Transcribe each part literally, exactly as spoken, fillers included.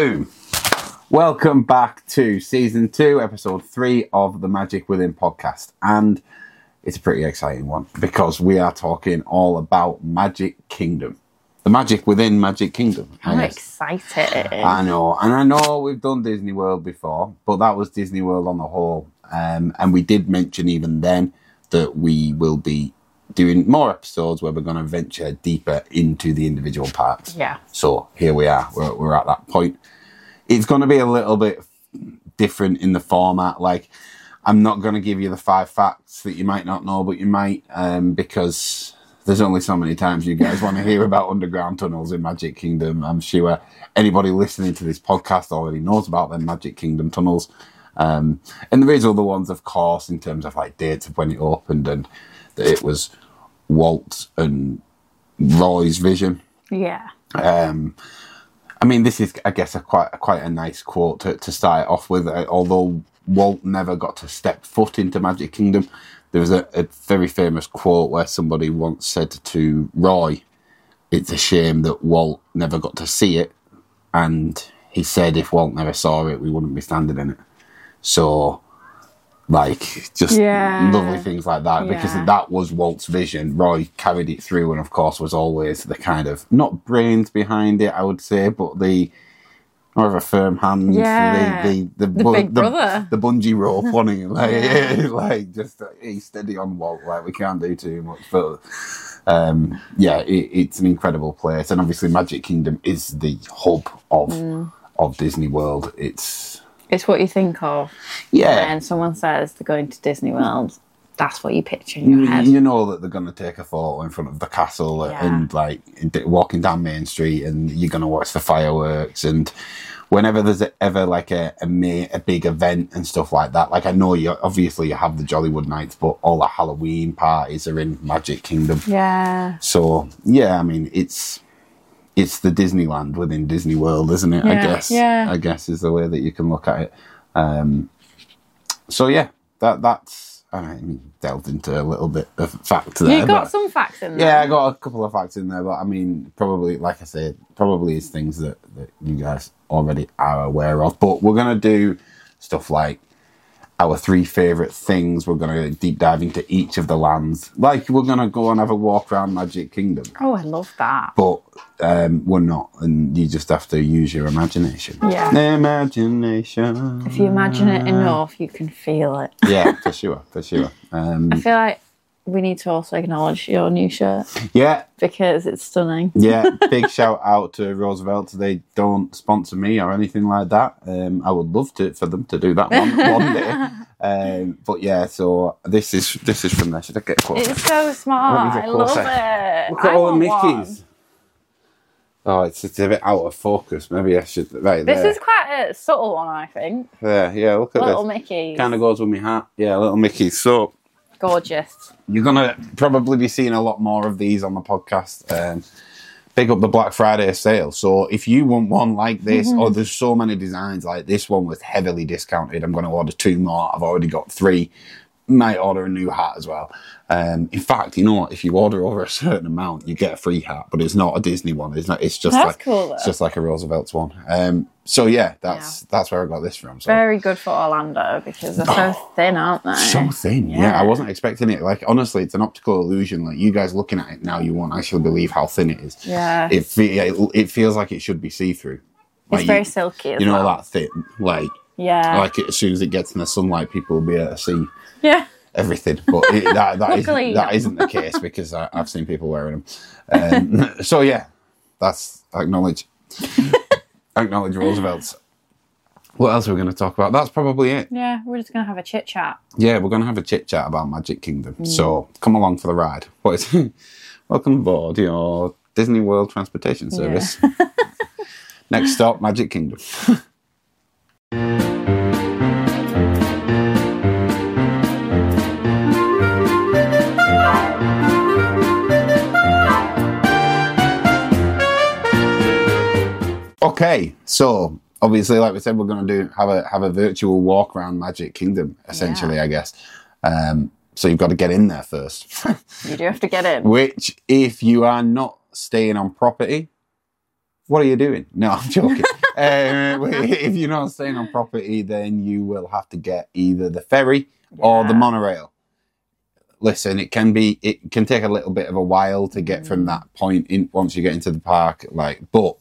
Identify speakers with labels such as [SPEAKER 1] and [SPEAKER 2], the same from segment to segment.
[SPEAKER 1] Boom. Welcome back to season two, episode three of the Magic Within podcast. And it's a pretty exciting one because we are talking all about Magic Kingdom. The Magic Within Magic Kingdom.
[SPEAKER 2] I'm excited.
[SPEAKER 1] I know. And I know we've done Disney World before, but that was Disney World on the whole. Um, and we did mention even then that we will be doing more episodes where we're going to venture deeper into the individual parks.
[SPEAKER 2] Yeah.
[SPEAKER 1] So here we are. We're, we're at that point. It's going to be a little bit different in the format. Like, I'm not going to give you the five facts that you might not know, but you might, um, because there's only so many times you guys want to hear about underground tunnels in Magic Kingdom. I'm sure anybody listening to this podcast already knows about them Magic Kingdom tunnels. Um, and there is other ones, of course, in terms of like dates of when it opened and that it was Walt and Roy's vision.
[SPEAKER 2] Yeah.
[SPEAKER 1] Um, I mean, this is, I guess, a quite a, quite a nice quote to, to start off with. Uh, although Walt never got to step foot into Magic Kingdom, there was a, a very famous quote where somebody once said to Roy, "It's a shame that Walt never got to see it." And he said, if Walt never saw it, we wouldn't be standing in it. So, like, just
[SPEAKER 2] yeah.
[SPEAKER 1] lovely things like that,
[SPEAKER 2] yeah.
[SPEAKER 1] because that was Walt's vision. Roy carried it through and, of course, was always the kind of, not brains behind it, I would say, but the more of a firm hand.
[SPEAKER 2] Yeah.
[SPEAKER 1] The, the, the,
[SPEAKER 2] the
[SPEAKER 1] bu-
[SPEAKER 2] big
[SPEAKER 1] the,
[SPEAKER 2] brother.
[SPEAKER 1] The bungee rope on it. Like,
[SPEAKER 2] Yeah.
[SPEAKER 1] like just, uh, he's steady on Walt. Like, we can't do too much. But, um, yeah, it, it's an incredible place. And obviously Magic Kingdom is the hub of
[SPEAKER 2] Mm.
[SPEAKER 1] of Disney World. It's...
[SPEAKER 2] It's what you think of.
[SPEAKER 1] Yeah.
[SPEAKER 2] When someone says they're going to Disney World, that's what you picture in your
[SPEAKER 1] You,
[SPEAKER 2] head.
[SPEAKER 1] you know that they're going to take a photo in front of the castle
[SPEAKER 2] Yeah.
[SPEAKER 1] and like walking down Main Street, and you're going to watch the fireworks. And whenever there's a, ever like a a, ma- a big event and stuff like that, like I know you obviously you have the Jollywood Nights, but all the Halloween parties are in Magic Kingdom.
[SPEAKER 2] Yeah.
[SPEAKER 1] So yeah, I mean it's it's the Disneyland within Disney World, isn't it?
[SPEAKER 2] Yeah,
[SPEAKER 1] I guess.
[SPEAKER 2] yeah.
[SPEAKER 1] I guess is the way that you can look at it. Um, so yeah, that that's. I mean, delved into a little bit of fact there.
[SPEAKER 2] You got
[SPEAKER 1] but,
[SPEAKER 2] some facts in there.
[SPEAKER 1] yeah, I got a couple of facts in there, but I mean, probably, like I said, probably is things that, that you guys already are aware of. But we're gonna do stuff like our three favourite things. We're going to deep dive into each of the lands. Like, we're going to go and have a walk around Magic Kingdom.
[SPEAKER 2] Oh, I love that.
[SPEAKER 1] But um, we're not, and you just have to use your imagination.
[SPEAKER 2] Yeah.
[SPEAKER 1] Imagination.
[SPEAKER 2] If you imagine it enough, you can feel it.
[SPEAKER 1] Yeah, for sure, for sure. Um,
[SPEAKER 2] I feel like we need to also acknowledge your new shirt
[SPEAKER 1] yeah,
[SPEAKER 2] because it's stunning.
[SPEAKER 1] yeah. Big shout out to Roosevelt. They don't sponsor me or anything like that. Um, I would love to for them to do that one, one day. Um, but yeah, so this is this is from there. Should I get closer?
[SPEAKER 2] It's so smart.
[SPEAKER 1] Let
[SPEAKER 2] I
[SPEAKER 1] me get
[SPEAKER 2] love
[SPEAKER 1] closer.
[SPEAKER 2] it.
[SPEAKER 1] Look at
[SPEAKER 2] I
[SPEAKER 1] all the
[SPEAKER 2] want
[SPEAKER 1] Mickeys.
[SPEAKER 2] one.
[SPEAKER 1] Oh, it's, it's a bit out of focus. Maybe I should. Right
[SPEAKER 2] This
[SPEAKER 1] there.
[SPEAKER 2] is quite a subtle one, I think.
[SPEAKER 1] There, yeah. Look at
[SPEAKER 2] Little
[SPEAKER 1] this.
[SPEAKER 2] Mickey.
[SPEAKER 1] Kind of goes with my hat. Yeah, little Mickey. So
[SPEAKER 2] Gorgeous.
[SPEAKER 1] you're gonna probably be seeing a lot more of these on the podcast. Um, pick up the Black Friday sale. So if you want one like this,
[SPEAKER 2] Mm-hmm.
[SPEAKER 1] or there's so many designs like this one was heavily discounted. I'm going to order two more. I've already got three. Might order a new hat as well. Um, in fact, you know what? If you order over a certain amount, you get a free hat, but it's not a Disney one. It's not. It's just
[SPEAKER 2] That's
[SPEAKER 1] like
[SPEAKER 2] cool, though.
[SPEAKER 1] it's just like a Roosevelt's one. Um, so yeah, that's that's where I got this from. So.
[SPEAKER 2] Very good for Orlando because they're so thin, aren't they?
[SPEAKER 1] So thin, yeah.
[SPEAKER 2] Yeah.
[SPEAKER 1] I wasn't expecting it. Like, honestly, it's an optical illusion. Like, you guys looking at it now, you won't actually believe how thin it is.
[SPEAKER 2] Yeah.
[SPEAKER 1] It fe- it, it feels like it should be see-through. Like,
[SPEAKER 2] It's very
[SPEAKER 1] you,
[SPEAKER 2] silky as
[SPEAKER 1] You know
[SPEAKER 2] well.
[SPEAKER 1] that thin, like,
[SPEAKER 2] Yeah.
[SPEAKER 1] like it, as soon as it gets in the sunlight, people will be able to see
[SPEAKER 2] Yeah.
[SPEAKER 1] everything. But it, that that
[SPEAKER 2] Luckily,
[SPEAKER 1] isn't that
[SPEAKER 2] not.
[SPEAKER 1] isn't the case because I, I've seen people wearing them. Um, so yeah, that's acknowledge acknowledge Roosevelt's. What else are we going to talk about? That's probably it.
[SPEAKER 2] Yeah, we're just going to have a chit chat.
[SPEAKER 1] Yeah, we're going to have a chit chat about Magic Kingdom.
[SPEAKER 2] Mm.
[SPEAKER 1] So come along for the ride. What is Welcome aboard your Disney World Transportation Service. Next stop, Magic Kingdom. Okay, so obviously, like we said, we're going to do have a have a virtual walk around Magic Kingdom, essentially,
[SPEAKER 2] Yeah.
[SPEAKER 1] I guess. Um, so you've got to get in there first.
[SPEAKER 2] You do have to get in.
[SPEAKER 1] Which, if you are not staying on property, what are you doing? No, I'm joking. um, if you're not staying on property, then you will have to get either the ferry or the
[SPEAKER 2] Yeah.
[SPEAKER 1] monorail. Listen, it can be, it can take a little bit of a while to get from that point in once you get into the park. Like, but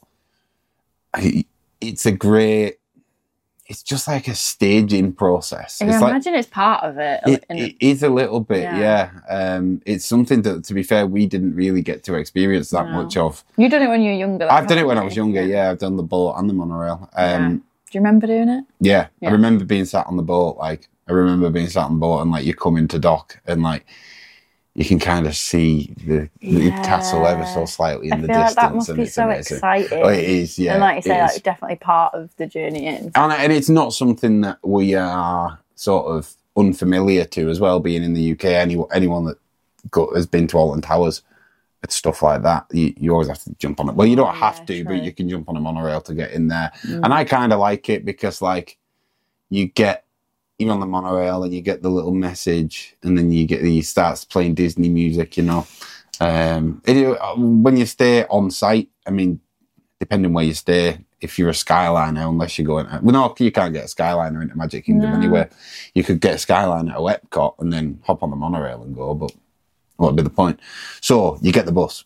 [SPEAKER 1] it's a great. It's just like a staging process.
[SPEAKER 2] I
[SPEAKER 1] It's
[SPEAKER 2] can
[SPEAKER 1] like,
[SPEAKER 2] imagine it's part of it.
[SPEAKER 1] It,
[SPEAKER 2] in-
[SPEAKER 1] it is a little bit,
[SPEAKER 2] Yeah.
[SPEAKER 1] yeah. Um, it's something that, to be fair, we didn't really get to experience that
[SPEAKER 2] No.
[SPEAKER 1] much of.
[SPEAKER 2] You done it when you were younger. though,
[SPEAKER 1] I've done it
[SPEAKER 2] haven't
[SPEAKER 1] when I
[SPEAKER 2] you?
[SPEAKER 1] was younger, yeah. I've done the boat and the monorail.
[SPEAKER 2] Yeah.
[SPEAKER 1] Um,
[SPEAKER 2] Do you remember doing it?
[SPEAKER 1] yeah.
[SPEAKER 2] Yeah.
[SPEAKER 1] I remember being sat on the boat. Like, I remember being sat on the boat and, like, you come into dock and, like, you can kind of see the, the
[SPEAKER 2] Yeah.
[SPEAKER 1] castle ever so slightly in
[SPEAKER 2] I
[SPEAKER 1] the
[SPEAKER 2] feel like
[SPEAKER 1] distance.
[SPEAKER 2] that must
[SPEAKER 1] and
[SPEAKER 2] be
[SPEAKER 1] it's
[SPEAKER 2] so
[SPEAKER 1] amazing.
[SPEAKER 2] exciting.
[SPEAKER 1] Oh, it is, yeah.
[SPEAKER 2] and like you say,
[SPEAKER 1] it
[SPEAKER 2] like,
[SPEAKER 1] is.
[SPEAKER 2] definitely part of the journey in.
[SPEAKER 1] And, and it's not something that we are sort of unfamiliar to as well, being in the U K. Any, anyone that go, has been to Alton Towers and stuff like that, you, you always have to jump on it. Well, you don't
[SPEAKER 2] Oh,
[SPEAKER 1] have
[SPEAKER 2] yeah,
[SPEAKER 1] to,
[SPEAKER 2] true.
[SPEAKER 1] but you can jump on a monorail to get in there.
[SPEAKER 2] Mm.
[SPEAKER 1] And I kind of like it because, like, you get, you're on the monorail and you get the little message and then you get, you starts playing Disney music, you know. Um, it, when you stay on site, I mean, depending where you stay, if you're a Skyliner, unless you're going, well, no, you can't get a Skyliner into Magic Kingdom
[SPEAKER 2] No.
[SPEAKER 1] anywhere. You could get a Skyliner at Epcot and then hop on the monorail and go, but what would be the point? So you get the bus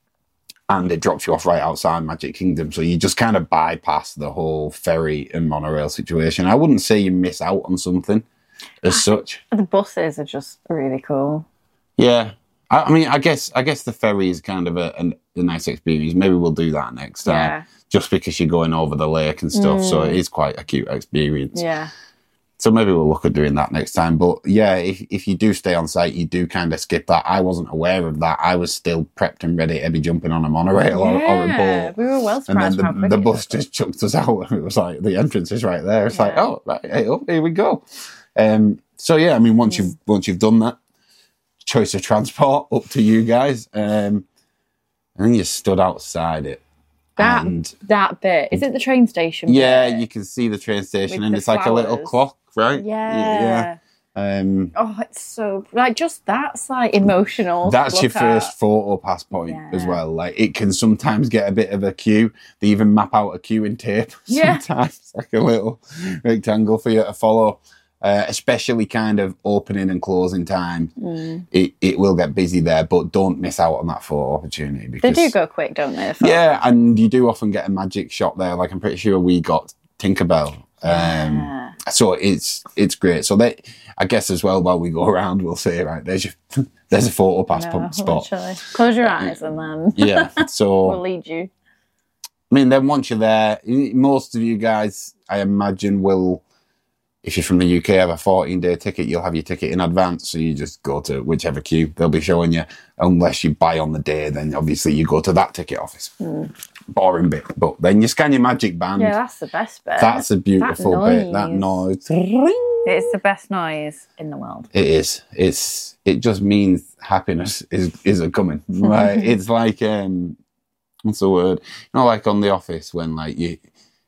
[SPEAKER 1] and it drops you off right outside Magic Kingdom. So you just kind of bypass the whole ferry and monorail situation. I wouldn't say you miss out on something as such.
[SPEAKER 2] The buses are just really cool.
[SPEAKER 1] Yeah. I, I mean, I guess I guess the ferry is kind of a, a, a nice experience. Maybe we'll do that next time.
[SPEAKER 2] Yeah.
[SPEAKER 1] Just because you're going over the lake and stuff. So it is quite a cute experience.
[SPEAKER 2] Yeah.
[SPEAKER 1] So maybe we'll look at doing that next time. But yeah, if, if you do stay on site, you do kind of skip that. I wasn't aware of that. I was still prepped and ready to be jumping on a monorail or, or a
[SPEAKER 2] Yeah,
[SPEAKER 1] boat.
[SPEAKER 2] we were well
[SPEAKER 1] And then
[SPEAKER 2] surprised how
[SPEAKER 1] the,
[SPEAKER 2] quick
[SPEAKER 1] the
[SPEAKER 2] it
[SPEAKER 1] bus
[SPEAKER 2] was.
[SPEAKER 1] just chucked us out. And it was like, the entrance is right there. It's like,
[SPEAKER 2] Yeah.
[SPEAKER 1] oh, right, hey, oh, here we go. Um, so yeah, I mean, once
[SPEAKER 2] Mm.
[SPEAKER 1] you've once you've done that, choice of transport up to you guys. Um, and then you stood outside it.
[SPEAKER 2] That
[SPEAKER 1] and
[SPEAKER 2] that bit is it the train station?
[SPEAKER 1] yeah,
[SPEAKER 2] bit?
[SPEAKER 1] you can see the train station
[SPEAKER 2] With
[SPEAKER 1] and
[SPEAKER 2] the
[SPEAKER 1] it's like a little
[SPEAKER 2] flowers.
[SPEAKER 1] clock, right?
[SPEAKER 2] Yeah.
[SPEAKER 1] Yeah. Um,
[SPEAKER 2] Oh, it's so like just that's like emotional. to
[SPEAKER 1] That's your
[SPEAKER 2] look
[SPEAKER 1] first
[SPEAKER 2] at.
[SPEAKER 1] photo pass point as
[SPEAKER 2] Yeah.
[SPEAKER 1] well. Like it can sometimes get a bit of a queue. They even map out a queue in tape
[SPEAKER 2] Yeah.
[SPEAKER 1] sometimes, like a little rectangle for you to follow. Uh, especially kind of opening and closing time.
[SPEAKER 2] Mm.
[SPEAKER 1] It it will get busy there, but don't miss out on that photo opportunity
[SPEAKER 2] They
[SPEAKER 1] because
[SPEAKER 2] do go quick, don't they? the
[SPEAKER 1] yeah, and you do often get a magic shot there. Like I'm pretty sure we got Tinkerbell. Um,
[SPEAKER 2] Yeah.
[SPEAKER 1] So it's it's great. So they, I guess as well, while we go around, we'll say right there's your there's a photo pass
[SPEAKER 2] No,
[SPEAKER 1] pump spot.
[SPEAKER 2] literally. Close your eyes and then
[SPEAKER 1] Yeah. So
[SPEAKER 2] we'll lead you.
[SPEAKER 1] I mean, then once you're there, most of you guys, I imagine, will, if you're from the U K, have a fourteen day ticket. You'll have your ticket in advance, so you just go to whichever queue they'll be showing you. Unless you buy on the day, then obviously you go to that ticket office.
[SPEAKER 2] Mm.
[SPEAKER 1] Boring bit, but then you scan your magic band.
[SPEAKER 2] Yeah, that's the best bit.
[SPEAKER 1] That's a beautiful
[SPEAKER 2] That
[SPEAKER 1] bit. That
[SPEAKER 2] noise.
[SPEAKER 1] noise.
[SPEAKER 2] It's the best noise in the world.
[SPEAKER 1] It is. It's. It just means happiness is is a coming. Like, it's like um, what's the word? You know, like on The Office when like you.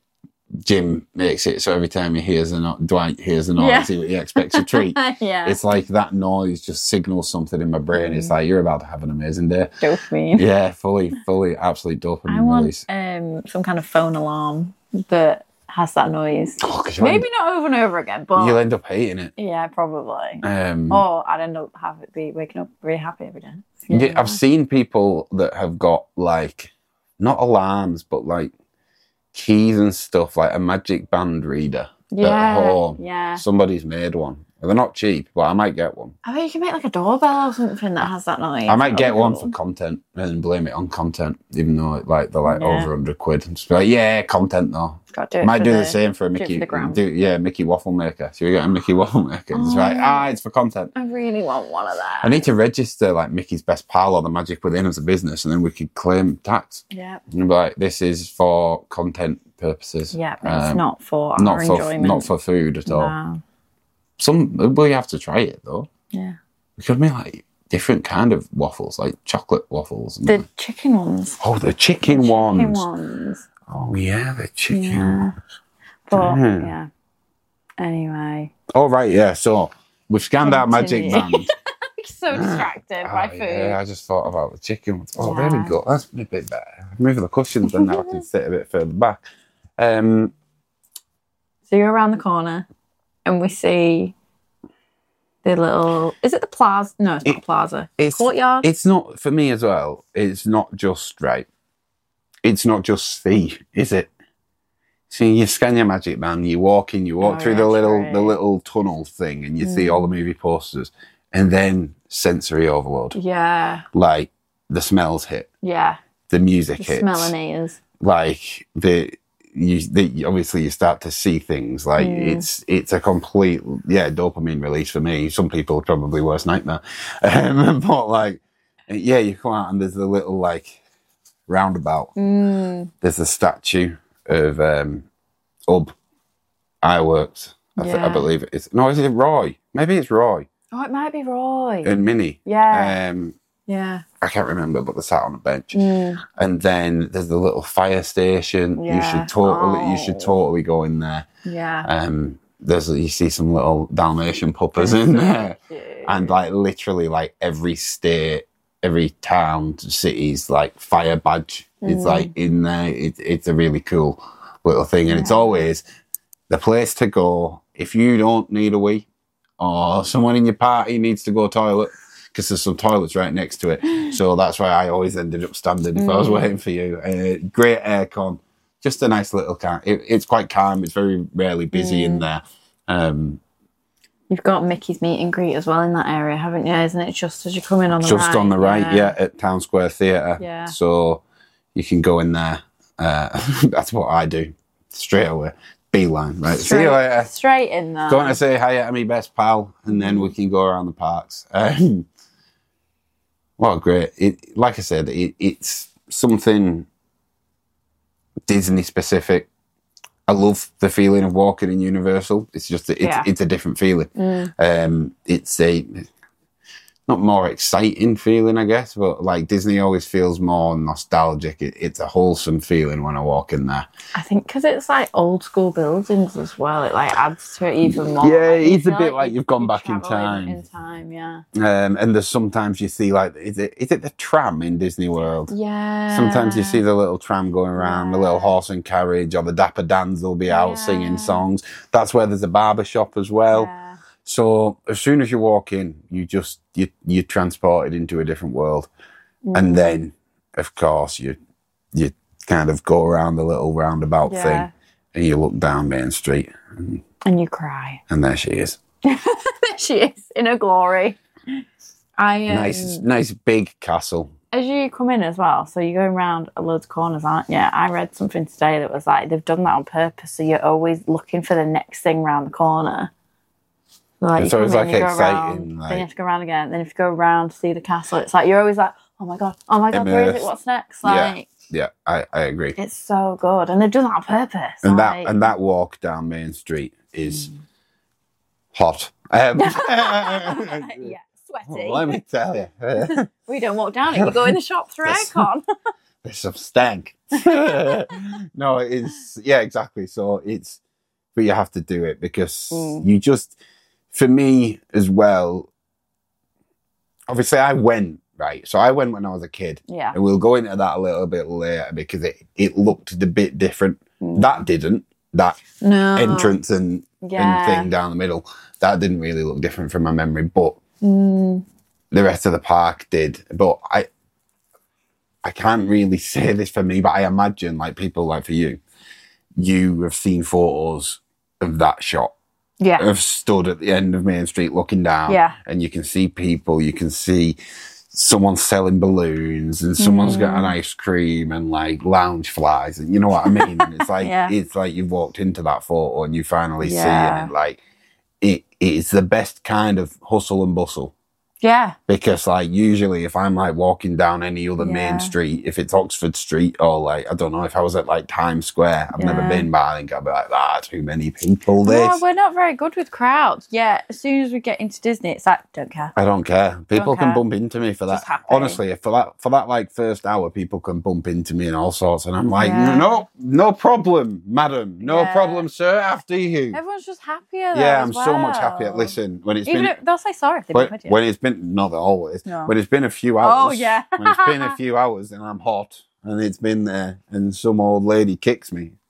[SPEAKER 1] Jim makes it so every time he hears a no- Dwight hears a noise,
[SPEAKER 2] Yeah.
[SPEAKER 1] he, he expects a treat.
[SPEAKER 2] Yeah.
[SPEAKER 1] It's like that noise just signals something in my brain. It's like you're about to have an amazing day.
[SPEAKER 2] Dopamine.
[SPEAKER 1] Yeah, fully, fully, absolute dopamine
[SPEAKER 2] I want
[SPEAKER 1] release.
[SPEAKER 2] um, some kind of phone alarm that has that noise.
[SPEAKER 1] Oh, 'cause you'll
[SPEAKER 2] Maybe
[SPEAKER 1] end,
[SPEAKER 2] not over and over again, but
[SPEAKER 1] you'll end up hating it.
[SPEAKER 2] yeah, probably.
[SPEAKER 1] Um,
[SPEAKER 2] Or I'd end up have it be waking up really happy every day.
[SPEAKER 1] yeah, I've seen people that have got like not alarms, but like keys and stuff, like a magic band reader at
[SPEAKER 2] Yeah,
[SPEAKER 1] home.
[SPEAKER 2] yeah.
[SPEAKER 1] Somebody's made one. They're not cheap, but I might get one.
[SPEAKER 2] I bet you can make like a doorbell or something that has that noise.
[SPEAKER 1] I might get
[SPEAKER 2] That'd be
[SPEAKER 1] one
[SPEAKER 2] cool.
[SPEAKER 1] for content and blame it on content, even though it, like they're like
[SPEAKER 2] Yeah.
[SPEAKER 1] over hundred quid. And just be like, yeah, content though.
[SPEAKER 2] Got to do it
[SPEAKER 1] Might
[SPEAKER 2] for
[SPEAKER 1] do the,
[SPEAKER 2] the
[SPEAKER 1] same for a
[SPEAKER 2] do it
[SPEAKER 1] Mickey.
[SPEAKER 2] for the gram.
[SPEAKER 1] do, yeah, Mickey waffle maker. So you get a Mickey waffle maker. It's
[SPEAKER 2] Oh,
[SPEAKER 1] like
[SPEAKER 2] yeah.
[SPEAKER 1] ah, it's for content.
[SPEAKER 2] I really want one of that.
[SPEAKER 1] I need to register like Mickey's Best Pal or the Magic Within as a business, and then we could claim tax.
[SPEAKER 2] Yeah,
[SPEAKER 1] And be like, this is for content purposes.
[SPEAKER 2] yeah. But it's
[SPEAKER 1] Um,
[SPEAKER 2] not for our
[SPEAKER 1] not for
[SPEAKER 2] enjoyment.
[SPEAKER 1] not for food at all.
[SPEAKER 2] No.
[SPEAKER 1] Some we have to try it though.
[SPEAKER 2] Yeah.
[SPEAKER 1] We could make like different kind of waffles, like chocolate waffles. And
[SPEAKER 2] The chicken ones.
[SPEAKER 1] oh, the chicken ones.
[SPEAKER 2] Chicken ones.
[SPEAKER 1] Oh yeah, the chicken.
[SPEAKER 2] Yeah. But
[SPEAKER 1] Mm.
[SPEAKER 2] yeah. Anyway,
[SPEAKER 1] Oh right, yeah. So we've scanned our magic
[SPEAKER 2] Continue.
[SPEAKER 1] band.
[SPEAKER 2] I'm so distracted
[SPEAKER 1] Oh,
[SPEAKER 2] by food.
[SPEAKER 1] yeah, I just thought about the chicken ones. Oh, there we
[SPEAKER 2] Yeah.
[SPEAKER 1] go. That's a bit better. Move the cushions, then now I can sit a bit further back. Um,
[SPEAKER 2] So you're around the corner, and we see the little. Is it the plaza? No, it's not
[SPEAKER 1] It-
[SPEAKER 2] a plaza.
[SPEAKER 1] it's
[SPEAKER 2] Courtyard.
[SPEAKER 1] It's not for me as well. It's not just right. It's not just see, is it? So you scan your magic band, you walk in, you walk
[SPEAKER 2] Oh,
[SPEAKER 1] through
[SPEAKER 2] yeah,
[SPEAKER 1] the little
[SPEAKER 2] true.
[SPEAKER 1] the little tunnel thing, and you see
[SPEAKER 2] Mm.
[SPEAKER 1] all the movie posters, and then sensory overload.
[SPEAKER 2] Yeah,
[SPEAKER 1] Like the smells hit,
[SPEAKER 2] yeah.
[SPEAKER 1] the music
[SPEAKER 2] The
[SPEAKER 1] hits,
[SPEAKER 2] smell in ears.
[SPEAKER 1] like the you the, obviously you start to see things like
[SPEAKER 2] Mm.
[SPEAKER 1] it's it's a complete yeah dopamine release for me. Some people probably worst nightmare, um, but like yeah, you come out and there's a little like roundabout.
[SPEAKER 2] Mm.
[SPEAKER 1] There's a statue of um, Ub Iwerks. I, th- I
[SPEAKER 2] Yeah.
[SPEAKER 1] believe it's no, is it Roy? Maybe it's Roy
[SPEAKER 2] Oh, it might be Roy.
[SPEAKER 1] and Minnie.
[SPEAKER 2] yeah,
[SPEAKER 1] Um,
[SPEAKER 2] yeah.
[SPEAKER 1] I can't remember, but they sat on a bench.
[SPEAKER 2] Mm.
[SPEAKER 1] And then there's the little fire station. You
[SPEAKER 2] Yeah.
[SPEAKER 1] should totally, you
[SPEAKER 2] Oh.
[SPEAKER 1] should totally go in there.
[SPEAKER 2] Yeah.
[SPEAKER 1] Um, there's you see some little Dalmatian puppers in there, and like literally like every state, every town, city's like fire badge is
[SPEAKER 2] Mm.
[SPEAKER 1] like in there. It, it's a really cool little thing, and it's
[SPEAKER 2] Yeah.
[SPEAKER 1] always the place to go if you don't need a wee or someone in your party needs to go toilet. Because there's some toilets right next to it. So that's why I always ended up standing if I was
[SPEAKER 2] Mm.
[SPEAKER 1] waiting for you. Uh, great aircon. Just a nice little car. It, it's quite calm. It's very rarely busy in
[SPEAKER 2] Mm.
[SPEAKER 1] there. Um,
[SPEAKER 2] You've got Mickey's meet and greet as well in that area, haven't you? Isn't it just as you come in on the
[SPEAKER 1] just
[SPEAKER 2] right?
[SPEAKER 1] on the right, yeah. at Town Square Theatre.
[SPEAKER 2] Yeah.
[SPEAKER 1] So you can go in there. Uh, that's what I do. Straight away. Beeline. Right. See you
[SPEAKER 2] Straight,
[SPEAKER 1] later.
[SPEAKER 2] straight in there.
[SPEAKER 1] Going to say hi to my best pal, and then we can go around the parks. Um, well, great. It, like I said, it, it's something Disney specific. I love the feeling of walking in Universal. It's just, it's,
[SPEAKER 2] Yeah.
[SPEAKER 1] it's a different feeling.
[SPEAKER 2] Mm.
[SPEAKER 1] Um, it's a not more exciting feeling, I guess, but like Disney always feels more nostalgic. It, it's a wholesome feeling when I walk in there.
[SPEAKER 2] I think because it's like old school buildings as well, it like adds to it even more.
[SPEAKER 1] Yeah,
[SPEAKER 2] Like, you
[SPEAKER 1] it's a
[SPEAKER 2] feel
[SPEAKER 1] bit like
[SPEAKER 2] you-
[SPEAKER 1] you've gone
[SPEAKER 2] you're
[SPEAKER 1] back in
[SPEAKER 2] travelling
[SPEAKER 1] time.
[SPEAKER 2] In time, yeah.
[SPEAKER 1] Um, and there's sometimes you see like, is it is it the tram in Disney World?
[SPEAKER 2] Yeah.
[SPEAKER 1] Sometimes you see the little tram going around, the little
[SPEAKER 2] Yeah.
[SPEAKER 1] horse and carriage, or the Dapper Dans will be out
[SPEAKER 2] Yeah.
[SPEAKER 1] singing songs. That's where there's a barber shop as well.
[SPEAKER 2] Yeah.
[SPEAKER 1] So as soon as you walk in, you just you you're transported into a different world,
[SPEAKER 2] Mm.
[SPEAKER 1] and then of course you you kind of go around the little roundabout
[SPEAKER 2] Yeah.
[SPEAKER 1] thing, and you look down Main Street, and,
[SPEAKER 2] And you cry.
[SPEAKER 1] and there she is.
[SPEAKER 2] There she is in her glory. I um,
[SPEAKER 1] Nice, nice big castle.
[SPEAKER 2] As you come in as well, so you're going around a loads of corners, aren't you? I read something today that was like they've done that on purpose, so you're always looking for the next thing round the corner. Like, you
[SPEAKER 1] So
[SPEAKER 2] come
[SPEAKER 1] it's
[SPEAKER 2] in,
[SPEAKER 1] like
[SPEAKER 2] you go
[SPEAKER 1] exciting,
[SPEAKER 2] around, then
[SPEAKER 1] like-
[SPEAKER 2] you have to go around again. Then if you go around to see the castle, it's like you're always like, oh my god, oh my god, where is
[SPEAKER 1] Immersed.
[SPEAKER 2] it? What's next?
[SPEAKER 1] Yeah.
[SPEAKER 2] Like
[SPEAKER 1] Yeah, I, I agree.
[SPEAKER 2] it's so good, and they've done that on purpose.
[SPEAKER 1] And
[SPEAKER 2] like,
[SPEAKER 1] that and that walk down Main Street is hot. Um,
[SPEAKER 2] yeah, sweaty.
[SPEAKER 1] Let me tell you,
[SPEAKER 2] We don't walk down it. You go in the shop through
[SPEAKER 1] That's-
[SPEAKER 2] aircon.
[SPEAKER 1] there's some stank. No, it's yeah, exactly. So it's, but you have to do it because
[SPEAKER 2] Mm.
[SPEAKER 1] you just, for me as well. Obviously, I went right. So I went when I was a kid,
[SPEAKER 2] Yeah.
[SPEAKER 1] and we'll go into that a little bit later because it it looked a bit different.
[SPEAKER 2] Mm.
[SPEAKER 1] That didn't. That
[SPEAKER 2] No.
[SPEAKER 1] entrance and,
[SPEAKER 2] Yeah.
[SPEAKER 1] and thing down the middle, that didn't really look different from my memory, but
[SPEAKER 2] Mm.
[SPEAKER 1] the rest of the park did. But I I can't really say this for me, but I imagine like people like for you, you have seen photos of that shot,
[SPEAKER 2] Yeah.
[SPEAKER 1] have stood at the end of Main Street looking down,
[SPEAKER 2] Yeah.
[SPEAKER 1] and you can see people, you can see someone selling balloons, and someone's got
[SPEAKER 2] Mm.
[SPEAKER 1] an ice cream and like lounge flies, and you know what I mean. And it's like
[SPEAKER 2] Yeah.
[SPEAKER 1] it's like you've walked into that photo and you finally see it,
[SPEAKER 2] Yeah.
[SPEAKER 1] and like it it's the best kind of hustle and bustle.
[SPEAKER 2] Yeah.
[SPEAKER 1] Because like usually if I'm like walking down any other
[SPEAKER 2] Yeah.
[SPEAKER 1] main street, if it's Oxford Street or like I don't know, if I was at like Times Square, I've never
[SPEAKER 2] Yeah.
[SPEAKER 1] been, but I think I'd be like, ah, too many people. This
[SPEAKER 2] No, we're not very good with crowds. Yeah, as soon as we get into Disney, it's like, don't care.
[SPEAKER 1] I don't care. People
[SPEAKER 2] care.
[SPEAKER 1] can bump into me for that.
[SPEAKER 2] Just happy.
[SPEAKER 1] Honestly, if for that for that like first hour, people can bump into me and all sorts, and I'm like,
[SPEAKER 2] Yeah.
[SPEAKER 1] no, no problem, madam, no
[SPEAKER 2] Yeah.
[SPEAKER 1] problem, sir. After you.
[SPEAKER 2] Everyone's just happier. Though,
[SPEAKER 1] Yeah,
[SPEAKER 2] as
[SPEAKER 1] I'm so much
[SPEAKER 2] well.
[SPEAKER 1] happier. Listen, when it's
[SPEAKER 2] Even
[SPEAKER 1] been
[SPEAKER 2] if they'll say sorry if they
[SPEAKER 1] when,
[SPEAKER 2] bump into you.
[SPEAKER 1] when it's been not always
[SPEAKER 2] No.
[SPEAKER 1] when it's been a few hours.
[SPEAKER 2] Oh, yeah.
[SPEAKER 1] When it's been a few hours and I'm hot and it's been there and some old lady kicks me,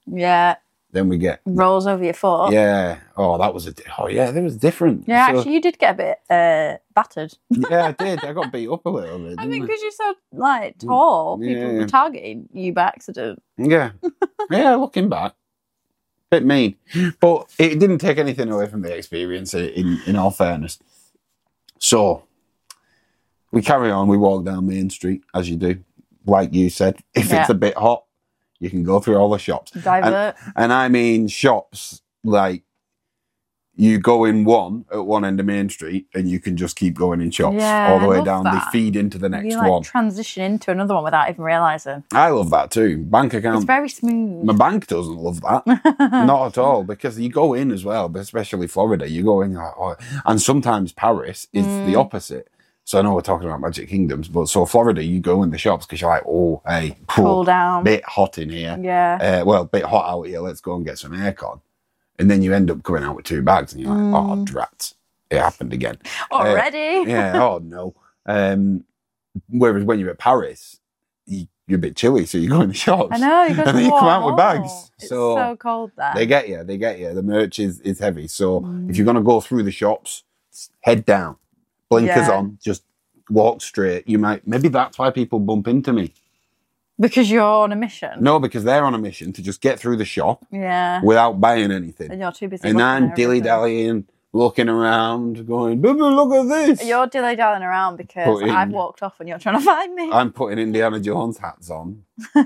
[SPEAKER 2] Yeah.
[SPEAKER 1] Then we get
[SPEAKER 2] rolls over your foot.
[SPEAKER 1] Yeah. Oh, that was a. Oh, yeah. That was different.
[SPEAKER 2] Yeah,
[SPEAKER 1] So,
[SPEAKER 2] actually, you did get a bit uh, battered.
[SPEAKER 1] yeah, I did. I got beat up a little bit.
[SPEAKER 2] I
[SPEAKER 1] didn't
[SPEAKER 2] think because you're so like tall,
[SPEAKER 1] Yeah,
[SPEAKER 2] people
[SPEAKER 1] yeah.
[SPEAKER 2] were targeting you by accident.
[SPEAKER 1] Yeah. Yeah, looking back. Bit mean. But it didn't take anything away from the experience, in, in all fairness. So, we carry on. We walk down Main Street, as you do. Like you said, if
[SPEAKER 2] Yeah.
[SPEAKER 1] it's a bit hot, you can go through all the shops.
[SPEAKER 2] Divert.
[SPEAKER 1] And, and I mean shops, like, you go in one at one end of Main Street and you can just keep going in shops
[SPEAKER 2] Yeah,
[SPEAKER 1] all the
[SPEAKER 2] I
[SPEAKER 1] way
[SPEAKER 2] love
[SPEAKER 1] down.
[SPEAKER 2] that.
[SPEAKER 1] They feed into the next
[SPEAKER 2] you like
[SPEAKER 1] one.
[SPEAKER 2] transition into another one without even realising.
[SPEAKER 1] I love that too. Bank account.
[SPEAKER 2] It's very smooth.
[SPEAKER 1] My bank doesn't love that. Not at all. Because you go in as well, but especially Florida, you go in, like, oh, and sometimes Paris is
[SPEAKER 2] Mm.
[SPEAKER 1] the opposite. So I know we're talking about Magic Kingdoms, but so Florida, you go in the shops because you're like, oh, hey,
[SPEAKER 2] Cool down.
[SPEAKER 1] bit hot in here.
[SPEAKER 2] Yeah.
[SPEAKER 1] Uh, well, bit hot out here. Let's go and get some aircon. And then you end up coming out with two bags, and you're like, oh,
[SPEAKER 2] Mm.
[SPEAKER 1] drats. It happened again.
[SPEAKER 2] Already?
[SPEAKER 1] Yeah, oh, no. Um, whereas when you're at Paris, you, you're a bit chilly, so you go in the shops.
[SPEAKER 2] I know. You got
[SPEAKER 1] And
[SPEAKER 2] to
[SPEAKER 1] then you come out
[SPEAKER 2] warm
[SPEAKER 1] with
[SPEAKER 2] up.
[SPEAKER 1] bags.
[SPEAKER 2] It's
[SPEAKER 1] So
[SPEAKER 2] so, cold there.
[SPEAKER 1] They get you. They get you. The merch is, is heavy. So
[SPEAKER 2] Mm.
[SPEAKER 1] if you're going to go through the shops, head down. Blinkers
[SPEAKER 2] Yeah.
[SPEAKER 1] on. Just walk straight. You might. Maybe that's why people bump into me.
[SPEAKER 2] Because you're on a mission.
[SPEAKER 1] No, because they're on a mission to just get through the shop
[SPEAKER 2] Yeah.
[SPEAKER 1] without buying anything.
[SPEAKER 2] And you're too busy.
[SPEAKER 1] And
[SPEAKER 2] looking
[SPEAKER 1] I'm
[SPEAKER 2] at
[SPEAKER 1] dilly
[SPEAKER 2] everything.
[SPEAKER 1] dallying, looking around, going, "Bubba, look at this."
[SPEAKER 2] You're dilly dallying around because
[SPEAKER 1] Put in-
[SPEAKER 2] I've walked off and you're trying to find me.
[SPEAKER 1] I'm putting Indiana Jones hats on,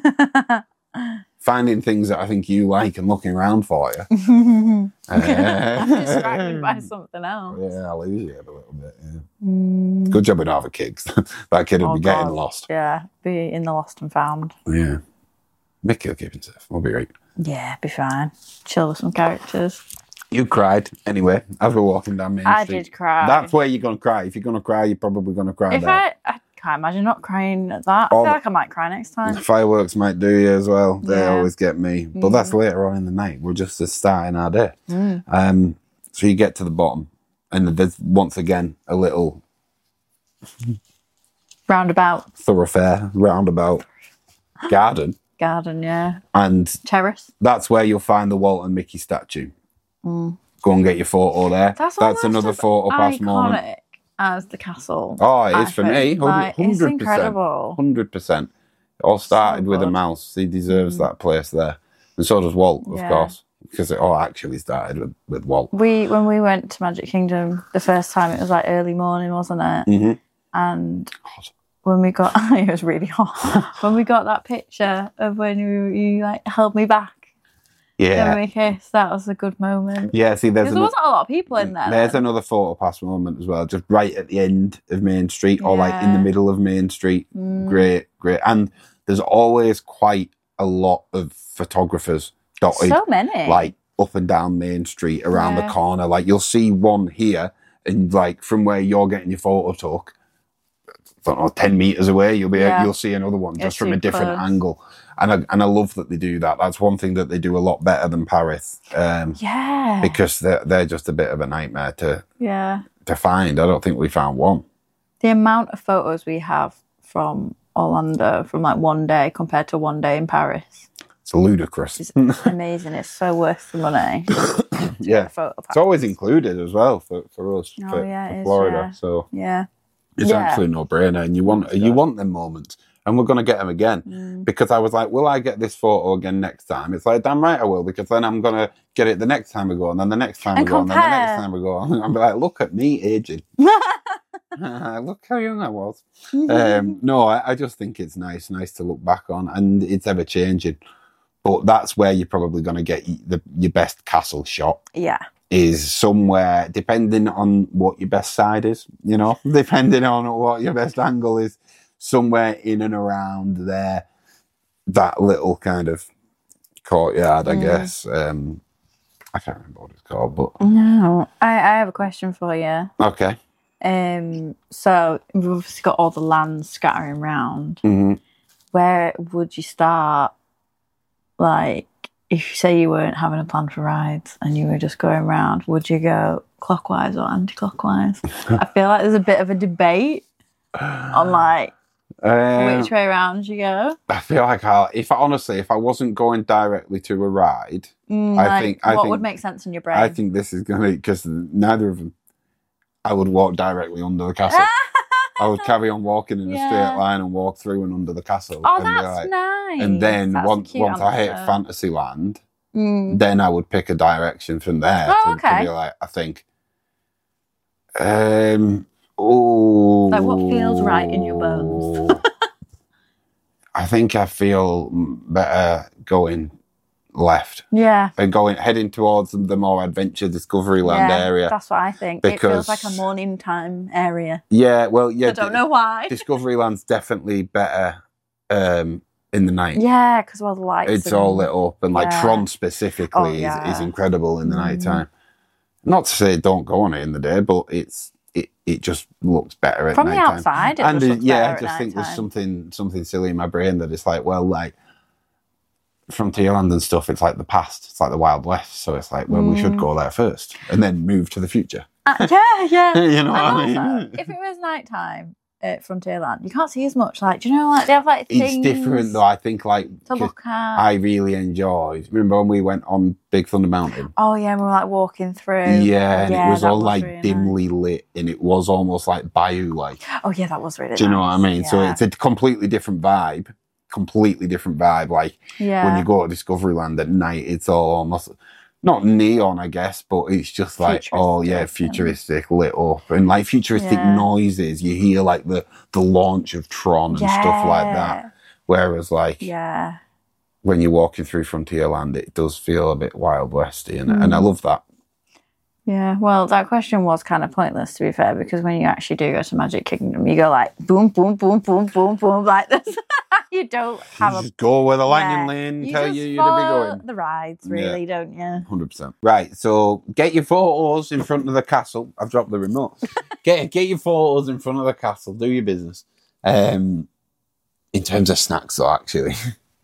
[SPEAKER 1] finding things that I think you like and looking around for you.
[SPEAKER 2] I'm
[SPEAKER 1] Uh,
[SPEAKER 2] distracted by something else.
[SPEAKER 1] Yeah, I lose you a little bit. Yeah.
[SPEAKER 2] Mm.
[SPEAKER 1] Good job we don't have a kid. That kid will
[SPEAKER 2] Oh,
[SPEAKER 1] be getting
[SPEAKER 2] God.
[SPEAKER 1] lost.
[SPEAKER 2] Yeah, be in the lost and found.
[SPEAKER 1] Yeah. Mickey will keep him safe. We'll be right.
[SPEAKER 2] Yeah, be fine. Chill with some characters.
[SPEAKER 1] You cried anyway as we're walking down Main
[SPEAKER 2] I
[SPEAKER 1] Street.
[SPEAKER 2] did cry.
[SPEAKER 1] That's where you're going to cry. If you're going to cry, you're probably going to cry
[SPEAKER 2] If
[SPEAKER 1] there.
[SPEAKER 2] I, I can't imagine not crying at that. I
[SPEAKER 1] All
[SPEAKER 2] feel
[SPEAKER 1] the-
[SPEAKER 2] like I might cry next time.
[SPEAKER 1] Fireworks might do you as well. They
[SPEAKER 2] Yeah.
[SPEAKER 1] always get me. But that's later on in the night. We're just starting our day.
[SPEAKER 2] Mm.
[SPEAKER 1] Um, so you get to the bottom, and there's once again a little
[SPEAKER 2] Roundabout
[SPEAKER 1] thoroughfare, roundabout garden.
[SPEAKER 2] garden, yeah.
[SPEAKER 1] And
[SPEAKER 2] Terrace.
[SPEAKER 1] that's where you'll find the Walt and Mickey statue.
[SPEAKER 2] Mm.
[SPEAKER 1] Go and get your photo there.
[SPEAKER 2] That's,
[SPEAKER 1] That's
[SPEAKER 2] almost
[SPEAKER 1] another
[SPEAKER 2] as
[SPEAKER 1] photo pass
[SPEAKER 2] iconic
[SPEAKER 1] moment.
[SPEAKER 2] as the castle.
[SPEAKER 1] Oh, it is
[SPEAKER 2] I
[SPEAKER 1] for me.
[SPEAKER 2] think. Like, it's
[SPEAKER 1] Hundred percent.
[SPEAKER 2] incredible.
[SPEAKER 1] Hundred percent. It all started
[SPEAKER 2] So
[SPEAKER 1] with a
[SPEAKER 2] good.
[SPEAKER 1] mouse. He deserves that place there, and so does Walt, of
[SPEAKER 2] Yeah.
[SPEAKER 1] course, because it all actually started with, with Walt.
[SPEAKER 2] We when we went to Magic Kingdom the first time, it was like early morning, wasn't it?
[SPEAKER 1] Mm-hmm.
[SPEAKER 2] And when we got, it was really hot. When we got that picture of when you you like held me back,
[SPEAKER 1] Yeah,
[SPEAKER 2] and we kissed, that was a good moment.
[SPEAKER 1] yeah. See, there's
[SPEAKER 2] Because there
[SPEAKER 1] another,
[SPEAKER 2] wasn't a lot of people in there.
[SPEAKER 1] there's
[SPEAKER 2] then.
[SPEAKER 1] another photo pass moment as well, just right at the end of Main Street, or like in the
[SPEAKER 2] Yeah.
[SPEAKER 1] middle of Main Street.
[SPEAKER 2] Mm.
[SPEAKER 1] Great, great. And there's always quite a lot of photographers dotted,
[SPEAKER 2] So many.
[SPEAKER 1] like up and down Main Street around
[SPEAKER 2] Yeah.
[SPEAKER 1] the corner. Like you'll see one here, and like from where you're getting your photo took, I don't know, ten meters away, you'll be
[SPEAKER 2] Yeah.
[SPEAKER 1] you'll see another one
[SPEAKER 2] Yeah,
[SPEAKER 1] just from a
[SPEAKER 2] too
[SPEAKER 1] different
[SPEAKER 2] close.
[SPEAKER 1] angle. And I, and I love that they do that. That's one thing that they do a lot better than Paris, um,
[SPEAKER 2] yeah.
[SPEAKER 1] because they're they're just a bit of a nightmare to
[SPEAKER 2] yeah.
[SPEAKER 1] to find. I don't think we found one.
[SPEAKER 2] The amount of photos we have from Orlando from like one day compared to one day in Paris
[SPEAKER 1] It's ludicrous.
[SPEAKER 2] is amazing. It's so worth the money.
[SPEAKER 1] Yeah.
[SPEAKER 2] Photo
[SPEAKER 1] It's always included as well for, for us,
[SPEAKER 2] Oh,
[SPEAKER 1] for,
[SPEAKER 2] yeah, it
[SPEAKER 1] for
[SPEAKER 2] is,
[SPEAKER 1] Florida.
[SPEAKER 2] yeah.
[SPEAKER 1] So
[SPEAKER 2] Yeah.
[SPEAKER 1] it's
[SPEAKER 2] Yeah.
[SPEAKER 1] actually no brainer, and you want you want them moments, and we're going to get them again.
[SPEAKER 2] Mm.
[SPEAKER 1] Because I was like, will I get this photo again next time? It's like, damn right I will, because then I'm going to get it the next time we go, and then the next time
[SPEAKER 2] And
[SPEAKER 1] we go, and then the next
[SPEAKER 2] compare.
[SPEAKER 1] time we go. And I'll be like, look at me aging. Look how young I was. Um, no, I, I just think it's nice, nice to look back on, and it's ever changing. But that's where you're probably going to get the, your best castle shot.
[SPEAKER 2] Yeah.
[SPEAKER 1] Is somewhere, depending on what your best side is, you know, depending on what your best angle is, somewhere in and around there, that little kind of courtyard, I
[SPEAKER 2] Mm.
[SPEAKER 1] guess. Um, I can't remember what it's called, but
[SPEAKER 2] No. I, I have a question for you.
[SPEAKER 1] okay.
[SPEAKER 2] Um, so we've obviously got all the land scattering around.
[SPEAKER 1] hmm
[SPEAKER 2] Where would you start? Like, if you say you weren't having a plan for rides and you were just going around, would you go clockwise or anti-clockwise? I feel like there's a bit of a debate on like
[SPEAKER 1] Um,
[SPEAKER 2] Which way around you go?
[SPEAKER 1] I feel like I, if I, honestly, if I wasn't going directly to a ride,
[SPEAKER 2] Mm,
[SPEAKER 1] I
[SPEAKER 2] like,
[SPEAKER 1] think I
[SPEAKER 2] what
[SPEAKER 1] think
[SPEAKER 2] would make sense in your brain?
[SPEAKER 1] I think this is gonna because neither of them. I would walk directly under the castle. I would carry on walking in a
[SPEAKER 2] Yeah.
[SPEAKER 1] straight line and walk through and under the castle.
[SPEAKER 2] Oh,
[SPEAKER 1] and be
[SPEAKER 2] that's
[SPEAKER 1] like-
[SPEAKER 2] nice.
[SPEAKER 1] And then
[SPEAKER 2] That's a
[SPEAKER 1] once
[SPEAKER 2] cute
[SPEAKER 1] once I hit
[SPEAKER 2] answer.
[SPEAKER 1] Fantasyland,
[SPEAKER 2] Mm.
[SPEAKER 1] then I would pick a direction from there
[SPEAKER 2] Oh,
[SPEAKER 1] to,
[SPEAKER 2] okay.
[SPEAKER 1] to be like, I think. Um. Oh.
[SPEAKER 2] Like, what feels right in your bones?
[SPEAKER 1] I think I feel better going left
[SPEAKER 2] Yeah.
[SPEAKER 1] and going heading towards the more adventure Discoveryland
[SPEAKER 2] yeah,
[SPEAKER 1] area.
[SPEAKER 2] That's what I think. It feels
[SPEAKER 1] Because-
[SPEAKER 2] like a morning time area.
[SPEAKER 1] Yeah, well, yeah.
[SPEAKER 2] I don't know why.
[SPEAKER 1] Discoveryland's definitely better um, in the night.
[SPEAKER 2] Yeah, because all the lights.
[SPEAKER 1] It's
[SPEAKER 2] and-
[SPEAKER 1] all lit up, and like
[SPEAKER 2] Yeah.
[SPEAKER 1] Tron specifically
[SPEAKER 2] Oh, yeah.
[SPEAKER 1] is, is incredible in the
[SPEAKER 2] Mm.
[SPEAKER 1] night time. Not to say don't go on it in the day, but it's it, it just looks better at
[SPEAKER 2] From the
[SPEAKER 1] night time.
[SPEAKER 2] outside, it
[SPEAKER 1] And
[SPEAKER 2] just
[SPEAKER 1] uh,
[SPEAKER 2] looks
[SPEAKER 1] yeah,
[SPEAKER 2] better
[SPEAKER 1] I
[SPEAKER 2] at
[SPEAKER 1] just think there's
[SPEAKER 2] nighttime.
[SPEAKER 1] something something silly in my brain that it's like, well, like Frontierland and stuff. It's like the past. It's like the Wild West. So it's like, well, we should
[SPEAKER 2] Mm.
[SPEAKER 1] go there first and then move to the future.
[SPEAKER 2] Uh, yeah, yeah.
[SPEAKER 1] You know what I
[SPEAKER 2] And also,
[SPEAKER 1] mean?
[SPEAKER 2] if it was nighttime at Frontierland, you can't see as much. Like, do you know, like they have like
[SPEAKER 1] It's
[SPEAKER 2] things
[SPEAKER 1] different though. I think like
[SPEAKER 2] to
[SPEAKER 1] 'cause
[SPEAKER 2] look at.
[SPEAKER 1] I really enjoyed. Remember when we went on Big Thunder Mountain?
[SPEAKER 2] Oh yeah, we were like walking through.
[SPEAKER 1] Yeah, and
[SPEAKER 2] Yeah,
[SPEAKER 1] it was
[SPEAKER 2] that
[SPEAKER 1] all
[SPEAKER 2] was
[SPEAKER 1] like
[SPEAKER 2] really
[SPEAKER 1] dimly lit, and it was almost like bayou like.
[SPEAKER 2] Oh yeah, that was really.
[SPEAKER 1] Do you know what I
[SPEAKER 2] nice.
[SPEAKER 1] mean? So
[SPEAKER 2] Yeah.
[SPEAKER 1] it's a completely different vibe. Completely different vibe. Like
[SPEAKER 2] yeah.
[SPEAKER 1] when you go to Discoveryland at night, it's all almost not neon, I guess, but it's just like oh yeah,
[SPEAKER 2] Futuristic.
[SPEAKER 1] futuristic, lit up, and like futuristic
[SPEAKER 2] Yeah.
[SPEAKER 1] noises. You hear like the the launch of Tron and stuff like that. Whereas like
[SPEAKER 2] Yeah.
[SPEAKER 1] when you're walking through Frontierland, it does feel a bit Wild Westy, and, and I
[SPEAKER 2] Mm.
[SPEAKER 1] love that.
[SPEAKER 2] Yeah, well, that question was kind of pointless, to be fair, because when you actually do go to Magic Kingdom, you go like boom, boom, boom, boom, boom, boom, like this. You don't have
[SPEAKER 1] You
[SPEAKER 2] a.
[SPEAKER 1] just go where the
[SPEAKER 2] yeah.
[SPEAKER 1] lightning lane
[SPEAKER 2] You
[SPEAKER 1] tell
[SPEAKER 2] just
[SPEAKER 1] you you're to be
[SPEAKER 2] follow
[SPEAKER 1] going.
[SPEAKER 2] the rides, really, don't you?
[SPEAKER 1] one hundred percent. Right, so get your photos in front of the castle. I've dropped the remote. get get your photos in front of the castle. Do your business. Um, in terms of snacks, though, actually.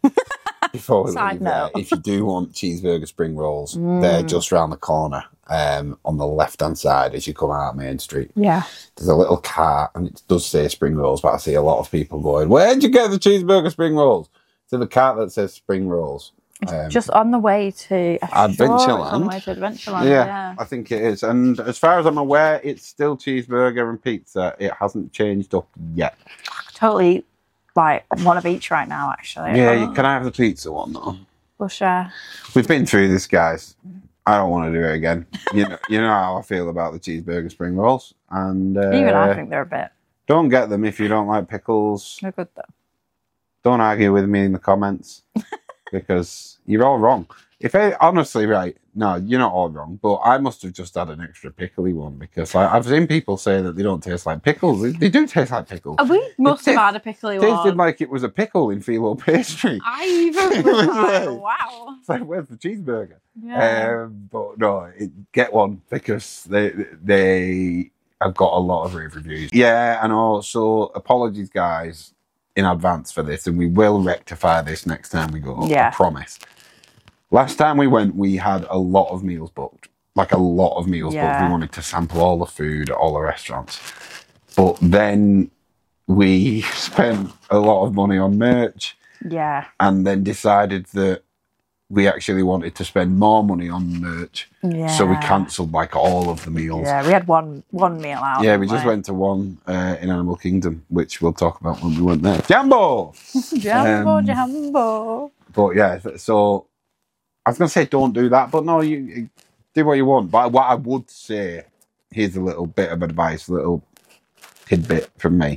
[SPEAKER 1] Before we
[SPEAKER 2] Side
[SPEAKER 1] leave there,
[SPEAKER 2] note.
[SPEAKER 1] if you do want cheeseburger spring rolls,
[SPEAKER 2] Mm.
[SPEAKER 1] they're just round the corner um, on the left-hand side as you come out Main Street.
[SPEAKER 2] Yeah.
[SPEAKER 1] There's a little cart, and it does say spring rolls, but I see a lot of people going, where'd you get the cheeseburger spring rolls? To the cart that says spring rolls. Um,
[SPEAKER 2] Just on the way to I'm sure it's on the way to Adventureland.
[SPEAKER 1] yeah,
[SPEAKER 2] Yeah.
[SPEAKER 1] I think it is. And as far as I'm aware, it's still cheeseburger and pizza. It hasn't changed up yet.
[SPEAKER 2] Totally, like, one of each right now, actually.
[SPEAKER 1] Yeah,
[SPEAKER 2] Oh,
[SPEAKER 1] you, can I have the pizza one, though?
[SPEAKER 2] we'll share.
[SPEAKER 1] We've been through this, guys. I don't want to do it again. You know, you know how I feel about the cheeseburger spring rolls. And uh,
[SPEAKER 2] Even I think they're a bit.
[SPEAKER 1] don't get them if you don't like pickles.
[SPEAKER 2] They're good, though.
[SPEAKER 1] Don't argue with me in the comments because you're all wrong. If I, honestly, right, no, you're not all wrong, but I must have just had an extra pickly one because I, I've seen people say that they don't taste like pickles. They, they do taste like pickles.
[SPEAKER 2] Oh, we must have
[SPEAKER 1] tastes-
[SPEAKER 2] had a pickly
[SPEAKER 1] Tasted
[SPEAKER 2] one.
[SPEAKER 1] like it was a pickle in phyllo pastry.
[SPEAKER 2] I even
[SPEAKER 1] It
[SPEAKER 2] was
[SPEAKER 1] was
[SPEAKER 2] like,
[SPEAKER 1] like-
[SPEAKER 2] wow.
[SPEAKER 1] It's like, where's the cheeseburger?
[SPEAKER 2] Yeah.
[SPEAKER 1] Um, but no, it, get one because they they have got a lot of rave reviews. Yeah, and also apologies, guys, in advance for this, and we will rectify this next time we go.
[SPEAKER 2] Yeah.
[SPEAKER 1] I promise. Last time we went, we had a lot of meals booked, like a lot of meals booked.
[SPEAKER 2] Yeah.
[SPEAKER 1] We wanted to sample all the food at all the restaurants, but then we spent a lot of money on merch,
[SPEAKER 2] Yeah.
[SPEAKER 1] and then decided that we actually wanted to spend more money on merch.
[SPEAKER 2] Yeah.
[SPEAKER 1] So we cancelled like all of the meals.
[SPEAKER 2] Yeah, we had one one meal out.
[SPEAKER 1] Yeah, we
[SPEAKER 2] didn't
[SPEAKER 1] just went to one uh, in Animal Kingdom, which we'll talk about when we went there. Jambo!
[SPEAKER 2] Jumbo,
[SPEAKER 1] um,
[SPEAKER 2] jumbo.
[SPEAKER 1] But yeah, so I was going to say don't do that, but no, you you do what you want. But what I would say, here's a little bit of advice, a little tidbit from me.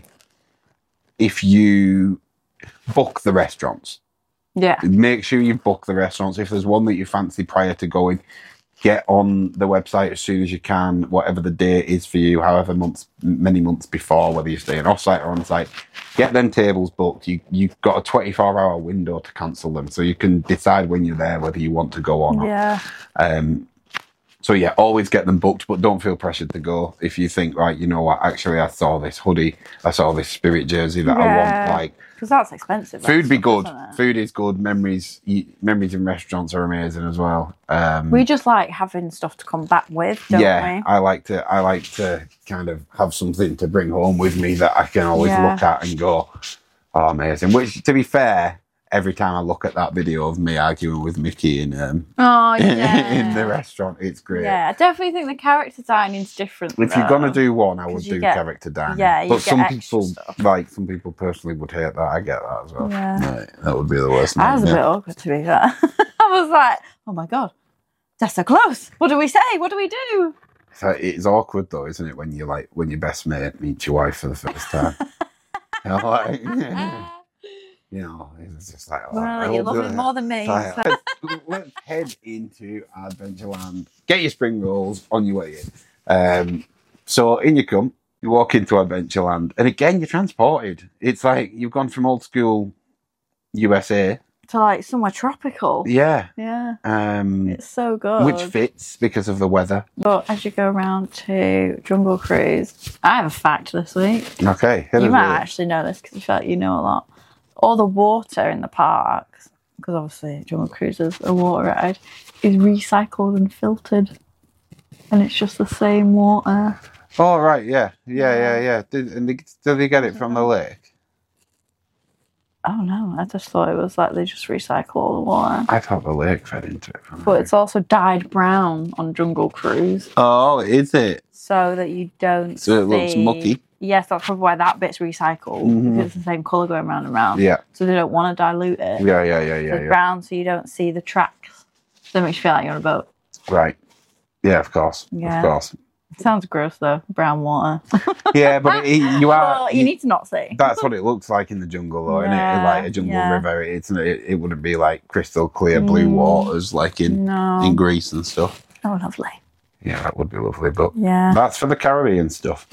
[SPEAKER 1] If you book the restaurants,
[SPEAKER 2] Yeah.
[SPEAKER 1] make sure you book the restaurants. If there's one that you fancy prior to going, get on the website as soon as you can, whatever the date is for you, however months, many months before, whether you're staying off-site or on-site. Get them tables booked. You, you've got a twenty-four hour window to cancel them, so you can decide when you're there whether you want to go or not.
[SPEAKER 2] Yeah.
[SPEAKER 1] Um, so yeah, always get them booked, but don't feel pressured to go. If you think, right, you know what, actually I saw this hoodie, I saw this Spirit jersey that I
[SPEAKER 2] Yeah.
[SPEAKER 1] want, like,
[SPEAKER 2] Because that's expensive. that
[SPEAKER 1] food be
[SPEAKER 2] stuff,
[SPEAKER 1] good.
[SPEAKER 2] isn't it?
[SPEAKER 1] Food is good. Memories, eat, memories in restaurants are amazing as well. Um,
[SPEAKER 2] We just like having stuff to come back with, don't
[SPEAKER 1] yeah,
[SPEAKER 2] we?
[SPEAKER 1] I like to. I like to kind of have something to bring home with me that I can always
[SPEAKER 2] Yeah.
[SPEAKER 1] look at and go, Oh, amazing. Which, to be fair, every time I look at that video of me arguing with Mickey in um,
[SPEAKER 2] Oh, yeah.
[SPEAKER 1] in the restaurant, it's great.
[SPEAKER 2] Yeah, I definitely think the character dining's different.
[SPEAKER 1] If
[SPEAKER 2] though.
[SPEAKER 1] you're gonna do one, I would
[SPEAKER 2] 'Cause you
[SPEAKER 1] do
[SPEAKER 2] get-
[SPEAKER 1] character dining.
[SPEAKER 2] yeah, you
[SPEAKER 1] but
[SPEAKER 2] get
[SPEAKER 1] some
[SPEAKER 2] extra
[SPEAKER 1] people
[SPEAKER 2] stuff.
[SPEAKER 1] like some people personally would hate that. I get that as well.
[SPEAKER 2] Yeah.
[SPEAKER 1] Right, that would be the worst.
[SPEAKER 2] I was a
[SPEAKER 1] nightmare.
[SPEAKER 2] bit awkward, to be fair. I was like, oh my God, that's so close. What do we say? What do we do?
[SPEAKER 1] So it's awkward though, isn't it, when you like when your best mate meets your wife for the first time? You know, like, you know, it's just like, oh,
[SPEAKER 2] Well,
[SPEAKER 1] I
[SPEAKER 2] you
[SPEAKER 1] hope
[SPEAKER 2] love it
[SPEAKER 1] that-
[SPEAKER 2] more than me.
[SPEAKER 1] Like,
[SPEAKER 2] so-
[SPEAKER 1] let's, let's head into Adventureland. Get your spring rolls on your way in. Um, so in you come, you walk into Adventureland, and again you're transported. It's like you've gone from old school U S A,
[SPEAKER 2] To like somewhere tropical.
[SPEAKER 1] yeah,
[SPEAKER 2] Yeah,
[SPEAKER 1] um,
[SPEAKER 2] it's so good.
[SPEAKER 1] which fits because of the weather.
[SPEAKER 2] But as you go around to Jungle Cruise, I have a fact this week.
[SPEAKER 1] Okay, hit
[SPEAKER 2] You
[SPEAKER 1] us
[SPEAKER 2] might
[SPEAKER 1] with it.
[SPEAKER 2] actually know this because I feel like you know a lot. All the water in the parks, because obviously Jungle Cruise is a water ride, is recycled and filtered. And it's just the same water.
[SPEAKER 1] Oh right, yeah, yeah, yeah, yeah. Did, and they, did they get it from the lake?
[SPEAKER 2] Oh no, I just thought it was like they just recycle all the water.
[SPEAKER 1] I thought the lake fed into it. From the
[SPEAKER 2] But
[SPEAKER 1] lake.
[SPEAKER 2] it's also dyed brown on Jungle Cruise
[SPEAKER 1] Oh, is it?
[SPEAKER 2] so that you don't
[SPEAKER 1] So it looks
[SPEAKER 2] see-
[SPEAKER 1] mucky.
[SPEAKER 2] Yes, that's probably why that bit's recycled.
[SPEAKER 1] Mhm.
[SPEAKER 2] Because it's the same colour going round and round.
[SPEAKER 1] Yeah,
[SPEAKER 2] So they don't want to dilute it.
[SPEAKER 1] yeah, yeah, yeah,
[SPEAKER 2] So
[SPEAKER 1] yeah,
[SPEAKER 2] it's
[SPEAKER 1] yeah.
[SPEAKER 2] brown so you don't see the tracks. So it makes you feel like you're on a boat.
[SPEAKER 1] Right. Yeah, of course,
[SPEAKER 2] Yeah.
[SPEAKER 1] of course.
[SPEAKER 2] It sounds gross though, brown water.
[SPEAKER 1] Yeah, but it, you are.
[SPEAKER 2] Well, you,
[SPEAKER 1] you-
[SPEAKER 2] need to not see.
[SPEAKER 1] That's what it looks like in the jungle, though, isn't it?
[SPEAKER 2] Yeah,
[SPEAKER 1] Like a jungle
[SPEAKER 2] yeah.
[SPEAKER 1] river. It's it, it wouldn't be like crystal clear blue
[SPEAKER 2] Mm.
[SPEAKER 1] waters like in
[SPEAKER 2] No.
[SPEAKER 1] in Greece and stuff.
[SPEAKER 2] Oh, lovely.
[SPEAKER 1] Yeah, that would be lovely, but
[SPEAKER 2] Yeah.
[SPEAKER 1] that's for the Caribbean stuff.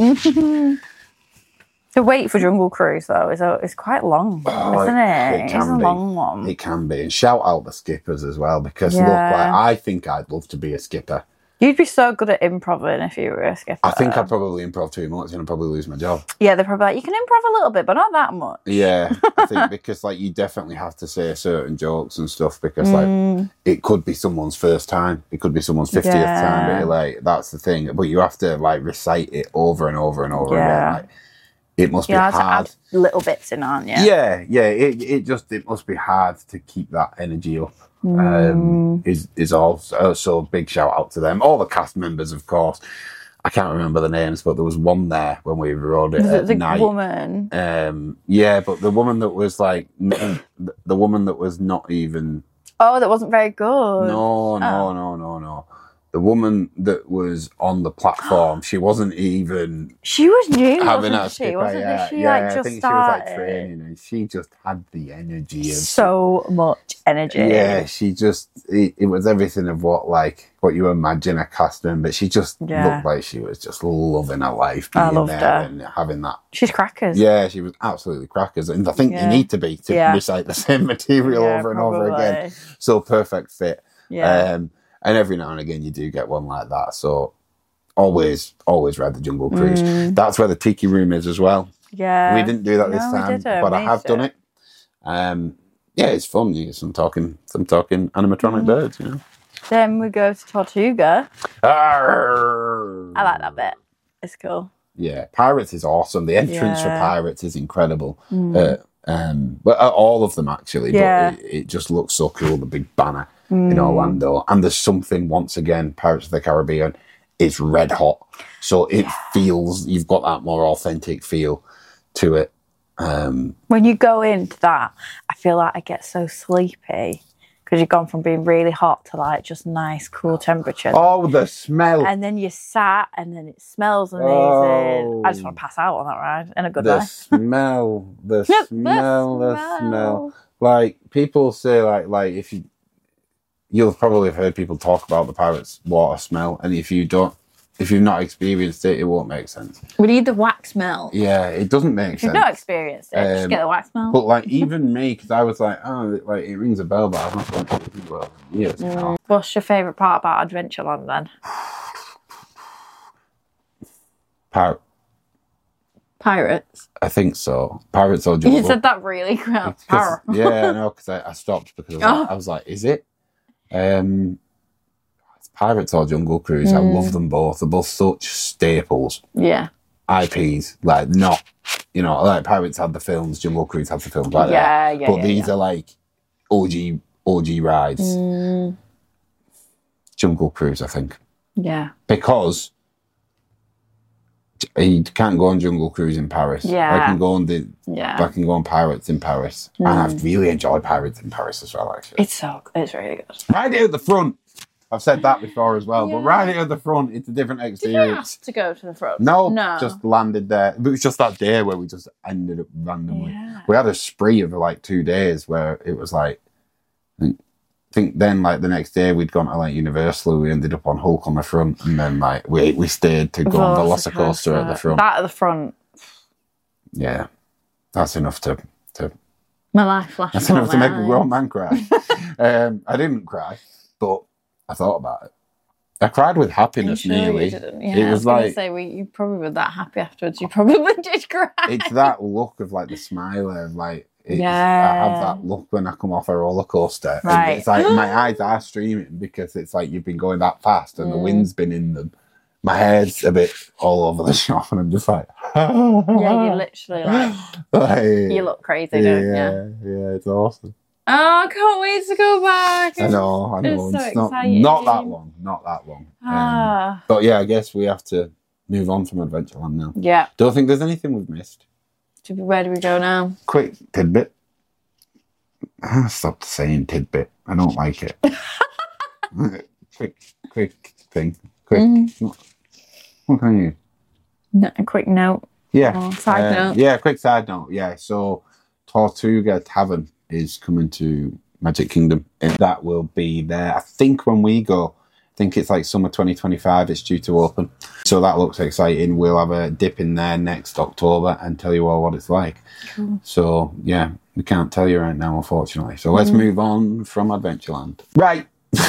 [SPEAKER 2] The wait for Jungle Cruise though is a, is quite long,
[SPEAKER 1] Oh,
[SPEAKER 2] isn't
[SPEAKER 1] it-
[SPEAKER 2] it?
[SPEAKER 1] it
[SPEAKER 2] It's
[SPEAKER 1] can
[SPEAKER 2] a
[SPEAKER 1] be.
[SPEAKER 2] long one.
[SPEAKER 1] It can be, and shout out the skippers as well because look,
[SPEAKER 2] Yeah.
[SPEAKER 1] like I think I'd love to be a skipper.
[SPEAKER 2] You'd be so good at improving if you were a skipper.
[SPEAKER 1] I think I'd probably improv too much and I'd probably lose my job.
[SPEAKER 2] Yeah, they're probably like, you can improv a little bit, but not that much.
[SPEAKER 1] Yeah, I think because like you definitely have to say certain jokes and stuff because like
[SPEAKER 2] Mm,
[SPEAKER 1] it could be someone's first time, it could be someone's fiftieth time.
[SPEAKER 2] Yeah.
[SPEAKER 1] But like that's the thing, but you have to like recite it over and over and over
[SPEAKER 2] Yeah.
[SPEAKER 1] again. Like, it must
[SPEAKER 2] you
[SPEAKER 1] be
[SPEAKER 2] have to
[SPEAKER 1] hard.
[SPEAKER 2] add little bits in, aren't you?
[SPEAKER 1] Yeah, yeah. It it just it must be hard to keep that energy up.
[SPEAKER 2] Mm.
[SPEAKER 1] Um, is is also so big shout out to them, all the cast members, of course. I can't remember the names, but there was one there when we rode it
[SPEAKER 2] Was
[SPEAKER 1] at
[SPEAKER 2] it the
[SPEAKER 1] night.
[SPEAKER 2] woman?
[SPEAKER 1] Um, yeah, but the woman that was like n- the woman that was not even
[SPEAKER 2] Oh, that wasn't very good.
[SPEAKER 1] no, no,
[SPEAKER 2] Oh.
[SPEAKER 1] no, no, no. The woman that was on the platform, she wasn't even
[SPEAKER 2] She was new,
[SPEAKER 1] having
[SPEAKER 2] wasn't
[SPEAKER 1] a
[SPEAKER 2] she?
[SPEAKER 1] skipper.
[SPEAKER 2] Wasn't
[SPEAKER 1] Yeah,
[SPEAKER 2] she
[SPEAKER 1] yeah.
[SPEAKER 2] like
[SPEAKER 1] I
[SPEAKER 2] just
[SPEAKER 1] think she was like
[SPEAKER 2] started?
[SPEAKER 1] training, and she just had the energy of
[SPEAKER 2] So much energy.
[SPEAKER 1] yeah. She just it, it was everything of what like what you imagine a cast member. She just
[SPEAKER 2] Yeah.
[SPEAKER 1] looked like she was just loving her life, being
[SPEAKER 2] I loved
[SPEAKER 1] there
[SPEAKER 2] her.
[SPEAKER 1] and having that.
[SPEAKER 2] She's crackers.
[SPEAKER 1] Yeah, she was absolutely crackers, and I think
[SPEAKER 2] Yeah.
[SPEAKER 1] you need to be to
[SPEAKER 2] Yeah.
[SPEAKER 1] recite the same material
[SPEAKER 2] Yeah,
[SPEAKER 1] over and over again.
[SPEAKER 2] probably.
[SPEAKER 1] So perfect fit.
[SPEAKER 2] Yeah.
[SPEAKER 1] Um, and every now and again you do get one like that. So always, always ride the Jungle Cruise.
[SPEAKER 2] Mm.
[SPEAKER 1] That's where the tiki room is as well.
[SPEAKER 2] yeah.
[SPEAKER 1] we didn't do that this
[SPEAKER 2] No, we
[SPEAKER 1] time,
[SPEAKER 2] didn't.
[SPEAKER 1] but I
[SPEAKER 2] We
[SPEAKER 1] have
[SPEAKER 2] missed
[SPEAKER 1] done
[SPEAKER 2] it.
[SPEAKER 1] it. Um, yeah, it's fun. You get some talking, some talking animatronic
[SPEAKER 2] Mm.
[SPEAKER 1] birds. You know.
[SPEAKER 2] Then we go to Tortuga.
[SPEAKER 1] Arrgh.
[SPEAKER 2] I like that bit. It's cool.
[SPEAKER 1] Yeah, Pirates is awesome. The entrance for
[SPEAKER 2] Yeah.
[SPEAKER 1] Pirates is incredible.
[SPEAKER 2] Mm.
[SPEAKER 1] Uh, um, but uh, all of them actually.
[SPEAKER 2] Yeah.
[SPEAKER 1] But it, it just looks so cool. The big banner in
[SPEAKER 2] Mm.
[SPEAKER 1] Orlando, and there's something once again. Pirates of the Caribbean is red hot, so it feels you've got that more authentic feel to it. Um,
[SPEAKER 2] When you go into that, I feel like I get so sleepy because you've gone from being really hot to like just nice, cool temperature.
[SPEAKER 1] oh, the smell!
[SPEAKER 2] And then you sat, and then it smells amazing.
[SPEAKER 1] Oh.
[SPEAKER 2] I just want to pass out on that ride in a good
[SPEAKER 1] the
[SPEAKER 2] way.
[SPEAKER 1] smell, the
[SPEAKER 2] Yep, the
[SPEAKER 1] smell, the
[SPEAKER 2] smell.
[SPEAKER 1] smell. Like people say, like like if you, you'll probably have heard people talk about the Pirates water smell, and if you don't, if you've not experienced it, it won't make sense.
[SPEAKER 2] We need the wax smell.
[SPEAKER 1] Yeah, it doesn't make
[SPEAKER 2] If you've
[SPEAKER 1] sense.
[SPEAKER 2] not experienced it, just
[SPEAKER 1] Um,
[SPEAKER 2] get the wax smell.
[SPEAKER 1] But like even me, because I was like, oh, it- like it rings a bell, but I've not done it in well years now.
[SPEAKER 2] What's your favourite part about Adventureland then?
[SPEAKER 1] Pir-
[SPEAKER 2] Pirates.
[SPEAKER 1] I think so. Pirates or Jungle.
[SPEAKER 2] You said that really well.
[SPEAKER 1] 'Cause- yeah, no, because I, I stopped because I was,
[SPEAKER 2] Oh.
[SPEAKER 1] like, I was like, is it? Um, it's Pirates or Jungle Cruise. I
[SPEAKER 2] Mm.
[SPEAKER 1] love them both. They're both such staples.
[SPEAKER 2] Yeah.
[SPEAKER 1] I Ps, like not you know, like Pirates had the films, Jungle Cruise had the films like
[SPEAKER 2] Yeah,
[SPEAKER 1] that.
[SPEAKER 2] yeah,
[SPEAKER 1] But
[SPEAKER 2] yeah,
[SPEAKER 1] these
[SPEAKER 2] yeah.
[SPEAKER 1] are like O G, O G rides.
[SPEAKER 2] Mm,
[SPEAKER 1] Jungle Cruise, I think.
[SPEAKER 2] yeah.
[SPEAKER 1] Because you can't go on Jungle Cruise in Paris.
[SPEAKER 2] Yeah.
[SPEAKER 1] I can go on the,
[SPEAKER 2] Yeah.
[SPEAKER 1] I can go on Pirates in Paris.
[SPEAKER 2] Mm.
[SPEAKER 1] And I've really enjoyed Pirates in Paris as well, actually.
[SPEAKER 2] It's so, it's really good.
[SPEAKER 1] Right at the front. I've said that before as well,
[SPEAKER 2] Yeah.
[SPEAKER 1] but right at the front, it's a different
[SPEAKER 2] Did you
[SPEAKER 1] experience.
[SPEAKER 2] have to go to the front?
[SPEAKER 1] No,
[SPEAKER 2] No.
[SPEAKER 1] just landed there. It was just that day where we just ended up randomly.
[SPEAKER 2] Yeah.
[SPEAKER 1] We had a spree of like two days where it was like, I think, I think then like the next day we'd gone to like Universal. We ended up on Hulk on the front, and then like we we stayed to go on the Velocicoaster at the front.
[SPEAKER 2] That at the front.
[SPEAKER 1] Yeah, that's enough to to
[SPEAKER 2] My life flashed.
[SPEAKER 1] that's enough to make a
[SPEAKER 2] my
[SPEAKER 1] grown
[SPEAKER 2] eyes.
[SPEAKER 1] man cry. um, I didn't cry, but I thought about it. I cried with happiness
[SPEAKER 2] I'm sure you
[SPEAKER 1] nearly.
[SPEAKER 2] didn't. Yeah,
[SPEAKER 1] It
[SPEAKER 2] I
[SPEAKER 1] was
[SPEAKER 2] was gonna
[SPEAKER 1] like
[SPEAKER 2] say we, you probably were that happy afterwards. You probably did cry.
[SPEAKER 1] it's that look of like the smile of like it's, I
[SPEAKER 2] Yeah.
[SPEAKER 1] have that look when I come off a roller coaster. And
[SPEAKER 2] Right.
[SPEAKER 1] it's like my eyes are streaming because it's like you've been going that fast and the
[SPEAKER 2] Mm.
[SPEAKER 1] wind's been in them. My head's a bit all over the shop and I'm just like
[SPEAKER 2] Yeah, you literally like
[SPEAKER 1] like,
[SPEAKER 2] you look crazy, don't you?
[SPEAKER 1] yeah, yeah, it's awesome.
[SPEAKER 2] Oh, I can't wait to go back.
[SPEAKER 1] I know, I know.
[SPEAKER 2] It's
[SPEAKER 1] It's,
[SPEAKER 2] so
[SPEAKER 1] not
[SPEAKER 2] exciting.
[SPEAKER 1] not that long, not that long. Um,
[SPEAKER 2] Ah,
[SPEAKER 1] but yeah, I guess we have to move on from Adventureland now.
[SPEAKER 2] yeah.
[SPEAKER 1] Don't think there's anything we've missed.
[SPEAKER 2] Do we- Where do we go now?
[SPEAKER 1] Quick tidbit. I stopped saying tidbit. I don't like it. quick, quick thing. Quick.
[SPEAKER 2] Mm.
[SPEAKER 1] What can you?
[SPEAKER 2] No, a quick note.
[SPEAKER 1] Yeah.
[SPEAKER 2] Oh, side
[SPEAKER 1] uh,
[SPEAKER 2] note.
[SPEAKER 1] Yeah, quick side note. Yeah. So Tortuga Tavern is coming to Magic Kingdom. And that will be there. I think when we go, I think it's like summer twenty twenty-five. It's due to open. So that looks exciting. We'll have a dip in there next October and tell you all what it's like.
[SPEAKER 2] Cool.
[SPEAKER 1] So yeah, we can't tell you right now, unfortunately. So let's move on from Adventureland. Right.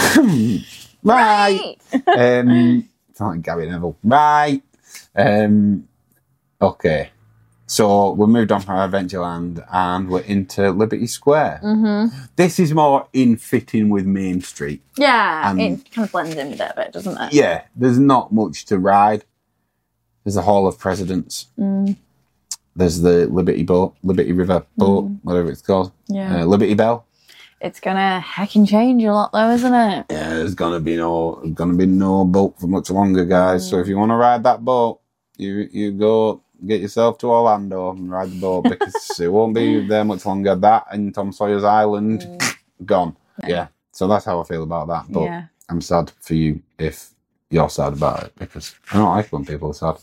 [SPEAKER 1] right. um, it's not like Gary Neville. Right. Um, okay. So we moved on from Adventureland and we're into Liberty Square.
[SPEAKER 2] Mm-hmm.
[SPEAKER 1] This is more in fitting with Main Street.
[SPEAKER 2] Yeah,
[SPEAKER 1] Um,
[SPEAKER 2] it kind of blends in with it a bit, doesn't it?
[SPEAKER 1] Yeah, there's not much to ride. There's the Hall of Presidents.
[SPEAKER 2] Mm,
[SPEAKER 1] There's the Liberty Boat, Liberty River Boat, whatever it's called.
[SPEAKER 2] yeah.
[SPEAKER 1] Uh, Liberty Bell.
[SPEAKER 2] It's gonna heckin' change a lot, though, isn't it?
[SPEAKER 1] Yeah, there's gonna be no gonna be no boat for much longer, guys. So if you want to ride that boat, you you go get yourself to Orlando and ride the boat because it won't be there much longer. That and Tom Sawyer's Island gone. Yeah. So that's how I feel about that. But
[SPEAKER 2] Yeah.
[SPEAKER 1] I'm sad for you if you're sad about it because I don't like when people are sad.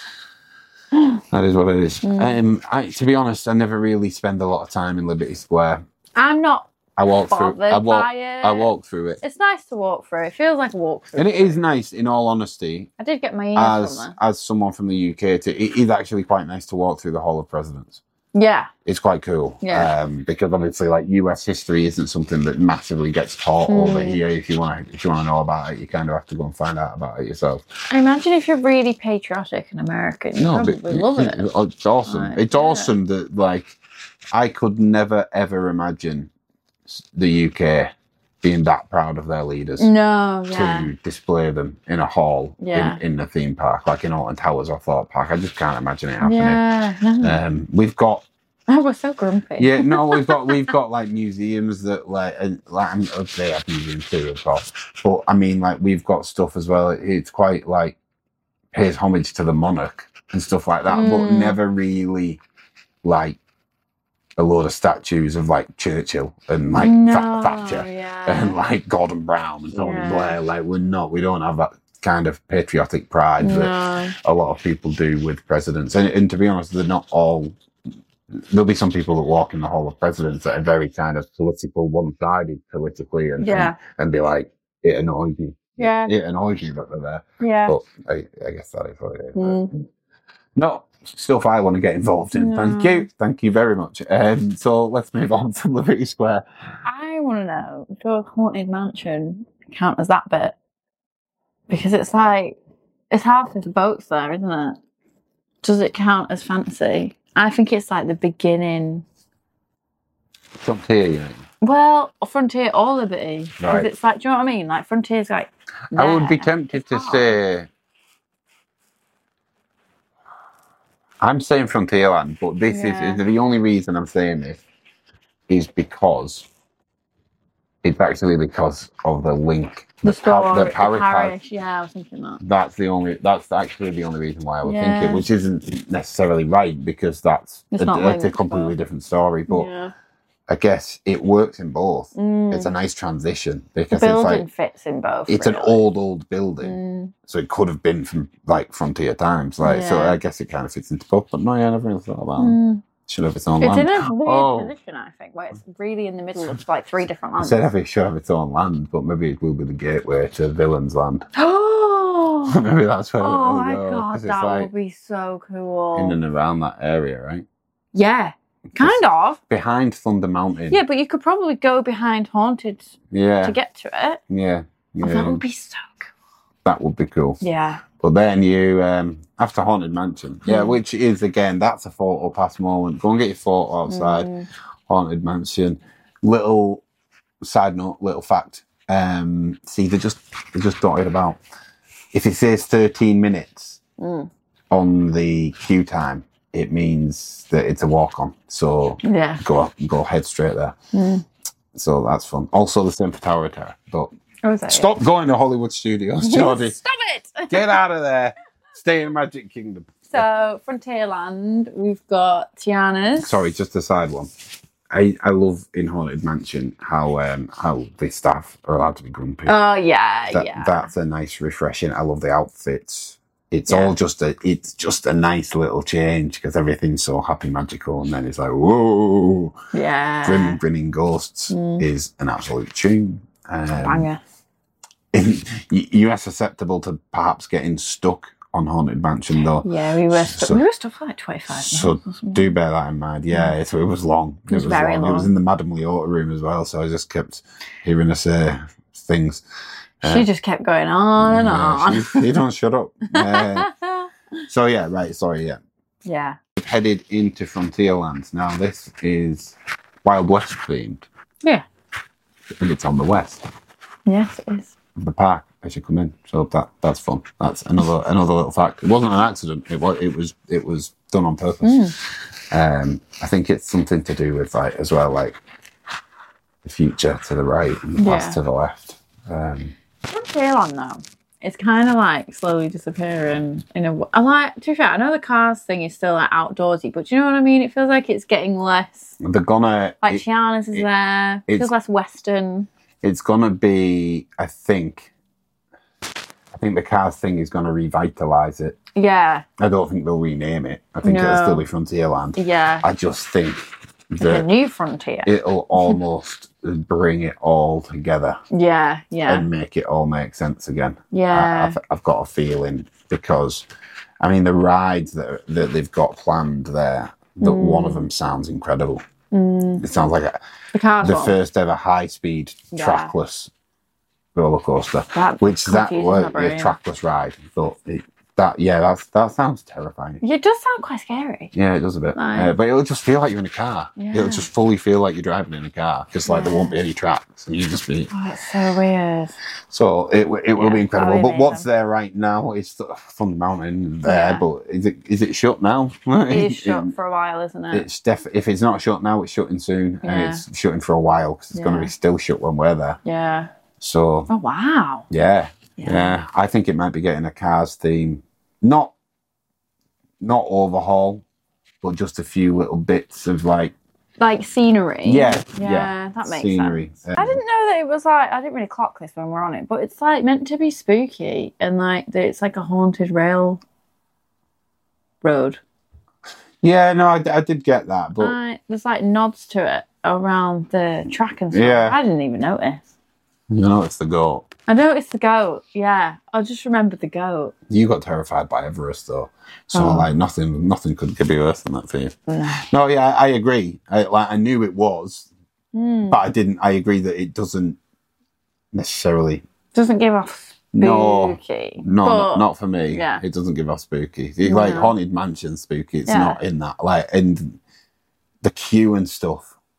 [SPEAKER 1] That is what it is. Um, I, to be honest, I never really spend a lot of time in Liberty Square.
[SPEAKER 2] I'm not
[SPEAKER 1] I walk through.
[SPEAKER 2] bothered
[SPEAKER 1] I walk.
[SPEAKER 2] by it.
[SPEAKER 1] I walk through it.
[SPEAKER 2] It's nice to walk through. It feels like a walk through.
[SPEAKER 1] And it is nice, in all honesty,
[SPEAKER 2] I did get my ears
[SPEAKER 1] as
[SPEAKER 2] from
[SPEAKER 1] as someone from the U K. To, it is actually quite nice to walk through the Hall of Presidents.
[SPEAKER 2] there. Yeah.
[SPEAKER 1] It's quite cool,
[SPEAKER 2] Yeah.
[SPEAKER 1] um, because obviously, like U S history isn't something that massively gets taught
[SPEAKER 2] Mm.
[SPEAKER 1] over here. If you want to, if you want to know about it, you kind of have to go and find out about it yourself.
[SPEAKER 2] I imagine if you're really patriotic and American, you probably
[SPEAKER 1] but
[SPEAKER 2] love it.
[SPEAKER 1] It's awesome.
[SPEAKER 2] Right,
[SPEAKER 1] It's
[SPEAKER 2] yeah.
[SPEAKER 1] awesome that like I could never ever imagine the U K being that proud of their leaders.
[SPEAKER 2] No, yeah.
[SPEAKER 1] To display them in a hall
[SPEAKER 2] Yeah.
[SPEAKER 1] in, in the theme park, like in Alton Towers or Thorpe Park. I just can't imagine it happening.
[SPEAKER 2] Yeah. No.
[SPEAKER 1] Um, we've got
[SPEAKER 2] Oh, we're so grumpy.
[SPEAKER 1] yeah, no, we've got we've got like museums that like uh, like I mean, they have museums too, of course. But I mean, like we've got stuff as well. It's quite like pays homage to the monarch and stuff like that, but
[SPEAKER 2] Mm.
[SPEAKER 1] never really like a load of statues of like Churchill and like
[SPEAKER 2] no,
[SPEAKER 1] Tha- Thatcher
[SPEAKER 2] yeah.
[SPEAKER 1] and like Gordon Brown and Tony
[SPEAKER 2] Yeah.
[SPEAKER 1] Blair. Like we're not, we don't have that kind of patriotic pride that
[SPEAKER 2] No.
[SPEAKER 1] a lot of people do with presidents. And, and to be honest, they're not all. There'll be some people that walk in the Hall of Presidents that are very kind of political, one-sided politically, and
[SPEAKER 2] Yeah.
[SPEAKER 1] and, and be like, it annoys you.
[SPEAKER 2] Yeah.
[SPEAKER 1] It annoys you that they're there.
[SPEAKER 2] Yeah.
[SPEAKER 1] But I, I guess that is what it is.
[SPEAKER 2] Mm.
[SPEAKER 1] Not stuff I want to get involved in.
[SPEAKER 2] No.
[SPEAKER 1] Thank you. Thank you very much. Um, so let's move on to Liberty Square.
[SPEAKER 2] I want to know, does Haunted Mansion count as that bit? Because it's like, it's half of the boats there, isn't it? Does it count as fantasy? I think it's like the beginning.
[SPEAKER 1] Frontier, you mean?
[SPEAKER 2] Well, Frontier or Liberty. Because
[SPEAKER 1] Right.
[SPEAKER 2] it's like, do you know what I mean? Like, Frontier's like.
[SPEAKER 1] I would be
[SPEAKER 2] there.
[SPEAKER 1] tempted
[SPEAKER 2] It's
[SPEAKER 1] to
[SPEAKER 2] hard.
[SPEAKER 1] say. I'm saying Frontierland, but this
[SPEAKER 2] Yeah.
[SPEAKER 1] is the only reason I'm saying this is because it's actually because of the link.
[SPEAKER 2] The store,
[SPEAKER 1] pa-
[SPEAKER 2] the
[SPEAKER 1] the parish.
[SPEAKER 2] parish. Yeah, I was thinking that.
[SPEAKER 1] That's the only. That's actually the only reason why I would
[SPEAKER 2] Yeah.
[SPEAKER 1] think it, which isn't necessarily right because that's
[SPEAKER 2] It's
[SPEAKER 1] a,
[SPEAKER 2] not
[SPEAKER 1] it's a
[SPEAKER 2] linked,
[SPEAKER 1] completely
[SPEAKER 2] but-
[SPEAKER 1] different story. But
[SPEAKER 2] Yeah.
[SPEAKER 1] I guess it works in both.
[SPEAKER 2] Mm.
[SPEAKER 1] It's a nice transition
[SPEAKER 2] The
[SPEAKER 1] because it's
[SPEAKER 2] building
[SPEAKER 1] like
[SPEAKER 2] fits in both.
[SPEAKER 1] it's an
[SPEAKER 2] really.
[SPEAKER 1] old old building,
[SPEAKER 2] Mm.
[SPEAKER 1] so it could have been from like frontier times. Like so,
[SPEAKER 2] Yeah.
[SPEAKER 1] I guess it kind of fits into both. But no, yeah, I never really thought about it.
[SPEAKER 2] Mm.
[SPEAKER 1] Should have its own
[SPEAKER 2] It's
[SPEAKER 1] land.
[SPEAKER 2] in a weird
[SPEAKER 1] Oh.
[SPEAKER 2] position, I think, where it's really in the middle of like three different
[SPEAKER 1] I
[SPEAKER 2] lands.
[SPEAKER 1] said it should have its own land, but maybe it will be the gateway to Villain's land.
[SPEAKER 2] Oh,
[SPEAKER 1] Maybe that's where
[SPEAKER 2] oh
[SPEAKER 1] it'll
[SPEAKER 2] my
[SPEAKER 1] go,
[SPEAKER 2] god,
[SPEAKER 1] 'cause it's
[SPEAKER 2] that
[SPEAKER 1] like
[SPEAKER 2] would be so cool.
[SPEAKER 1] in and around that area, right?
[SPEAKER 2] Yeah, kind of.
[SPEAKER 1] Behind Thunder Mountain.
[SPEAKER 2] Yeah, but you could probably go behind Haunted
[SPEAKER 1] Yeah.
[SPEAKER 2] to get to it.
[SPEAKER 1] Yeah.
[SPEAKER 2] Oh,
[SPEAKER 1] Yeah.
[SPEAKER 2] that would be so cool.
[SPEAKER 1] That would be cool.
[SPEAKER 2] Yeah.
[SPEAKER 1] But then you, um, after Haunted Mansion, yeah,
[SPEAKER 2] Mm.
[SPEAKER 1] which is, again, that's a photo pass moment. Go and get your photo outside.
[SPEAKER 2] Mm.
[SPEAKER 1] Haunted Mansion. Little side note, little fact. Um, see, they're just, they're just dotted about. If it says thirteen minutes
[SPEAKER 2] Mm.
[SPEAKER 1] on the queue time, it means that it's a walk on. So
[SPEAKER 2] Yeah.
[SPEAKER 1] go go head straight there.
[SPEAKER 2] Mm.
[SPEAKER 1] So that's fun. Also the same for Tower of Terror. But
[SPEAKER 2] What was that?
[SPEAKER 1] stop going to Hollywood Studios, Geordie.
[SPEAKER 2] Stop it!
[SPEAKER 1] Get out of there. Stay in Magic Kingdom.
[SPEAKER 2] So, Frontierland, we've got Tiana's.
[SPEAKER 1] Sorry, just a side one. I, I love in Haunted Mansion how um how the staff are allowed to be grumpy.
[SPEAKER 2] Oh, yeah,
[SPEAKER 1] that,
[SPEAKER 2] yeah.
[SPEAKER 1] That's a nice refreshing. I love the outfits. It's
[SPEAKER 2] Yeah.
[SPEAKER 1] all just a it's just a nice little change because everything's so happy magical, and then it's like whoa,
[SPEAKER 2] yeah.
[SPEAKER 1] grim grinning ghosts
[SPEAKER 2] Mm.
[SPEAKER 1] is an absolute tune. Um,
[SPEAKER 2] Banger.
[SPEAKER 1] you are susceptible to perhaps getting stuck on Haunted Mansion though.
[SPEAKER 2] Yeah, we were stuck.
[SPEAKER 1] So-
[SPEAKER 2] we were stuck for like twenty-five minutes.
[SPEAKER 1] So
[SPEAKER 2] or something.
[SPEAKER 1] do bear that in mind. Yeah, it, it was long.
[SPEAKER 2] It was very
[SPEAKER 1] It was
[SPEAKER 2] long.
[SPEAKER 1] in the Madame Leota room as well, so I just kept hearing her say things.
[SPEAKER 2] She just kept going on and
[SPEAKER 1] Yeah,
[SPEAKER 2] on.
[SPEAKER 1] she, she don't shut up. Uh, so yeah, right. Sorry, yeah.
[SPEAKER 2] yeah.
[SPEAKER 1] We've headed into Frontierland. Now this is Wild West themed,
[SPEAKER 2] Yeah.
[SPEAKER 1] and it's on the west
[SPEAKER 2] Yes, it is.
[SPEAKER 1] of the park as you come in. So that that's fun. That's another another little fact. It wasn't an accident. It was it was it was done on purpose.
[SPEAKER 2] Mm.
[SPEAKER 1] Um, I think it's something to do with like as well, like the future to the right and the past
[SPEAKER 2] Yeah.
[SPEAKER 1] to the left. Um,
[SPEAKER 2] Frontierland, though, it's kind of like slowly disappearing in a w- I like, to be fair, I know the cars thing is still like outdoorsy, but do you know what I mean? It feels like it's getting less.
[SPEAKER 1] they're gonna.
[SPEAKER 2] Like
[SPEAKER 1] it-
[SPEAKER 2] Tiana's is
[SPEAKER 1] it-
[SPEAKER 2] there. It
[SPEAKER 1] it's-
[SPEAKER 2] feels less Western.
[SPEAKER 1] it's gonna be. I think. I think the cars thing is gonna revitalise it.
[SPEAKER 2] Yeah.
[SPEAKER 1] I don't think they'll rename it. I think it'll
[SPEAKER 2] No.
[SPEAKER 1] still be Frontierland.
[SPEAKER 2] Yeah.
[SPEAKER 1] I just think
[SPEAKER 2] Like a
[SPEAKER 1] that
[SPEAKER 2] new frontier.
[SPEAKER 1] it'll almost bring it all together
[SPEAKER 2] yeah. Yeah.
[SPEAKER 1] and make it all make sense again. I,
[SPEAKER 2] yeah.
[SPEAKER 1] I've, I've got a feeling because, I mean, the rides that that they've got planned there, that
[SPEAKER 2] Mm.
[SPEAKER 1] one of them sounds incredible. It sounds like a,
[SPEAKER 2] the cars
[SPEAKER 1] the
[SPEAKER 2] one.
[SPEAKER 1] first ever high speed
[SPEAKER 2] Yeah.
[SPEAKER 1] trackless roller coaster,
[SPEAKER 2] That
[SPEAKER 1] which that
[SPEAKER 2] confuses
[SPEAKER 1] was
[SPEAKER 2] my
[SPEAKER 1] a
[SPEAKER 2] brain.
[SPEAKER 1] trackless ride. But it, that yeah, that's that sounds terrifying.
[SPEAKER 2] It does sound quite scary.
[SPEAKER 1] Yeah, it does a bit.
[SPEAKER 2] Like-
[SPEAKER 1] Uh, but it'll just feel like you're in a car.
[SPEAKER 2] Yeah.
[SPEAKER 1] It'll just fully feel like you're driving in a car. Just like there
[SPEAKER 2] Yeah.
[SPEAKER 1] won't be any tracks. And you just be.
[SPEAKER 2] Oh, it's so weird.
[SPEAKER 1] So it w- it will
[SPEAKER 2] Yeah,
[SPEAKER 1] be incredible.
[SPEAKER 2] that'll be
[SPEAKER 1] But what's
[SPEAKER 2] amazing.
[SPEAKER 1] there right now is the Thunder Mountain there.
[SPEAKER 2] Yeah.
[SPEAKER 1] But is it is it shut now?
[SPEAKER 2] It is shut for a while, isn't it?
[SPEAKER 1] It's def- if it's not shut now, it's shutting soon, and
[SPEAKER 2] Yeah.
[SPEAKER 1] it's shutting for a while because it's going to
[SPEAKER 2] Yeah.
[SPEAKER 1] be still shut when we're there.
[SPEAKER 2] Yeah.
[SPEAKER 1] So
[SPEAKER 2] Oh, wow.
[SPEAKER 1] yeah,
[SPEAKER 2] Yeah.
[SPEAKER 1] yeah, I think it might be getting a Cars theme, not not overhaul, but just a few little bits of like
[SPEAKER 2] Like scenery.
[SPEAKER 1] yeah,
[SPEAKER 2] Yeah,
[SPEAKER 1] yeah,
[SPEAKER 2] that makes
[SPEAKER 1] scenery.
[SPEAKER 2] sense.
[SPEAKER 1] Um,
[SPEAKER 2] I didn't know that it was like, I didn't really clock this when we're on it, but it's like meant to be spooky and like that it's like a haunted rail road.
[SPEAKER 1] Yeah, no, I, d- I did get that, but
[SPEAKER 2] Like, there's like nods to it around the track and stuff.
[SPEAKER 1] Yeah.
[SPEAKER 2] I didn't even notice.
[SPEAKER 1] you know, it's the goat.
[SPEAKER 2] I noticed the goat. Yeah, I just remembered the goat.
[SPEAKER 1] You got terrified by Everest, though, so
[SPEAKER 2] Oh.
[SPEAKER 1] like nothing, nothing could, could be worse than that for you.
[SPEAKER 2] No.
[SPEAKER 1] No, yeah, I, I agree. I, like, I knew it was,
[SPEAKER 2] Mm.
[SPEAKER 1] but I didn't. I agree that it doesn't necessarily.
[SPEAKER 2] Doesn't give off
[SPEAKER 1] No.
[SPEAKER 2] spooky.
[SPEAKER 1] No,
[SPEAKER 2] but
[SPEAKER 1] not, not for me.
[SPEAKER 2] yeah.
[SPEAKER 1] It doesn't give off spooky. It's like
[SPEAKER 2] No.
[SPEAKER 1] Haunted Mansion spooky. It's
[SPEAKER 2] Yeah.
[SPEAKER 1] not in that. Like, and the queue and stuff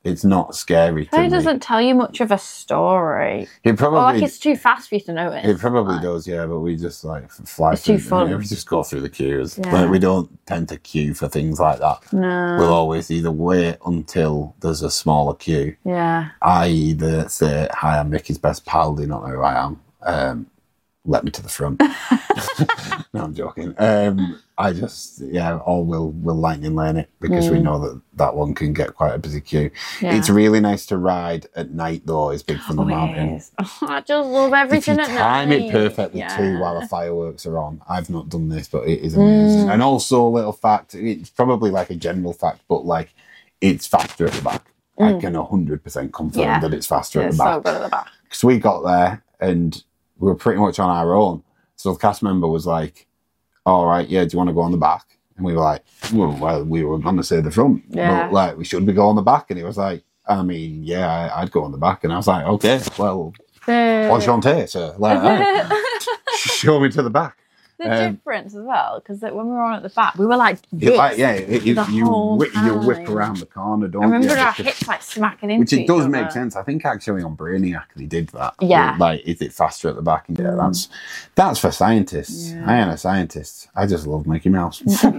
[SPEAKER 1] It's not scary to
[SPEAKER 2] But it
[SPEAKER 1] me.
[SPEAKER 2] doesn't tell you much of a story.
[SPEAKER 1] It probably,
[SPEAKER 2] Or like it's too fast for you to notice.
[SPEAKER 1] it probably
[SPEAKER 2] like,
[SPEAKER 1] does, yeah. But we just like fly
[SPEAKER 2] It's
[SPEAKER 1] through.
[SPEAKER 2] too fun.
[SPEAKER 1] Yeah, we just go through the queues.
[SPEAKER 2] Yeah.
[SPEAKER 1] Like, we don't tend to queue for things like that.
[SPEAKER 2] No.
[SPEAKER 1] We'll always either wait until there's a smaller queue.
[SPEAKER 2] Yeah.
[SPEAKER 1] I either say, "Hi, I'm Ricky's best pal. Do you not know who I am? Um, let me to the front." No, I'm joking. Um, I just, yeah, or we'll, we'll lightning lane it because mm. we know that that one can get quite a busy queue. Yeah. It's really nice to ride at night, though. It's Big Thunder
[SPEAKER 2] oh,
[SPEAKER 1] Mountain.
[SPEAKER 2] Oh, I just love everything
[SPEAKER 1] if you
[SPEAKER 2] at
[SPEAKER 1] time
[SPEAKER 2] night.
[SPEAKER 1] it perfectly
[SPEAKER 2] yeah.
[SPEAKER 1] too while the fireworks are on. I've not done this, but it is amazing. Mm. And also, a little fact, it's probably like a general fact, but like, it's faster at the back. Mm. I can one hundred percent confirm yeah. that it's faster
[SPEAKER 2] it's
[SPEAKER 1] at the back.
[SPEAKER 2] so good at the back.
[SPEAKER 1] Because we got there and we were pretty much on our own. So the cast member was like, all right, yeah, do you want to go on the back? And we were like, well, well we were going to say the front.
[SPEAKER 2] Yeah.
[SPEAKER 1] But, like, we should be go on the back. And he was like, I mean, yeah, I, I'd go on the back. And I was like, okay, well, uh, what's your take, sir? Like, right, show me to the back.
[SPEAKER 2] The
[SPEAKER 1] um,
[SPEAKER 2] difference as well, because when we were on at the back, we were like,
[SPEAKER 1] this like yeah, it, it,
[SPEAKER 2] the
[SPEAKER 1] you,
[SPEAKER 2] whole
[SPEAKER 1] whip,
[SPEAKER 2] time.
[SPEAKER 1] you whip around the corner, don't
[SPEAKER 2] I remember
[SPEAKER 1] you?
[SPEAKER 2] our hips like smacking into
[SPEAKER 1] Which it
[SPEAKER 2] each
[SPEAKER 1] does
[SPEAKER 2] other.
[SPEAKER 1] make sense. I think actually on Brainiac they did that.
[SPEAKER 2] Yeah.
[SPEAKER 1] Like, is it faster at the back? And yeah, mm. that's that's for scientists.
[SPEAKER 2] Yeah.
[SPEAKER 1] I am a scientist. I just love Mickey Mouse.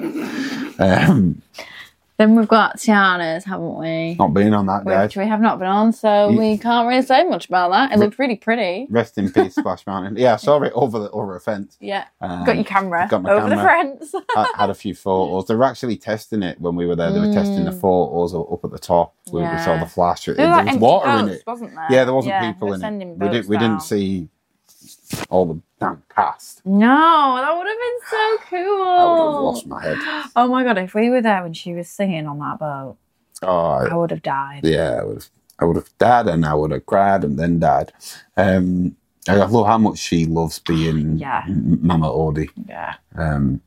[SPEAKER 1] um,
[SPEAKER 2] Then we've got Tiana's, haven't we?
[SPEAKER 1] Not been on that, guys.
[SPEAKER 2] Which we have not been on, so
[SPEAKER 1] You,
[SPEAKER 2] we can't really say much about that. It looked really pretty.
[SPEAKER 1] Rest in peace, Splash Mountain. Yeah, I saw it over the over a fence.
[SPEAKER 2] Yeah.
[SPEAKER 1] Um,
[SPEAKER 2] got your camera
[SPEAKER 1] got my
[SPEAKER 2] over
[SPEAKER 1] camera.
[SPEAKER 2] the fence.
[SPEAKER 1] I had a few photos. They were actually testing it when we were there. They were mm. testing the photos up at the top. We,
[SPEAKER 2] yeah.
[SPEAKER 1] we saw the flash. There,
[SPEAKER 2] there was, like,
[SPEAKER 1] was water
[SPEAKER 2] boats,
[SPEAKER 1] in it.
[SPEAKER 2] Wasn't there?
[SPEAKER 1] Yeah, there wasn't
[SPEAKER 2] yeah,
[SPEAKER 1] people in it.
[SPEAKER 2] We,
[SPEAKER 1] did, we didn't see all the damn cast.
[SPEAKER 2] No, that would have been so cool.
[SPEAKER 1] I would have lost my head.
[SPEAKER 2] Oh my god, if we were there when she was singing on that boat,
[SPEAKER 1] oh,
[SPEAKER 2] I would have died.
[SPEAKER 1] Yeah, I would have, I would have died and I would have cried and then died. Um, I love how much she loves being
[SPEAKER 2] yeah.
[SPEAKER 1] Mama Odie.
[SPEAKER 2] Yeah.
[SPEAKER 1] Um,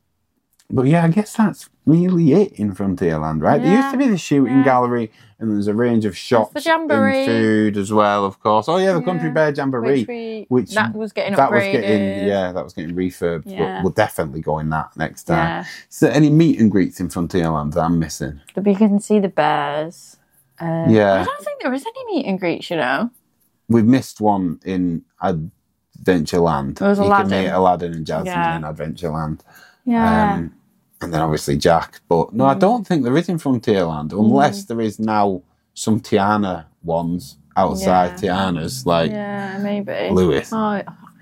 [SPEAKER 1] but yeah, I guess that's really it in Frontierland, right? Yeah. There used to be the shooting yeah. gallery and there's a range of shops and food as well, of course. Oh yeah, the yeah. Country Bear Jamboree.
[SPEAKER 2] Which, we,
[SPEAKER 1] which
[SPEAKER 2] that was getting
[SPEAKER 1] that
[SPEAKER 2] upgraded.
[SPEAKER 1] Was getting, yeah, that was getting refurbed.
[SPEAKER 2] Yeah.
[SPEAKER 1] But we'll definitely go in that next time.
[SPEAKER 2] Yeah.
[SPEAKER 1] Is there any meet and greets in Frontierland that I'm missing?
[SPEAKER 2] But you can see the bears. Um,
[SPEAKER 1] yeah.
[SPEAKER 2] I don't think there is any meet and greets, you know.
[SPEAKER 1] We've missed one in Adventureland.
[SPEAKER 2] There was
[SPEAKER 1] you
[SPEAKER 2] Aladdin.
[SPEAKER 1] can meet Aladdin and Jasmine
[SPEAKER 2] yeah.
[SPEAKER 1] in Adventureland.
[SPEAKER 2] Yeah.
[SPEAKER 1] Um, and then obviously Jack. But no, mm. I don't think there is in Frontierland, unless mm. there is now some Tiana ones outside yeah. Tiana's, like
[SPEAKER 2] yeah, maybe
[SPEAKER 1] Lewis.
[SPEAKER 2] Oh,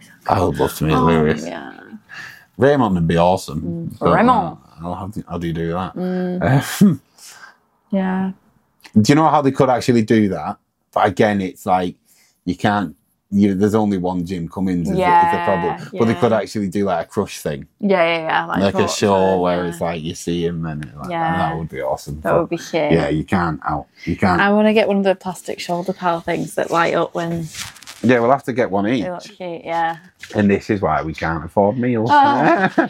[SPEAKER 1] I would love to meet oh, Lewis.
[SPEAKER 2] Yeah.
[SPEAKER 1] Raymond would be awesome.
[SPEAKER 2] Mm. Raymond.
[SPEAKER 1] How, how, do, how do you do that?
[SPEAKER 2] Mm.
[SPEAKER 1] Um,
[SPEAKER 2] yeah.
[SPEAKER 1] Do you know how they could actually do that? But again, it's like you can't. You, there's only one Jim Cummins is,
[SPEAKER 2] yeah,
[SPEAKER 1] the, is the problem.
[SPEAKER 2] Yeah.
[SPEAKER 1] But they could actually do like a Crush thing.
[SPEAKER 2] Yeah, yeah, yeah.
[SPEAKER 1] Like, like a show where
[SPEAKER 2] yeah.
[SPEAKER 1] it's like you see him and it, like,
[SPEAKER 2] yeah.
[SPEAKER 1] that would be awesome.
[SPEAKER 2] That
[SPEAKER 1] but,
[SPEAKER 2] would be cute.
[SPEAKER 1] Yeah, you can't out. You can't.
[SPEAKER 2] I want to get one of the plastic shoulder pal things that light up when.
[SPEAKER 1] Yeah, we'll have to get one each.
[SPEAKER 2] They look cute, yeah.
[SPEAKER 1] And this is why we can't afford meals.
[SPEAKER 2] Oh.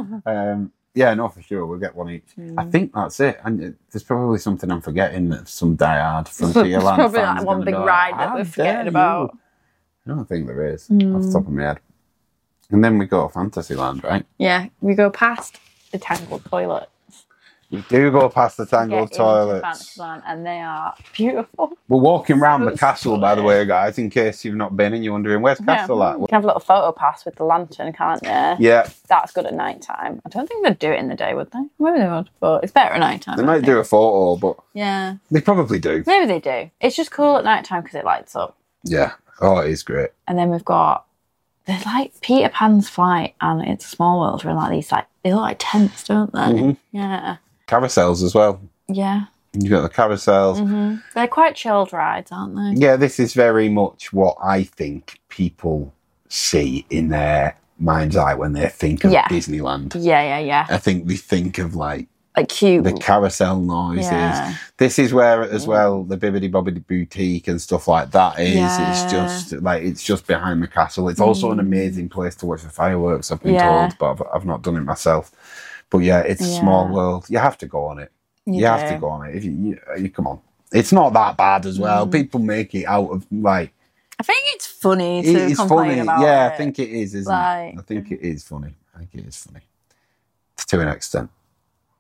[SPEAKER 1] um, yeah, no, for sure. We'll get one each. Mm. I think that's it. And there's probably something I'm forgetting that some diehard Frontierland
[SPEAKER 2] probably
[SPEAKER 1] fans
[SPEAKER 2] like one big
[SPEAKER 1] go,
[SPEAKER 2] ride that we're forgetting about.
[SPEAKER 1] You? I don't think there is,
[SPEAKER 2] mm.
[SPEAKER 1] off the top of my head. And then we go to Fantasyland, right?
[SPEAKER 2] Yeah, we go past the Tangled toilets.
[SPEAKER 1] We do go past the Tangled toilets.
[SPEAKER 2] Fantasyland, and they are beautiful.
[SPEAKER 1] We're walking around
[SPEAKER 2] so
[SPEAKER 1] the castle, by the way, guys, in case you've not been and you're wondering, where's
[SPEAKER 2] yeah.
[SPEAKER 1] Castle at?
[SPEAKER 2] You can have a little photo pass with the lantern, can't you?
[SPEAKER 1] Yeah.
[SPEAKER 2] That's good at night time. I don't think they'd do it in the day, would they? Maybe they would, but it's better at night time.
[SPEAKER 1] They might do a photo, but
[SPEAKER 2] yeah,
[SPEAKER 1] they probably do.
[SPEAKER 2] Maybe they do. It's just cool at night time because it lights up.
[SPEAKER 1] Yeah. Oh, it is great.
[SPEAKER 2] And then we've got, there's like Peter Pan's Flight and It's a Small World, where like these, like, they look like tents, don't they?
[SPEAKER 1] Mm-hmm.
[SPEAKER 2] Yeah.
[SPEAKER 1] Carousels as well.
[SPEAKER 2] Yeah.
[SPEAKER 1] You've got the carousels.
[SPEAKER 2] Mm-hmm. They're quite chilled rides, aren't they?
[SPEAKER 1] Yeah, this is very much what I think people see in their mind's eye when they think of
[SPEAKER 2] yeah.
[SPEAKER 1] Disneyland.
[SPEAKER 2] Yeah, yeah, yeah.
[SPEAKER 1] I think they think of like
[SPEAKER 2] like cute
[SPEAKER 1] the carousel noises. Yeah. This is where as well the Bibbidi Bobbidi Boutique and stuff like that is. Yeah. It's just like it's just behind the castle. It's also mm. an amazing place to watch the fireworks, I've been
[SPEAKER 2] yeah.
[SPEAKER 1] told, but I've, I've not done it myself. But yeah, it's yeah. a small world. You have to go on it. You, you have to go on it. If you, you, you come on, it's not that bad as well. Mm. People make it out of like.
[SPEAKER 2] I think it's funny to
[SPEAKER 1] it's
[SPEAKER 2] complain
[SPEAKER 1] funny.
[SPEAKER 2] about
[SPEAKER 1] Yeah,
[SPEAKER 2] it.
[SPEAKER 1] I think it is, isn't
[SPEAKER 2] like,
[SPEAKER 1] it? I think it is funny. I think it is funny to an extent.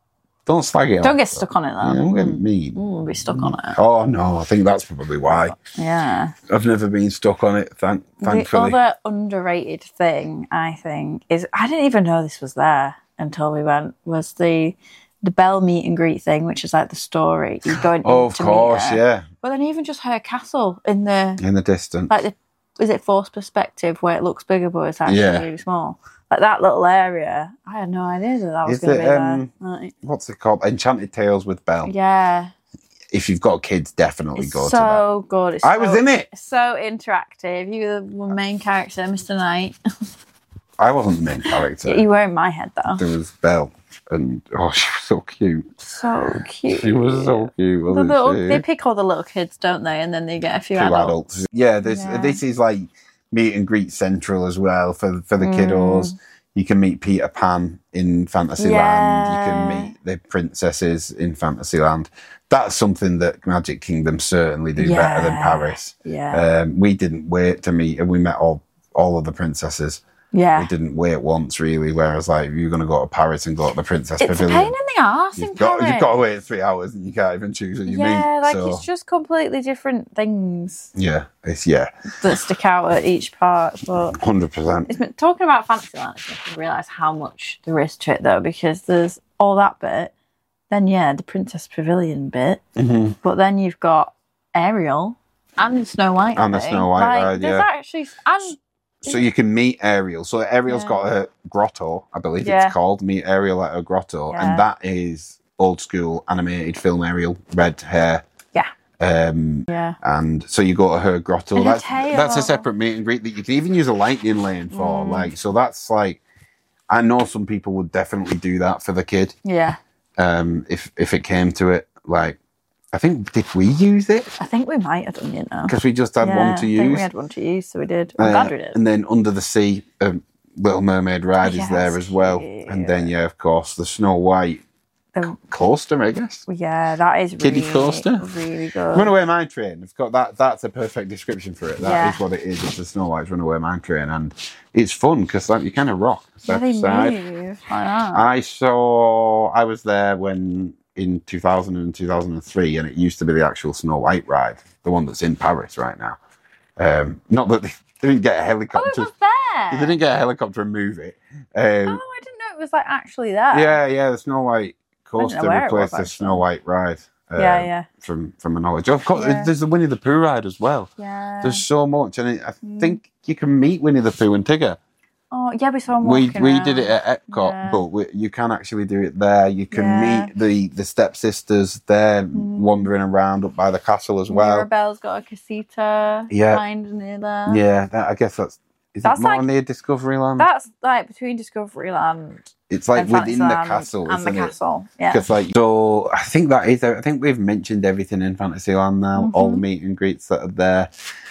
[SPEAKER 1] Don't slag it off.
[SPEAKER 2] Don't get stuck on it, though.
[SPEAKER 1] Yeah, don't get mean.
[SPEAKER 2] Ooh, be stuck on it.
[SPEAKER 1] Oh, no, I think that's probably why.
[SPEAKER 2] Yeah.
[SPEAKER 1] I've never been stuck on it, thank, thankfully.
[SPEAKER 2] The other underrated thing, I think, is I didn't even know this was there until we went, was the the Belle meet and greet thing, which is like the story. You go in
[SPEAKER 1] Oh, of course, yeah.
[SPEAKER 2] But then even just her castle in the...
[SPEAKER 1] In the distance.
[SPEAKER 2] Like, the, is it forced perspective where it looks bigger but it's actually
[SPEAKER 1] Yeah.
[SPEAKER 2] really small? Like that little area, I had no idea that that was
[SPEAKER 1] Is
[SPEAKER 2] going to
[SPEAKER 1] it,
[SPEAKER 2] be
[SPEAKER 1] um,
[SPEAKER 2] there. Like,
[SPEAKER 1] What's it called? Enchanted Tales with Belle.
[SPEAKER 2] yeah.
[SPEAKER 1] If you've got kids, definitely
[SPEAKER 2] It's
[SPEAKER 1] go
[SPEAKER 2] so
[SPEAKER 1] to
[SPEAKER 2] good. It's
[SPEAKER 1] I
[SPEAKER 2] so,
[SPEAKER 1] was in it.
[SPEAKER 2] So interactive. You were the main character, Mister Knight.
[SPEAKER 1] that. I wasn't the main character.
[SPEAKER 2] You were in my head, though.
[SPEAKER 1] There was Belle. And, oh, she was so cute.
[SPEAKER 2] So cute.
[SPEAKER 1] She was so cute,
[SPEAKER 2] The
[SPEAKER 1] wasn't
[SPEAKER 2] little,
[SPEAKER 1] she?
[SPEAKER 2] they pick all the little kids, don't they? And then they get a few
[SPEAKER 1] Two
[SPEAKER 2] adults.
[SPEAKER 1] adults. Yeah, this
[SPEAKER 2] Yeah.
[SPEAKER 1] this is like meet and greet central as well for for the kiddos.
[SPEAKER 2] Mm.
[SPEAKER 1] You can meet Peter Pan in Fantasyland.
[SPEAKER 2] Yeah.
[SPEAKER 1] You can meet the princesses in Fantasyland. That's something that Magic Kingdom certainly do better than
[SPEAKER 2] Yeah.
[SPEAKER 1] Paris.
[SPEAKER 2] Yeah.
[SPEAKER 1] Um, we didn't wait to meet, and we met all all of the princesses. We
[SPEAKER 2] Yeah.
[SPEAKER 1] didn't wait once really. Whereas like if you're going to go to Paris and go to the Princess
[SPEAKER 2] It's a
[SPEAKER 1] Pavilion,
[SPEAKER 2] pain in the arse in
[SPEAKER 1] you've got
[SPEAKER 2] Paris.
[SPEAKER 1] you've got to wait three hours and you can't even choose who you meet.
[SPEAKER 2] Yeah, like
[SPEAKER 1] so,
[SPEAKER 2] it's just completely different things
[SPEAKER 1] yeah, it's yeah,
[SPEAKER 2] that stick out at each part. But
[SPEAKER 1] hundred percent.
[SPEAKER 2] it's been, talking about Fantasyland, it's making me realise how much there is to it, though, because there's all that bit. Then, yeah, the Princess Pavilion bit.
[SPEAKER 1] Mm-hmm.
[SPEAKER 2] But then you've got Ariel and the Snow White.
[SPEAKER 1] And the
[SPEAKER 2] thing.
[SPEAKER 1] Snow White
[SPEAKER 2] like,
[SPEAKER 1] ride,
[SPEAKER 2] there's
[SPEAKER 1] yeah.
[SPEAKER 2] actually... And
[SPEAKER 1] So you can meet Ariel. So Ariel's
[SPEAKER 2] Yeah.
[SPEAKER 1] got a grotto, I believe
[SPEAKER 2] Yeah.
[SPEAKER 1] it's called. Meet Ariel at a grotto.
[SPEAKER 2] Yeah.
[SPEAKER 1] And that is old school animated film Ariel, red hair.
[SPEAKER 2] yeah,
[SPEAKER 1] Um,
[SPEAKER 2] yeah.
[SPEAKER 1] and so you go to her grotto.
[SPEAKER 2] And her
[SPEAKER 1] That's,
[SPEAKER 2] tail.
[SPEAKER 1] that's a separate meet and greet that you can even use a lightning lane for.
[SPEAKER 2] Mm.
[SPEAKER 1] Like, so that's like, I know some people would definitely do that for the kid.
[SPEAKER 2] Yeah.
[SPEAKER 1] Um, if, if it came to it, like, I think, did we use it?
[SPEAKER 2] I think we might have done, you know.
[SPEAKER 1] Because we just had
[SPEAKER 2] yeah,
[SPEAKER 1] one to
[SPEAKER 2] I think
[SPEAKER 1] use.
[SPEAKER 2] we had one to use, so we did. I'm
[SPEAKER 1] Uh,
[SPEAKER 2] glad we did.
[SPEAKER 1] And then Under the Sea, um, Little Mermaid ride
[SPEAKER 2] Yeah,
[SPEAKER 1] is there
[SPEAKER 2] that's
[SPEAKER 1] as well.
[SPEAKER 2] cute.
[SPEAKER 1] And then, yeah, of course, the Snow White
[SPEAKER 2] The-
[SPEAKER 1] coaster, I guess.
[SPEAKER 2] yeah, that is
[SPEAKER 1] Kiddie
[SPEAKER 2] really,
[SPEAKER 1] coaster.
[SPEAKER 2] really good.
[SPEAKER 1] Runaway Mine Train. It's got that. That's a perfect description for it. That is
[SPEAKER 2] Yeah.
[SPEAKER 1] what it is. It's the Snow White's Runaway Mine Train, and it's fun because like you kind of rock
[SPEAKER 2] Yeah,
[SPEAKER 1] side
[SPEAKER 2] they
[SPEAKER 1] to side.
[SPEAKER 2] move like that.
[SPEAKER 1] I saw. I was there when in two thousand and two thousand three, and it used to be the actual Snow White ride, the one that's in Paris right now. Um, not that they, they didn't get a
[SPEAKER 2] Oh,
[SPEAKER 1] helicopter.
[SPEAKER 2] it was there.
[SPEAKER 1] They didn't get a helicopter and move it. Um,
[SPEAKER 2] Oh, I didn't know it was like actually there.
[SPEAKER 1] Yeah, yeah, the Snow White coaster
[SPEAKER 2] where it
[SPEAKER 1] replaced
[SPEAKER 2] was,
[SPEAKER 1] the
[SPEAKER 2] actually.
[SPEAKER 1] Snow White ride. um,
[SPEAKER 2] Yeah, yeah.
[SPEAKER 1] From from my knowledge, of course,
[SPEAKER 2] Yeah.
[SPEAKER 1] there's the Winnie the Pooh ride as well.
[SPEAKER 2] Yeah.
[SPEAKER 1] There's so much, and it, I
[SPEAKER 2] Mm.
[SPEAKER 1] think you can meet Winnie the Pooh and Tigger.
[SPEAKER 2] Oh, yeah, we saw him
[SPEAKER 1] We
[SPEAKER 2] walking
[SPEAKER 1] we
[SPEAKER 2] around.
[SPEAKER 1] did it at Epcot,
[SPEAKER 2] Yeah.
[SPEAKER 1] but we, you can actually do it there. You can
[SPEAKER 2] Yeah.
[SPEAKER 1] meet the the stepsisters there
[SPEAKER 2] Mm.
[SPEAKER 1] wandering around up by the castle as well.
[SPEAKER 2] Mirabelle's got a casita
[SPEAKER 1] Yeah.
[SPEAKER 2] behind near there.
[SPEAKER 1] Yeah, that, I guess that's is
[SPEAKER 2] That's
[SPEAKER 1] it more
[SPEAKER 2] like-
[SPEAKER 1] near Discoveryland?
[SPEAKER 2] That's like between Discoveryland
[SPEAKER 1] It's like
[SPEAKER 2] and
[SPEAKER 1] within the
[SPEAKER 2] Fantasyland
[SPEAKER 1] castle,
[SPEAKER 2] and
[SPEAKER 1] isn't
[SPEAKER 2] the
[SPEAKER 1] it?
[SPEAKER 2] castle. Yeah.
[SPEAKER 1] Because like so, I think that is. I think we've mentioned everything in Fantasyland now. All the
[SPEAKER 2] Mhm.
[SPEAKER 1] meet and greets that are there,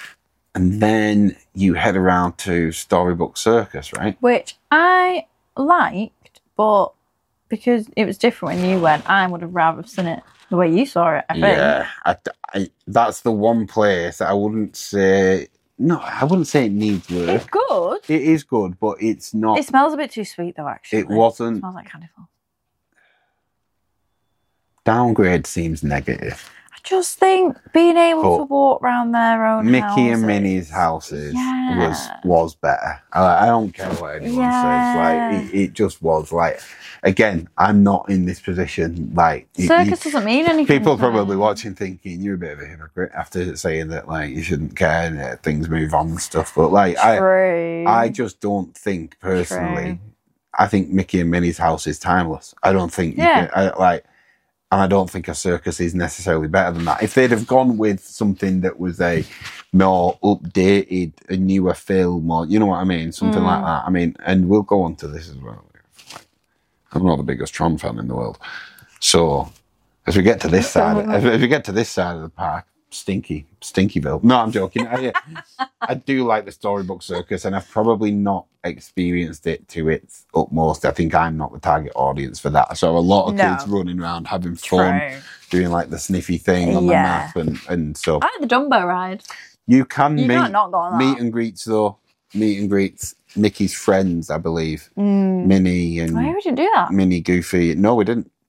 [SPEAKER 1] and then you head around to Storybook Circus, right?
[SPEAKER 2] Which I liked, but because it was different when you went, I would have rather seen it the way you saw it, I think.
[SPEAKER 1] Yeah, I, I, that's the one place that I wouldn't say. No, I wouldn't say it needs work.
[SPEAKER 2] It's good.
[SPEAKER 1] It is good, but it's not.
[SPEAKER 2] It smells a bit too sweet, though, actually.
[SPEAKER 1] It wasn't-
[SPEAKER 2] It smells like candy floss.
[SPEAKER 1] Downgrade seems negative.
[SPEAKER 2] I just think being able
[SPEAKER 1] But
[SPEAKER 2] to walk around their own
[SPEAKER 1] Mickey
[SPEAKER 2] houses.
[SPEAKER 1] and Minnie's houses
[SPEAKER 2] Yeah.
[SPEAKER 1] was was better. I, I don't care what anyone
[SPEAKER 2] Yeah.
[SPEAKER 1] says. Like it, it just was. Like again, I'm not in this position. Like it-
[SPEAKER 2] Circus
[SPEAKER 1] it-
[SPEAKER 2] doesn't mean anything.
[SPEAKER 1] people are
[SPEAKER 2] to me.
[SPEAKER 1] probably watching thinking you're a bit of a hypocrite after saying that like you shouldn't care and that things move on and stuff. But like I,
[SPEAKER 2] True.
[SPEAKER 1] I just don't think personally.
[SPEAKER 2] True.
[SPEAKER 1] I think Mickey and Minnie's house is timeless. I don't think you
[SPEAKER 2] Yeah.
[SPEAKER 1] can, I, like, and I don't think a circus is necessarily better than that. If they'd have gone with something that was a more updated, a newer film, or you know what I mean, something
[SPEAKER 2] Mm.
[SPEAKER 1] like that. I mean, and we'll go on to this as well. I'm not the biggest Tron fan in the world, so as we get to this side, as, as we get to this side of the park, stinky, Stinkyville. No, I'm joking. I, I do like the Storybook Circus, and I've probably not experienced it to its utmost. I think I'm not the target audience for that. I saw a lot of
[SPEAKER 2] No.
[SPEAKER 1] kids running around having fun,
[SPEAKER 2] True.
[SPEAKER 1] doing like the sniffy thing on the
[SPEAKER 2] Yeah.
[SPEAKER 1] map, and and so
[SPEAKER 2] I like the Dumbo ride.
[SPEAKER 1] you can
[SPEAKER 2] You
[SPEAKER 1] meet
[SPEAKER 2] can't not go on that.
[SPEAKER 1] meet and greets though. Meet and greets Mickey's friends, I believe,
[SPEAKER 2] Mm.
[SPEAKER 1] Minnie and
[SPEAKER 2] Why would you do that?
[SPEAKER 1] Minnie, Goofy. No, we didn't.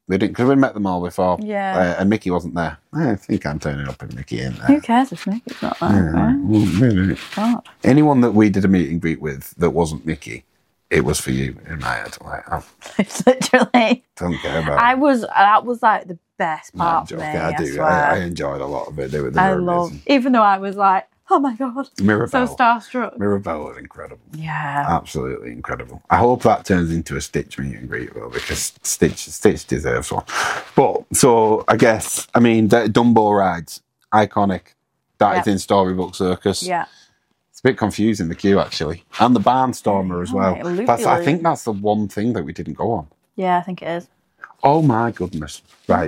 [SPEAKER 1] We didn't because we met them all before.
[SPEAKER 2] Yeah.
[SPEAKER 1] Uh, and Mickey wasn't there. I think I'm turning up and Mickey ain't there.
[SPEAKER 2] Who cares if Mickey's not there?
[SPEAKER 1] Yeah,
[SPEAKER 2] Right?
[SPEAKER 1] well, really.
[SPEAKER 2] God.
[SPEAKER 1] Anyone that we did a meet and greet with that wasn't Mickey, it was for you in my head. Like, I
[SPEAKER 2] It's literally.
[SPEAKER 1] don't care about.
[SPEAKER 2] I was. That was like the best
[SPEAKER 1] No,
[SPEAKER 2] part for
[SPEAKER 1] I'm
[SPEAKER 2] me.
[SPEAKER 1] joking. I
[SPEAKER 2] I,
[SPEAKER 1] do.
[SPEAKER 2] swear.
[SPEAKER 1] I, I enjoyed a lot of it. They were, they
[SPEAKER 2] I
[SPEAKER 1] were
[SPEAKER 2] love.
[SPEAKER 1] amazing.
[SPEAKER 2] Even though I was like, oh my god,
[SPEAKER 1] Mirabelle.
[SPEAKER 2] so starstruck.
[SPEAKER 1] Mirabelle was incredible.
[SPEAKER 2] Yeah.
[SPEAKER 1] Absolutely incredible. I hope that turns into a Stitch meet and greet though, because Stitch Stitch deserves one. But so I guess I mean the Dumbo rides, iconic. That
[SPEAKER 2] Yep.
[SPEAKER 1] is in Storybook Circus.
[SPEAKER 2] Yeah.
[SPEAKER 1] It's a bit confusing the queue actually, and the Barnstormer as well.
[SPEAKER 2] Right,
[SPEAKER 1] That's I
[SPEAKER 2] loopy-loop.
[SPEAKER 1] think that's the one thing that we didn't go on.
[SPEAKER 2] Yeah, I think it is.
[SPEAKER 1] Oh my goodness! Right,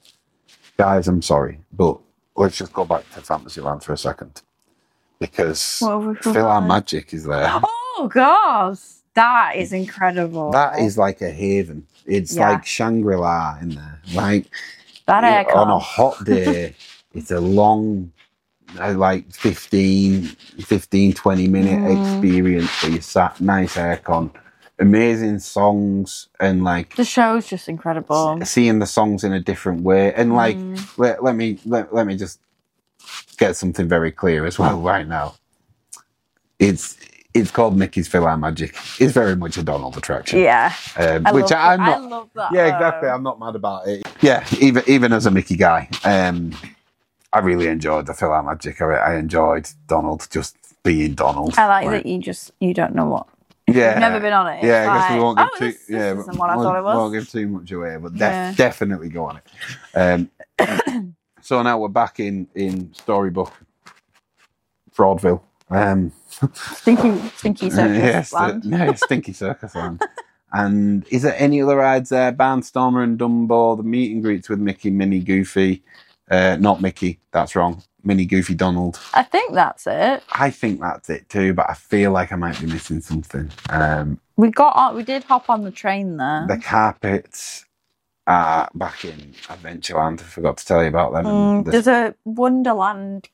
[SPEAKER 1] guys, I'm sorry, but let's just go back to Fantasyland for a second because
[SPEAKER 2] What have we
[SPEAKER 1] Phil
[SPEAKER 2] forgotten?
[SPEAKER 1] Magic is there.
[SPEAKER 2] Oh god, that is incredible.
[SPEAKER 1] That is like a haven. It's
[SPEAKER 2] Yeah.
[SPEAKER 1] like Shangri-La in there. Like
[SPEAKER 2] that aircon.
[SPEAKER 1] on a hot day, it's a long, uh, like fifteen, fifteen, twenty minute
[SPEAKER 2] Mm.
[SPEAKER 1] experience where you sat, nice aircon, amazing songs, and like
[SPEAKER 2] The show's just incredible.
[SPEAKER 1] seeing the songs in a different way. And like,
[SPEAKER 2] Mm.
[SPEAKER 1] let, let me let, let me just get something very clear as well right now. It's it's called Mickey's PhilharMagic. It's very much a Donald attraction.
[SPEAKER 2] Yeah,
[SPEAKER 1] Um,
[SPEAKER 2] I
[SPEAKER 1] which
[SPEAKER 2] love
[SPEAKER 1] I'm
[SPEAKER 2] that.
[SPEAKER 1] not.
[SPEAKER 2] I love that.
[SPEAKER 1] Yeah,
[SPEAKER 2] though.
[SPEAKER 1] exactly. I'm not mad about it. Yeah, even even as a Mickey guy, um, I really enjoyed the PhilharMagic. I, I enjoyed Donald just being Donald.
[SPEAKER 2] I like that you just you don't know what.
[SPEAKER 1] Yeah,
[SPEAKER 2] You've never been on it. It's
[SPEAKER 1] Yeah, I guess we
[SPEAKER 2] like,
[SPEAKER 1] won't give
[SPEAKER 2] oh,
[SPEAKER 1] too.
[SPEAKER 2] this,
[SPEAKER 1] yeah,
[SPEAKER 2] this isn't what I
[SPEAKER 1] won't,
[SPEAKER 2] thought it was.
[SPEAKER 1] won't give too much away, but def-
[SPEAKER 2] Yeah.
[SPEAKER 1] definitely go on it. Um, so now we're back in in Storybook Fraudville. Um,
[SPEAKER 2] Stinky, stinky circus
[SPEAKER 1] yes,
[SPEAKER 2] land.
[SPEAKER 1] the- yeah, Stinky Circus Land. And is there any other rides there? Barnstormer and Dumbo, the meet and greets with Mickey, Minnie, Goofy. Uh, not Mickey, that's wrong. Minnie, Goofy, Donald.
[SPEAKER 2] I think that's it.
[SPEAKER 1] I think that's it too, but I feel like I might be missing something. Um,
[SPEAKER 2] We got on. We did hop on the train there.
[SPEAKER 1] the carpets are back in Adventureland. I forgot to tell you about them.
[SPEAKER 2] Mm,
[SPEAKER 1] And the-
[SPEAKER 2] there's a Wonderland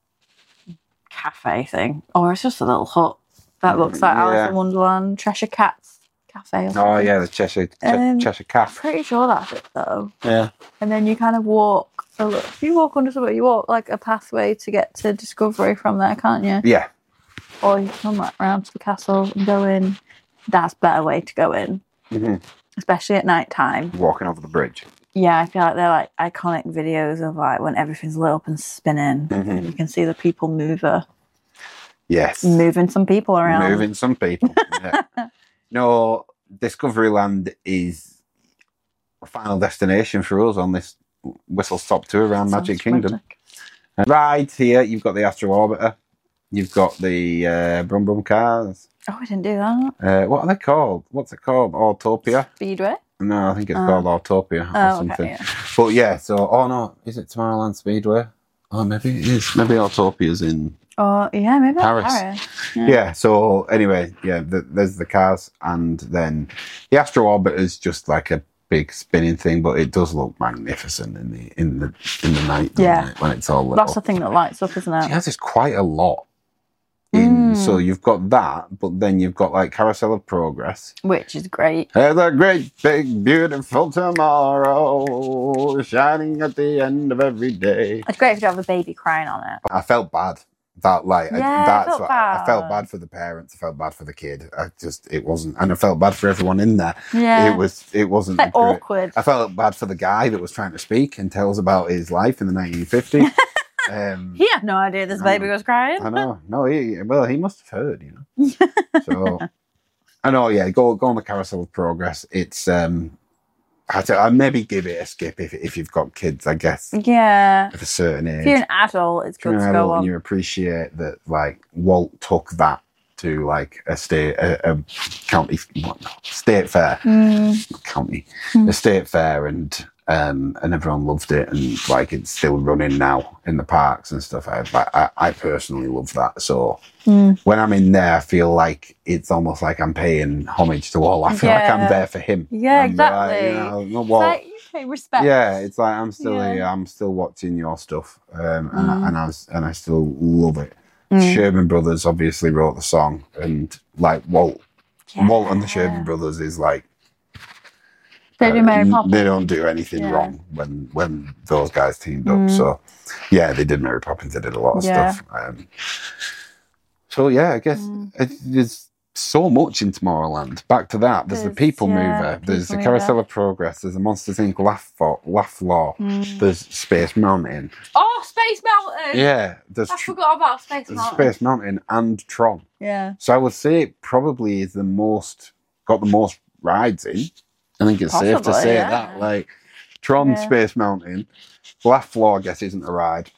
[SPEAKER 2] cafe thing, or it's just a little hut that looks like Alice
[SPEAKER 1] Yeah.
[SPEAKER 2] in Wonderland, Cheshire Cats cafe. Or
[SPEAKER 1] oh
[SPEAKER 2] something.
[SPEAKER 1] yeah, the Cheshire Che-
[SPEAKER 2] Um,
[SPEAKER 1] Cheshire Calf.
[SPEAKER 2] Pretty sure that's it though.
[SPEAKER 1] Yeah.
[SPEAKER 2] And then you kind of walk. A little, if you walk under something, you walk like a pathway to get to Discovery from there, can't you?
[SPEAKER 1] Yeah.
[SPEAKER 2] Or you come like, round to the castle and go in. That's a better way to go in,
[SPEAKER 1] hmm
[SPEAKER 2] especially at night time.
[SPEAKER 1] Walking over the bridge.
[SPEAKER 2] Yeah, I feel like they're like iconic videos of like when everything's lit up and spinning.
[SPEAKER 1] Mhm.
[SPEAKER 2] You can see the people mover,
[SPEAKER 1] Yes.
[SPEAKER 2] moving some people around.
[SPEAKER 1] Moving some people. Yeah. No, Discoveryland is a final destination for us on this whistle stop tour around
[SPEAKER 2] Sounds
[SPEAKER 1] Magic Kingdom.
[SPEAKER 2] romantic.
[SPEAKER 1] And right here, you've got the Astro Orbiter. You've got the uh, Brum Brum cars.
[SPEAKER 2] Oh, we didn't do that.
[SPEAKER 1] Uh, what are they called? What's it called? Autopia?
[SPEAKER 2] Speedway.
[SPEAKER 1] No, I think it's
[SPEAKER 2] Oh.
[SPEAKER 1] called Autopia or
[SPEAKER 2] Oh,
[SPEAKER 1] something.
[SPEAKER 2] okay. Yeah.
[SPEAKER 1] But yeah, so, oh no, is it Tomorrowland Speedway? Oh, maybe it is. Maybe Autopia's in.
[SPEAKER 2] Or yeah, maybe that's
[SPEAKER 1] Paris.
[SPEAKER 2] Paris.
[SPEAKER 1] Yeah,
[SPEAKER 2] Yeah.
[SPEAKER 1] so anyway, yeah, the, there's the cars, and then the Astro Orbiter is just like a big spinning thing, but it does look magnificent in the in the in the night, doesn't
[SPEAKER 2] Yeah.
[SPEAKER 1] it, when it's all lit
[SPEAKER 2] That's
[SPEAKER 1] up.
[SPEAKER 2] the thing that lights up, isn't it?
[SPEAKER 1] Yeah, there's quite a lot. In,
[SPEAKER 2] Mm.
[SPEAKER 1] So you've got that, but then you've got like Carousel of Progress.
[SPEAKER 2] Which is great.
[SPEAKER 1] There's a great, big, beautiful tomorrow shining at the end of every day.
[SPEAKER 2] It's great if you have a baby crying on it.
[SPEAKER 1] I felt bad. That like I-
[SPEAKER 2] Yeah, I
[SPEAKER 1] that's
[SPEAKER 2] felt
[SPEAKER 1] what, I felt
[SPEAKER 2] bad.
[SPEAKER 1] bad for the parents. I felt bad for the kid. I just it wasn't, and I felt bad for everyone in there.
[SPEAKER 2] Yeah.
[SPEAKER 1] It was it wasn't
[SPEAKER 2] It's like
[SPEAKER 1] great.
[SPEAKER 2] awkward.
[SPEAKER 1] I felt bad for the guy that was trying to speak and tell us about his life in the nineteen fifties. um,
[SPEAKER 2] He had no idea this baby was crying.
[SPEAKER 1] I know. No, he well he must have heard, you know. So I know. Yeah, go go on the Carousel of Progress. It's um, I I'd maybe give it a skip if if you've got kids. I guess
[SPEAKER 2] Yeah.
[SPEAKER 1] at a certain age.
[SPEAKER 2] If you're an adult, it's good
[SPEAKER 1] You're
[SPEAKER 2] to
[SPEAKER 1] an
[SPEAKER 2] go
[SPEAKER 1] adult and
[SPEAKER 2] on.
[SPEAKER 1] you appreciate that, like Walt took that to like a state, a, a county, what, no, state fair,
[SPEAKER 2] Mm.
[SPEAKER 1] not county,
[SPEAKER 2] Mm.
[SPEAKER 1] a state fair, and um, and everyone loved it, and like it's still running now in the parks and stuff. I I, I personally love that. So
[SPEAKER 2] Mm.
[SPEAKER 1] when I'm in there, I feel like it's almost like I'm paying homage to Walt. I feel like I'm
[SPEAKER 2] Yeah.
[SPEAKER 1] there for him.
[SPEAKER 2] Yeah,
[SPEAKER 1] I'm like,
[SPEAKER 2] exactly.
[SPEAKER 1] you know, not
[SPEAKER 2] It's
[SPEAKER 1] Walt.
[SPEAKER 2] like, you pay respect.
[SPEAKER 1] Yeah, it's like I'm still
[SPEAKER 2] Yeah.
[SPEAKER 1] here. I'm still watching your stuff, um, and,
[SPEAKER 2] Mm.
[SPEAKER 1] I, and I was, and I still love it.
[SPEAKER 2] Mm.
[SPEAKER 1] Sherman Brothers obviously wrote the song, and like Walt,
[SPEAKER 2] Yeah.
[SPEAKER 1] Walt and the Sherman Brothers is like
[SPEAKER 2] They do Mary
[SPEAKER 1] n-
[SPEAKER 2] Poppins.
[SPEAKER 1] They don't do anything
[SPEAKER 2] Yeah.
[SPEAKER 1] wrong when when those guys teamed up.
[SPEAKER 2] Mm.
[SPEAKER 1] So, yeah, they did Mary Poppins. They did a lot of
[SPEAKER 2] Yeah.
[SPEAKER 1] stuff. Um, so, yeah, I guess
[SPEAKER 2] Mm.
[SPEAKER 1] it, there's so much in Tomorrowland. Back to that. There's,
[SPEAKER 2] There's,
[SPEAKER 1] the People
[SPEAKER 2] yeah,
[SPEAKER 1] Mover. There's the
[SPEAKER 2] People
[SPEAKER 1] Carousel
[SPEAKER 2] Mover.
[SPEAKER 1] of Progress. There's the Monsters Incorporated. Laugh, Fo- Laugh Law.
[SPEAKER 2] Mm.
[SPEAKER 1] There's Space Mountain.
[SPEAKER 2] Oh, Space Mountain!
[SPEAKER 1] Yeah, there's,
[SPEAKER 2] I
[SPEAKER 1] tr-
[SPEAKER 2] forgot about Space
[SPEAKER 1] there's
[SPEAKER 2] Mountain.
[SPEAKER 1] Space Mountain and Tron.
[SPEAKER 2] Yeah.
[SPEAKER 1] So I would say it probably is the most, got the most rides in. I think it's safe to
[SPEAKER 2] Possibly,
[SPEAKER 1] say
[SPEAKER 2] yeah.
[SPEAKER 1] that. Like, Tron,
[SPEAKER 2] Yeah.
[SPEAKER 1] Space Mountain, Laugh Floor, I guess, isn't a ride.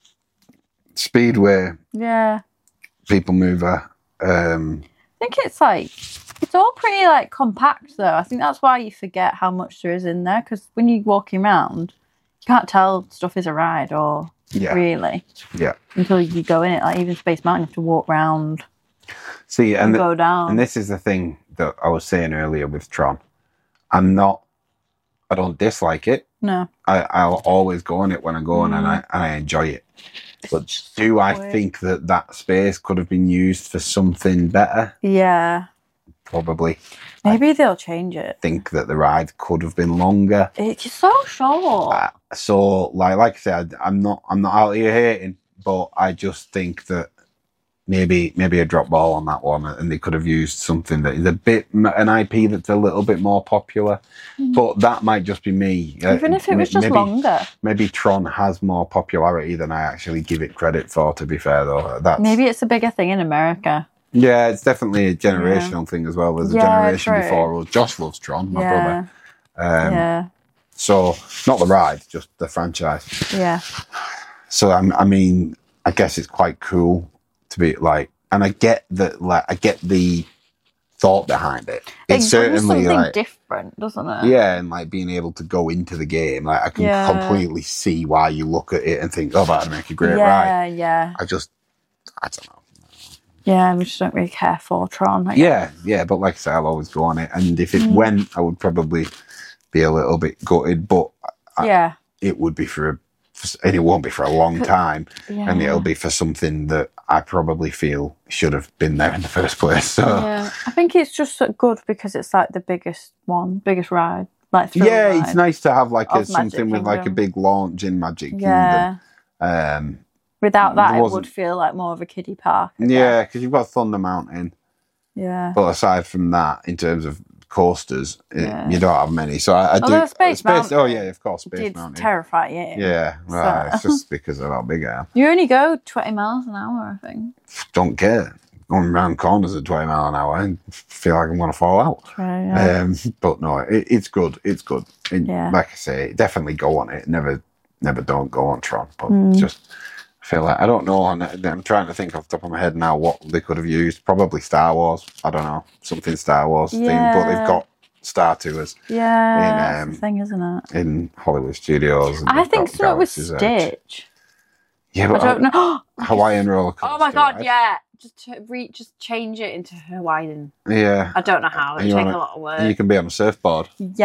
[SPEAKER 1] Speedway,
[SPEAKER 2] Yeah.
[SPEAKER 1] People Mover. Um,
[SPEAKER 2] I think it's like, it's all pretty like compact though. I think that's why you forget how much there is in there, because when you're walking around, you can't tell stuff is a ride or
[SPEAKER 1] yeah,
[SPEAKER 2] really
[SPEAKER 1] yeah.
[SPEAKER 2] until you go in it. Like even Space Mountain, you have to walk around
[SPEAKER 1] See,
[SPEAKER 2] and,
[SPEAKER 1] and, the-
[SPEAKER 2] go down.
[SPEAKER 1] and this is the thing that I was saying earlier with Tron. I'm not, I don't dislike it.
[SPEAKER 2] no.
[SPEAKER 1] I, I'll always go on it when I go on and I, and I enjoy it. But do I
[SPEAKER 2] weird.
[SPEAKER 1] think that that space could have been used for something better?
[SPEAKER 2] Yeah.
[SPEAKER 1] Probably.
[SPEAKER 2] Maybe they'll change it.
[SPEAKER 1] Think that the ride could have been longer.
[SPEAKER 2] It's just so short.
[SPEAKER 1] Uh, so, like, like I said, I'm not, I'm not out here hating, but I just think that maybe, maybe a drop ball on that one, and they could have used something that is a bit an I P that's a little bit more popular.
[SPEAKER 2] Mm.
[SPEAKER 1] But that might just be me.
[SPEAKER 2] Even
[SPEAKER 1] Uh,
[SPEAKER 2] if it was
[SPEAKER 1] m-
[SPEAKER 2] just
[SPEAKER 1] maybe,
[SPEAKER 2] longer.
[SPEAKER 1] Maybe Tron has more popularity than I actually give it credit for. To be fair, though, that's
[SPEAKER 2] Maybe it's a bigger thing in America.
[SPEAKER 1] yeah, it's definitely a generational thing as well. There's a
[SPEAKER 2] Yeah,
[SPEAKER 1] generation
[SPEAKER 2] true.
[SPEAKER 1] before us. Josh loves Tron, my
[SPEAKER 2] yeah.
[SPEAKER 1] brother. Um,
[SPEAKER 2] yeah.
[SPEAKER 1] So not the ride, just the franchise.
[SPEAKER 2] Yeah.
[SPEAKER 1] So I'm, I mean, I guess it's quite cool to be like, and I get that, like, I get the thought behind it. It's
[SPEAKER 2] It brings
[SPEAKER 1] certainly
[SPEAKER 2] something
[SPEAKER 1] like,
[SPEAKER 2] different, doesn't it?
[SPEAKER 1] yeah, and like being able to go into the game, like I can
[SPEAKER 2] Yeah.
[SPEAKER 1] completely see why you look at it and think, oh, that'd make a great
[SPEAKER 2] yeah,
[SPEAKER 1] ride.
[SPEAKER 2] yeah.
[SPEAKER 1] I just, I don't know.
[SPEAKER 2] Yeah, we just don't really care for Tron. I guess.
[SPEAKER 1] Yeah, yeah, but like I say, I'll always go on it, and if it
[SPEAKER 2] Mm.
[SPEAKER 1] went, I would probably be a little bit gutted, but I-
[SPEAKER 2] Yeah.
[SPEAKER 1] it would be for, a, and it won't be for a long time.
[SPEAKER 2] Yeah.
[SPEAKER 1] And it'll be for something that I probably feel should have been there in the first place. So
[SPEAKER 2] Yeah. I think it's just so good because it's like the biggest one, biggest ride. Like thrill
[SPEAKER 1] yeah,
[SPEAKER 2] ride.
[SPEAKER 1] it's nice to have like a,
[SPEAKER 2] of Magic
[SPEAKER 1] something with like a
[SPEAKER 2] Kingdom.
[SPEAKER 1] big launch in Magic
[SPEAKER 2] Yeah.
[SPEAKER 1] Kingdom. Um,
[SPEAKER 2] Without that,
[SPEAKER 1] there
[SPEAKER 2] it
[SPEAKER 1] wasn't-
[SPEAKER 2] would feel like more of a kiddie park. I guess.
[SPEAKER 1] yeah, because you've got Thunder Mountain,
[SPEAKER 2] Yeah.
[SPEAKER 1] but aside from that, in terms of coasters, it-
[SPEAKER 2] Yeah.
[SPEAKER 1] you don't have many. So I, I
[SPEAKER 2] Although
[SPEAKER 1] do
[SPEAKER 2] Space Mountain
[SPEAKER 1] Oh yeah, of course, Space
[SPEAKER 2] Did
[SPEAKER 1] Mountain.
[SPEAKER 2] terrify you.
[SPEAKER 1] Yeah, well,
[SPEAKER 2] So-
[SPEAKER 1] it's just because of how big I am.
[SPEAKER 2] You only go twenty miles an hour, I think.
[SPEAKER 1] Don't care. Going round corners at twenty mile an hour, I feel like I'm going to fall out.
[SPEAKER 2] Right, yeah.
[SPEAKER 1] Um, but no, it, it's good. It's good. And
[SPEAKER 2] Yeah.
[SPEAKER 1] Like I say, definitely go on it. Never, never don't go on Tron. But
[SPEAKER 2] Mm.
[SPEAKER 1] just I feel like I don't know. And I'm trying to think off the top of my head now what they could have used. Probably Star Wars. I don't know, something Star Wars themed. But
[SPEAKER 2] Yeah.
[SPEAKER 1] they've got Star Tours
[SPEAKER 2] yeah,
[SPEAKER 1] in,
[SPEAKER 2] that's
[SPEAKER 1] um,
[SPEAKER 2] the thing, isn't it?
[SPEAKER 1] in Hollywood Studios. and
[SPEAKER 2] I
[SPEAKER 1] they've
[SPEAKER 2] think
[SPEAKER 1] got
[SPEAKER 2] something with
[SPEAKER 1] Galaxy's Edge.
[SPEAKER 2] Stitch.
[SPEAKER 1] Yeah,
[SPEAKER 2] I
[SPEAKER 1] but
[SPEAKER 2] don't know.
[SPEAKER 1] Hawaiian roller coaster.
[SPEAKER 2] Oh my god,
[SPEAKER 1] right?
[SPEAKER 2] yeah. Just to re- just change it into Hawaiian.
[SPEAKER 1] Yeah.
[SPEAKER 2] I don't know how. It
[SPEAKER 1] And you
[SPEAKER 2] take
[SPEAKER 1] wanna-
[SPEAKER 2] a lot of
[SPEAKER 1] And you
[SPEAKER 2] work.
[SPEAKER 1] can be on a surfboard.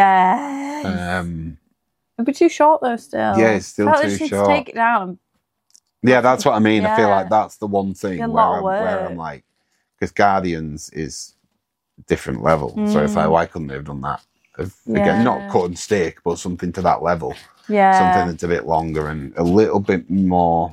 [SPEAKER 2] Yes.
[SPEAKER 1] Um,
[SPEAKER 2] It'd be too short though. Still.
[SPEAKER 1] Yeah, it's still
[SPEAKER 2] I felt
[SPEAKER 1] too
[SPEAKER 2] they should
[SPEAKER 1] short.
[SPEAKER 2] Take it down.
[SPEAKER 1] Yeah, that's what I mean. I feel
[SPEAKER 2] Yeah.
[SPEAKER 1] like that's the one thing
[SPEAKER 2] A
[SPEAKER 1] where
[SPEAKER 2] lot
[SPEAKER 1] I'm,
[SPEAKER 2] of
[SPEAKER 1] where I'm
[SPEAKER 2] work.
[SPEAKER 1] like, because Guardians is different level. So it's like,
[SPEAKER 2] Mm.
[SPEAKER 1] why couldn't they have done that? If-
[SPEAKER 2] Yeah.
[SPEAKER 1] Again, not cut and stick, but something to that level.
[SPEAKER 2] Yeah.
[SPEAKER 1] Something that's a bit longer and a little bit more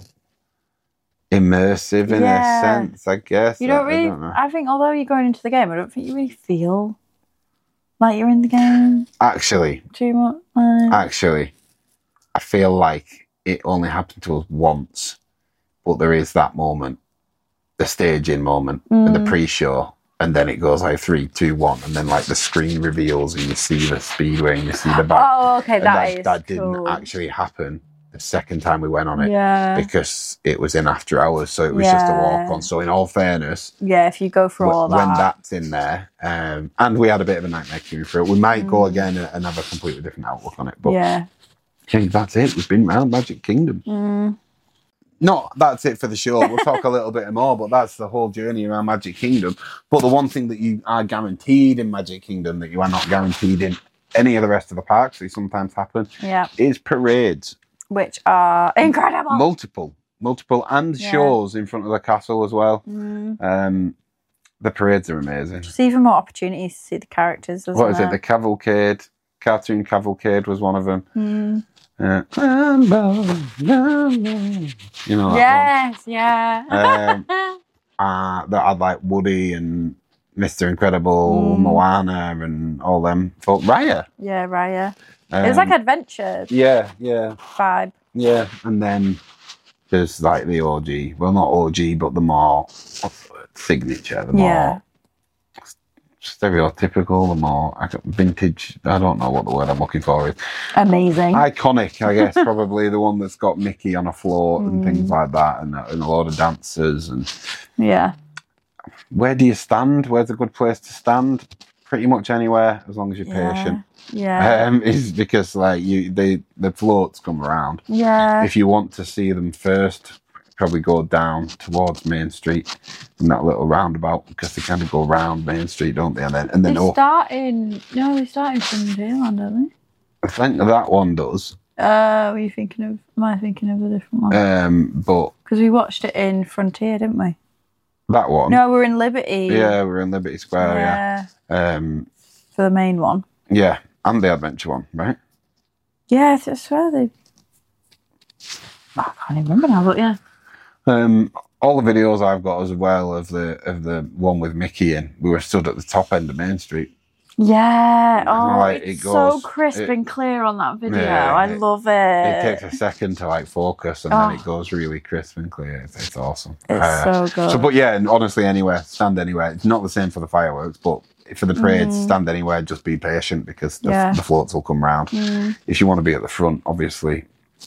[SPEAKER 1] immersive in
[SPEAKER 2] Yeah.
[SPEAKER 1] a sense, I guess.
[SPEAKER 2] You don't
[SPEAKER 1] I,
[SPEAKER 2] really.
[SPEAKER 1] I don't know.
[SPEAKER 2] I think although you're going into the game, I don't think you really feel like you're in the game
[SPEAKER 1] Actually,
[SPEAKER 2] too much. Like,
[SPEAKER 1] actually, I feel like it only happened to us once, but there is that moment, the staging moment, and the
[SPEAKER 2] Mm.
[SPEAKER 1] pre-show, and then it goes like three, two, one, and then like the screen reveals, and you see the speedway, and you see the back.
[SPEAKER 2] oh, okay,
[SPEAKER 1] And
[SPEAKER 2] that
[SPEAKER 1] that,
[SPEAKER 2] is
[SPEAKER 1] that didn't
[SPEAKER 2] cool.
[SPEAKER 1] actually happen the second time we went on it
[SPEAKER 2] Yeah.
[SPEAKER 1] because it was in after hours, so it was just a
[SPEAKER 2] Yeah.
[SPEAKER 1] walk on. So in all fairness,
[SPEAKER 2] Yeah, if you go for all
[SPEAKER 1] wh-
[SPEAKER 2] that.
[SPEAKER 1] when that's in there, um, and we had a bit of a nightmare queuing for it, we might go
[SPEAKER 2] Mm.
[SPEAKER 1] again and, and have a completely different outlook on it. But
[SPEAKER 2] yeah.
[SPEAKER 1] okay, that's it. We've been round Magic Kingdom.
[SPEAKER 2] Mm.
[SPEAKER 1] Not that's it for the show. We'll talk a little bit more, but that's the whole journey around Magic Kingdom. But the one thing that you are guaranteed in Magic Kingdom that you are not guaranteed in any of the rest of the parks, they sometimes happen,
[SPEAKER 2] Yeah.
[SPEAKER 1] is parades.
[SPEAKER 2] Which are incredible.
[SPEAKER 1] Multiple. Multiple and
[SPEAKER 2] Yeah.
[SPEAKER 1] shows in front of the castle as well.
[SPEAKER 2] Mm.
[SPEAKER 1] Um, the parades are amazing.
[SPEAKER 2] Just even more opportunities to see the characters.
[SPEAKER 1] What is
[SPEAKER 2] isn't
[SPEAKER 1] it? The Cavalcade, Cartoon Cavalcade was one of them.
[SPEAKER 2] Mm.
[SPEAKER 1] Uh, Rambo, Rambo. You know that
[SPEAKER 2] Yes, yeah.
[SPEAKER 1] Um, uh, that had like Woody and Mister Incredible,
[SPEAKER 2] Mm.
[SPEAKER 1] Moana, and all them. Folk. Raya.
[SPEAKER 2] yeah, Raya.
[SPEAKER 1] Um,
[SPEAKER 2] It was like adventure
[SPEAKER 1] yeah, yeah,
[SPEAKER 2] vibe.
[SPEAKER 1] yeah. And then there's like the O G. Well, not O G, but the more signature, the more
[SPEAKER 2] Yeah.
[SPEAKER 1] stereotypical, the more I got vintage. I don't know what the word I'm looking for is.
[SPEAKER 2] Amazing.
[SPEAKER 1] Iconic, I guess. Probably the one that's got Mickey on a float and
[SPEAKER 2] Mm.
[SPEAKER 1] things like that, and, and a load of dancers. And
[SPEAKER 2] yeah.
[SPEAKER 1] where do you stand? Where's a good place to stand? Pretty much anywhere, as long as you're
[SPEAKER 2] Yeah.
[SPEAKER 1] patient.
[SPEAKER 2] Yeah.
[SPEAKER 1] Um, is because like you, they the floats come around.
[SPEAKER 2] yeah.
[SPEAKER 1] If you want to see them first, probably go down towards Main Street in that little roundabout, because they kind of go round Main Street, don't they? And then and then
[SPEAKER 2] They
[SPEAKER 1] oh,
[SPEAKER 2] start in no, they start in Frontierland, don't
[SPEAKER 1] I think that one does.
[SPEAKER 2] they? Uh, were you thinking of? Am I thinking of a different one?
[SPEAKER 1] Um, but
[SPEAKER 2] Because we watched it in Frontier, didn't we?
[SPEAKER 1] that one,
[SPEAKER 2] No, we're in Liberty.
[SPEAKER 1] yeah, we're in Liberty Square, yeah,
[SPEAKER 2] yeah.
[SPEAKER 1] um,
[SPEAKER 2] For the main one.
[SPEAKER 1] yeah, and the adventure one, right?
[SPEAKER 2] Yeah, I swear they. I can't even remember now, but yeah.
[SPEAKER 1] Um, all the videos I've got as well of the of the one with Mickey in, we were stood at the top end of Main Street.
[SPEAKER 2] Yeah. Oh,
[SPEAKER 1] Like,
[SPEAKER 2] it's
[SPEAKER 1] it goes-
[SPEAKER 2] so crisp
[SPEAKER 1] it-
[SPEAKER 2] and clear on that video.
[SPEAKER 1] Yeah,
[SPEAKER 2] I
[SPEAKER 1] it-
[SPEAKER 2] love it.
[SPEAKER 1] It takes a second to like focus, and
[SPEAKER 2] Oh.
[SPEAKER 1] then it goes really crisp and clear. It's, it's awesome.
[SPEAKER 2] It's
[SPEAKER 1] Uh,
[SPEAKER 2] so good.
[SPEAKER 1] So, but yeah, and honestly, anywhere, stand anywhere. It's not the same for the fireworks, but for the parades, stand anywhere. Just be patient, because the,
[SPEAKER 2] Mm. Yeah.
[SPEAKER 1] the floats will come round.
[SPEAKER 2] Mm.
[SPEAKER 1] If you want to be at the front, obviously,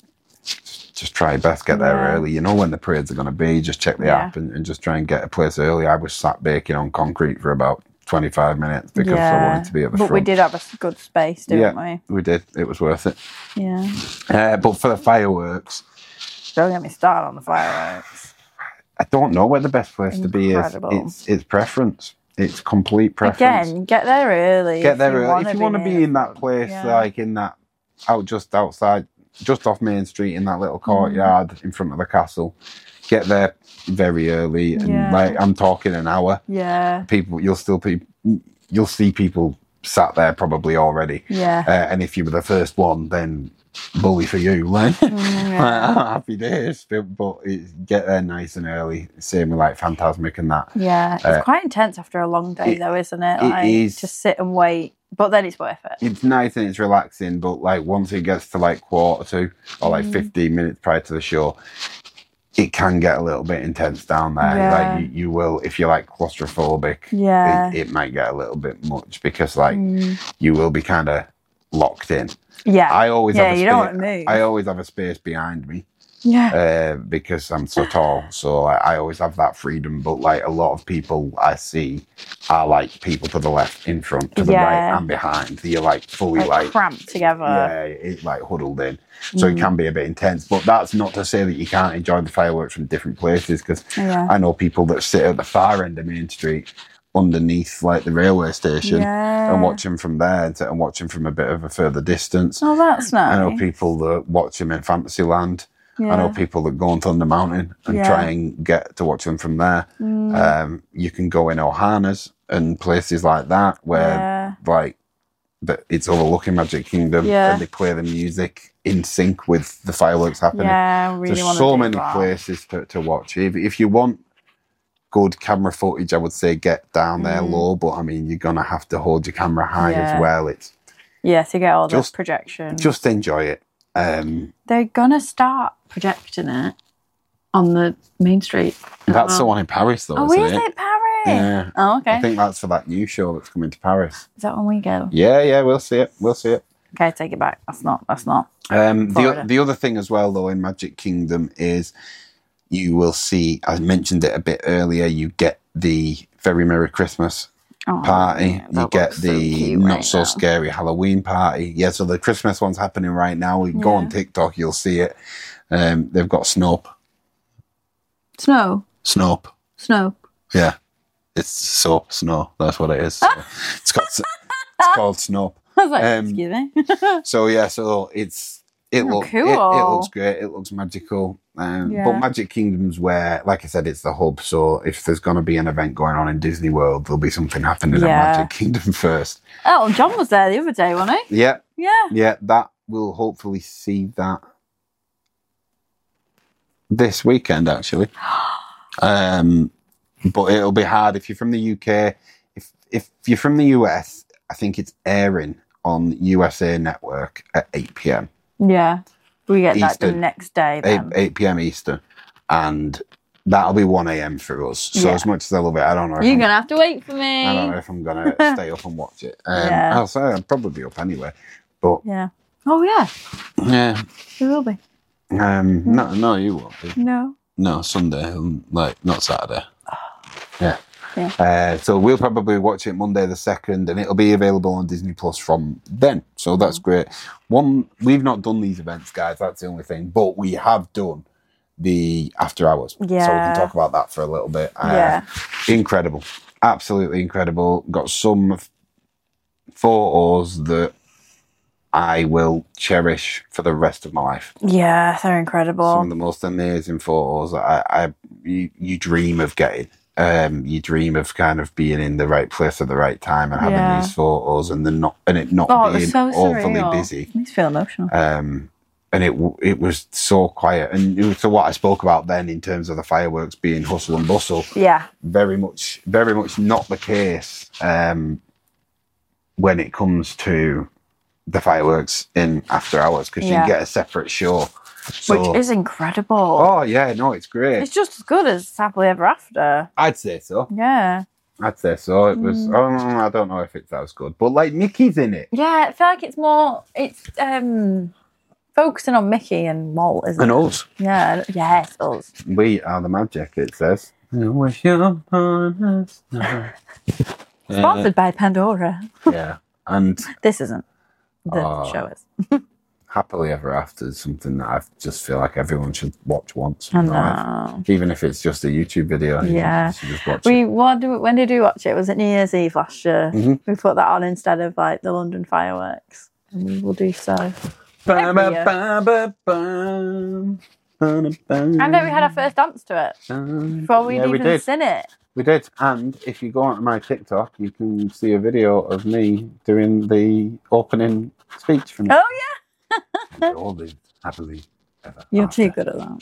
[SPEAKER 1] just, just try your best, get there
[SPEAKER 2] Yeah.
[SPEAKER 1] early. You know when the parades are going to be. Just check the
[SPEAKER 2] Yeah.
[SPEAKER 1] app and, and just try and get a place early. I was sat baking on concrete for about twenty-five minutes because I wanted to be at the
[SPEAKER 2] but
[SPEAKER 1] front.
[SPEAKER 2] we did have a s- good space, didn't
[SPEAKER 1] Yeah.
[SPEAKER 2] we?
[SPEAKER 1] We did. It was worth it.
[SPEAKER 2] Yeah.
[SPEAKER 1] Uh, but for the fireworks,
[SPEAKER 2] Don't get me started on the fireworks.
[SPEAKER 1] I don't know where the best place to be is.
[SPEAKER 2] Incredible.
[SPEAKER 1] It's it's preference. It's complete preference.
[SPEAKER 2] Again, get there early.
[SPEAKER 1] Get
[SPEAKER 2] if
[SPEAKER 1] there
[SPEAKER 2] you
[SPEAKER 1] early.
[SPEAKER 2] wanna
[SPEAKER 1] If you want to be
[SPEAKER 2] near
[SPEAKER 1] in that
[SPEAKER 2] the-
[SPEAKER 1] place,
[SPEAKER 2] yeah.
[SPEAKER 1] like in that, out just outside, just off Main Street in that little courtyard
[SPEAKER 2] Mm.
[SPEAKER 1] in front of the castle, get there very early. And
[SPEAKER 2] Yeah.
[SPEAKER 1] like I'm talking an hour.
[SPEAKER 2] Yeah.
[SPEAKER 1] People, you'll still be, you'll see people sat there probably already.
[SPEAKER 2] Yeah.
[SPEAKER 1] Uh, and if you were the first one, then bully for you. Like,
[SPEAKER 2] Mm, yeah.
[SPEAKER 1] happy days. But, but it, get there nice and early. Same with like Phantasmic and that.
[SPEAKER 2] Yeah, it's
[SPEAKER 1] Uh,
[SPEAKER 2] quite intense after a long day,
[SPEAKER 1] it-
[SPEAKER 2] though, isn't it?
[SPEAKER 1] it
[SPEAKER 2] Like,
[SPEAKER 1] is.
[SPEAKER 2] to sit and wait, but then it's worth it.
[SPEAKER 1] It's nice and it's relaxing, but like once it gets to like quarter to or
[SPEAKER 2] Mm.
[SPEAKER 1] like fifteen minutes prior to the show, it can get a little bit intense down there.
[SPEAKER 2] Yeah.
[SPEAKER 1] Like you, you will, if you're like claustrophobic,
[SPEAKER 2] Yeah.
[SPEAKER 1] it, it might get a little bit much, because like
[SPEAKER 2] Mm.
[SPEAKER 1] you will be kind of locked in.
[SPEAKER 2] Yeah,
[SPEAKER 1] I always
[SPEAKER 2] yeah,
[SPEAKER 1] have a
[SPEAKER 2] you don't
[SPEAKER 1] space.
[SPEAKER 2] want to move.
[SPEAKER 1] I always have a space behind me.
[SPEAKER 2] yeah,
[SPEAKER 1] Uh, because I'm so tall, so like, I always have that freedom. But like a lot of people I see are like people to the left, in front, to the
[SPEAKER 2] Yeah.
[SPEAKER 1] right, and behind. You're like fully
[SPEAKER 2] like,
[SPEAKER 1] like,
[SPEAKER 2] cramped together.
[SPEAKER 1] yeah, it's like huddled in. So
[SPEAKER 2] Mm.
[SPEAKER 1] it can be a bit intense. But that's not to say that you can't enjoy the fireworks from different places. Because
[SPEAKER 2] Yeah.
[SPEAKER 1] I know people that sit at the far end of Main Street, underneath like the railway station,
[SPEAKER 2] Yeah.
[SPEAKER 1] and watch them from there, and, and watch them from a bit of a further distance.
[SPEAKER 2] Oh, that's nice.
[SPEAKER 1] I know people that watch them in Fantasyland.
[SPEAKER 2] Yeah.
[SPEAKER 1] I know people that go on Thunder Mountain and
[SPEAKER 2] Yeah.
[SPEAKER 1] try and get to watch them from there.
[SPEAKER 2] Mm.
[SPEAKER 1] Um, you can go in Ohana's and places like that where,
[SPEAKER 2] Yeah.
[SPEAKER 1] like, the, it's overlooking Magic Kingdom,
[SPEAKER 2] Yeah.
[SPEAKER 1] and they play the music in sync with the fireworks happening.
[SPEAKER 2] Yeah, I really
[SPEAKER 1] There's
[SPEAKER 2] want
[SPEAKER 1] so
[SPEAKER 2] to do
[SPEAKER 1] many
[SPEAKER 2] that.
[SPEAKER 1] places to, to watch. If, if you want good camera footage, I would say get down there
[SPEAKER 2] Mm.
[SPEAKER 1] low, but I mean, you're gonna have to hold your camera high
[SPEAKER 2] Yeah.
[SPEAKER 1] as well. It's
[SPEAKER 2] Yeah, to get all the
[SPEAKER 1] Just-
[SPEAKER 2] projection.
[SPEAKER 1] just enjoy it. Um,
[SPEAKER 2] They're gonna start projecting it on the main street.
[SPEAKER 1] that's
[SPEAKER 2] Oh.
[SPEAKER 1] the one in Paris, though,
[SPEAKER 2] Oh,
[SPEAKER 1] isn't
[SPEAKER 2] is
[SPEAKER 1] it?
[SPEAKER 2] it Paris?
[SPEAKER 1] Yeah.
[SPEAKER 2] Oh, okay.
[SPEAKER 1] I think that's for that new show that's coming to Paris.
[SPEAKER 2] Is that when we go?
[SPEAKER 1] Yeah, yeah, we'll see it. We'll see it.
[SPEAKER 2] Okay, take it back. That's not. That's not.
[SPEAKER 1] Um, the,
[SPEAKER 2] Florida.
[SPEAKER 1] the other thing as well, though, in Magic Kingdom is you will see, I mentioned it a bit earlier, you get the Very Merry Christmas
[SPEAKER 2] Oh,
[SPEAKER 1] party.
[SPEAKER 2] yeah,
[SPEAKER 1] You
[SPEAKER 2] that
[SPEAKER 1] get
[SPEAKER 2] looks so
[SPEAKER 1] the
[SPEAKER 2] cute
[SPEAKER 1] Not
[SPEAKER 2] right
[SPEAKER 1] So
[SPEAKER 2] now.
[SPEAKER 1] Scary Halloween party. Yeah, so the Christmas one's happening right now. You can go on
[SPEAKER 2] Yeah.
[SPEAKER 1] TikTok, you'll see it. Um, they've got Snope.
[SPEAKER 2] Snow.
[SPEAKER 1] Snope.
[SPEAKER 2] Snow.
[SPEAKER 1] Yeah. It's soap, snow. That's what it is. So it's called, it's called Snope.
[SPEAKER 2] I was like,
[SPEAKER 1] Um,
[SPEAKER 2] excuse me.
[SPEAKER 1] So yeah, so it's it,
[SPEAKER 2] Oh,
[SPEAKER 1] look, it, it
[SPEAKER 2] cool.
[SPEAKER 1] looks great. It looks magical. Um,
[SPEAKER 2] Yeah.
[SPEAKER 1] But Magic Kingdom's where, like I said, it's the hub. So if there's going to be an event going on in Disney World, there'll be something happening
[SPEAKER 2] Yeah.
[SPEAKER 1] at Magic Kingdom first.
[SPEAKER 2] Oh, John was there the other day, wasn't he?
[SPEAKER 1] Yeah,
[SPEAKER 2] Yeah.
[SPEAKER 1] Yeah, that will hopefully see that this weekend, actually. Um, but it'll be hard if you're from the U K. If if you're from the U S, I think it's airing on U S A Network at eight p.m.
[SPEAKER 2] Yeah. We get that the
[SPEAKER 1] Eastern.
[SPEAKER 2] next day then.
[SPEAKER 1] eight p.m. Eastern. And that'll be one a.m. for us. So
[SPEAKER 2] Yeah.
[SPEAKER 1] as much as I love it, I don't know if
[SPEAKER 2] You're
[SPEAKER 1] I'm,
[SPEAKER 2] going to have to wait for me.
[SPEAKER 1] I don't know if I'm going to stay up and watch it. Um,
[SPEAKER 2] Yeah.
[SPEAKER 1] I'll say I'll probably be up anyway. But
[SPEAKER 2] Yeah. Oh, yeah.
[SPEAKER 1] yeah.
[SPEAKER 2] We will be.
[SPEAKER 1] Um, no, no, you won't be.
[SPEAKER 2] No.
[SPEAKER 1] No, Sunday, um, like not Saturday. Yeah.
[SPEAKER 2] Yeah.
[SPEAKER 1] Uh, so we'll probably watch it Monday the second, and it'll be available on Disney Plus from then. So that's great. One, we've not done these events, guys. That's the only thing, but we have done the after hours.
[SPEAKER 2] Yeah.
[SPEAKER 1] So we can talk about that for a little bit. Uh,
[SPEAKER 2] Yeah.
[SPEAKER 1] Incredible, absolutely incredible. Got some f- photos that I will cherish for the rest of my life.
[SPEAKER 2] Yeah, they're
[SPEAKER 1] Some
[SPEAKER 2] incredible.
[SPEAKER 1] of the most amazing photos that I, I you, you dream of getting. Um, you dream of kind of being in the right place at the right time and having
[SPEAKER 2] Yeah.
[SPEAKER 1] these photos, and then not and it not
[SPEAKER 2] Oh, it was
[SPEAKER 1] being
[SPEAKER 2] so
[SPEAKER 1] overly
[SPEAKER 2] surreal.
[SPEAKER 1] busy.
[SPEAKER 2] Makes me feel emotional.
[SPEAKER 1] Um, and it w- it was so quiet. And it was to what I spoke about then in terms of the fireworks being hustle and bustle.
[SPEAKER 2] Yeah.
[SPEAKER 1] Very much, very much not the case um, when it comes to the fireworks in after hours, because
[SPEAKER 2] Yeah.
[SPEAKER 1] you get a separate show. So,
[SPEAKER 2] Which is incredible.
[SPEAKER 1] oh yeah, no, it's great.
[SPEAKER 2] It's just as good as Happily Ever After.
[SPEAKER 1] I'd say so.
[SPEAKER 2] Yeah.
[SPEAKER 1] I'd say so. It was.
[SPEAKER 2] Mm.
[SPEAKER 1] Oh, I don't know if it's as good, but like Mickey's in it
[SPEAKER 2] Yeah, I feel like it's more, it's um focusing on Mickey and Walt, isn't
[SPEAKER 1] and
[SPEAKER 2] it?
[SPEAKER 1] us.
[SPEAKER 2] Yeah, yes, us.
[SPEAKER 1] We are the magic. It says. I wish you upon a star.
[SPEAKER 2] Sponsored by Pandora.
[SPEAKER 1] Yeah, and
[SPEAKER 2] This isn't. The
[SPEAKER 1] Oh.
[SPEAKER 2] show is.
[SPEAKER 1] Happily Ever After is something that I just feel like everyone should watch once.
[SPEAKER 2] I
[SPEAKER 1] in their life.
[SPEAKER 2] know.
[SPEAKER 1] Even if it's just a YouTube video. you
[SPEAKER 2] Yeah.
[SPEAKER 1] should just watch
[SPEAKER 2] We
[SPEAKER 1] it.
[SPEAKER 2] what do, when did we watch it? Was it New Year's Eve last year?
[SPEAKER 1] Mhm.
[SPEAKER 2] We put that on instead of like the London fireworks, and we will do so. Every year.
[SPEAKER 1] Ba-ba-ba-ba-bum. Ba-da-bum.
[SPEAKER 2] I know we had our first dance to it before we'd
[SPEAKER 1] yeah, we
[SPEAKER 2] even
[SPEAKER 1] did.
[SPEAKER 2] seen it.
[SPEAKER 1] We did. And if you go onto my TikTok, you can see a video of me doing the opening speech from
[SPEAKER 2] Oh yeah,
[SPEAKER 1] all the Happily Ever
[SPEAKER 2] you're
[SPEAKER 1] After.
[SPEAKER 2] too good at that.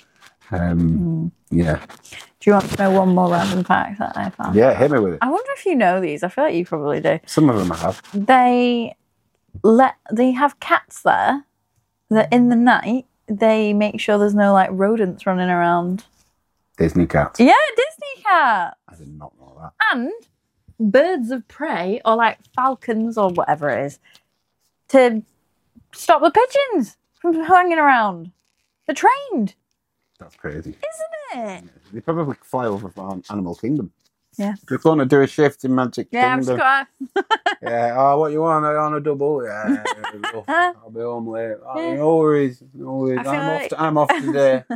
[SPEAKER 1] Um, Yeah.
[SPEAKER 2] Do you want to know one more random fact that I found?
[SPEAKER 1] Yeah, hit me with it.
[SPEAKER 2] I wonder if you know these. I feel like you probably do.
[SPEAKER 1] Some of them I have.
[SPEAKER 2] They let they have cats there that in the night they make sure there's no like rodents running around.
[SPEAKER 1] Disney cats.
[SPEAKER 2] Yeah, Disney cat.
[SPEAKER 1] I did not know that.
[SPEAKER 2] And birds of prey or like falcons or whatever it is to stop the pigeons from hanging around. They're trained,
[SPEAKER 1] That's crazy.
[SPEAKER 2] isn't it?
[SPEAKER 1] They probably fly over from Animal Kingdom.
[SPEAKER 2] Yeah.
[SPEAKER 1] They're going to do a shift in Magic
[SPEAKER 2] Yeah, I've just
[SPEAKER 1] Kingdom.
[SPEAKER 2] got.
[SPEAKER 1] Yeah, oh, what you want? I want a double. Yeah, I'll be home late. Oh,
[SPEAKER 2] Yeah.
[SPEAKER 1] no worries, no worries.
[SPEAKER 2] I feel
[SPEAKER 1] I'm off.
[SPEAKER 2] like-
[SPEAKER 1] To, I'm off today.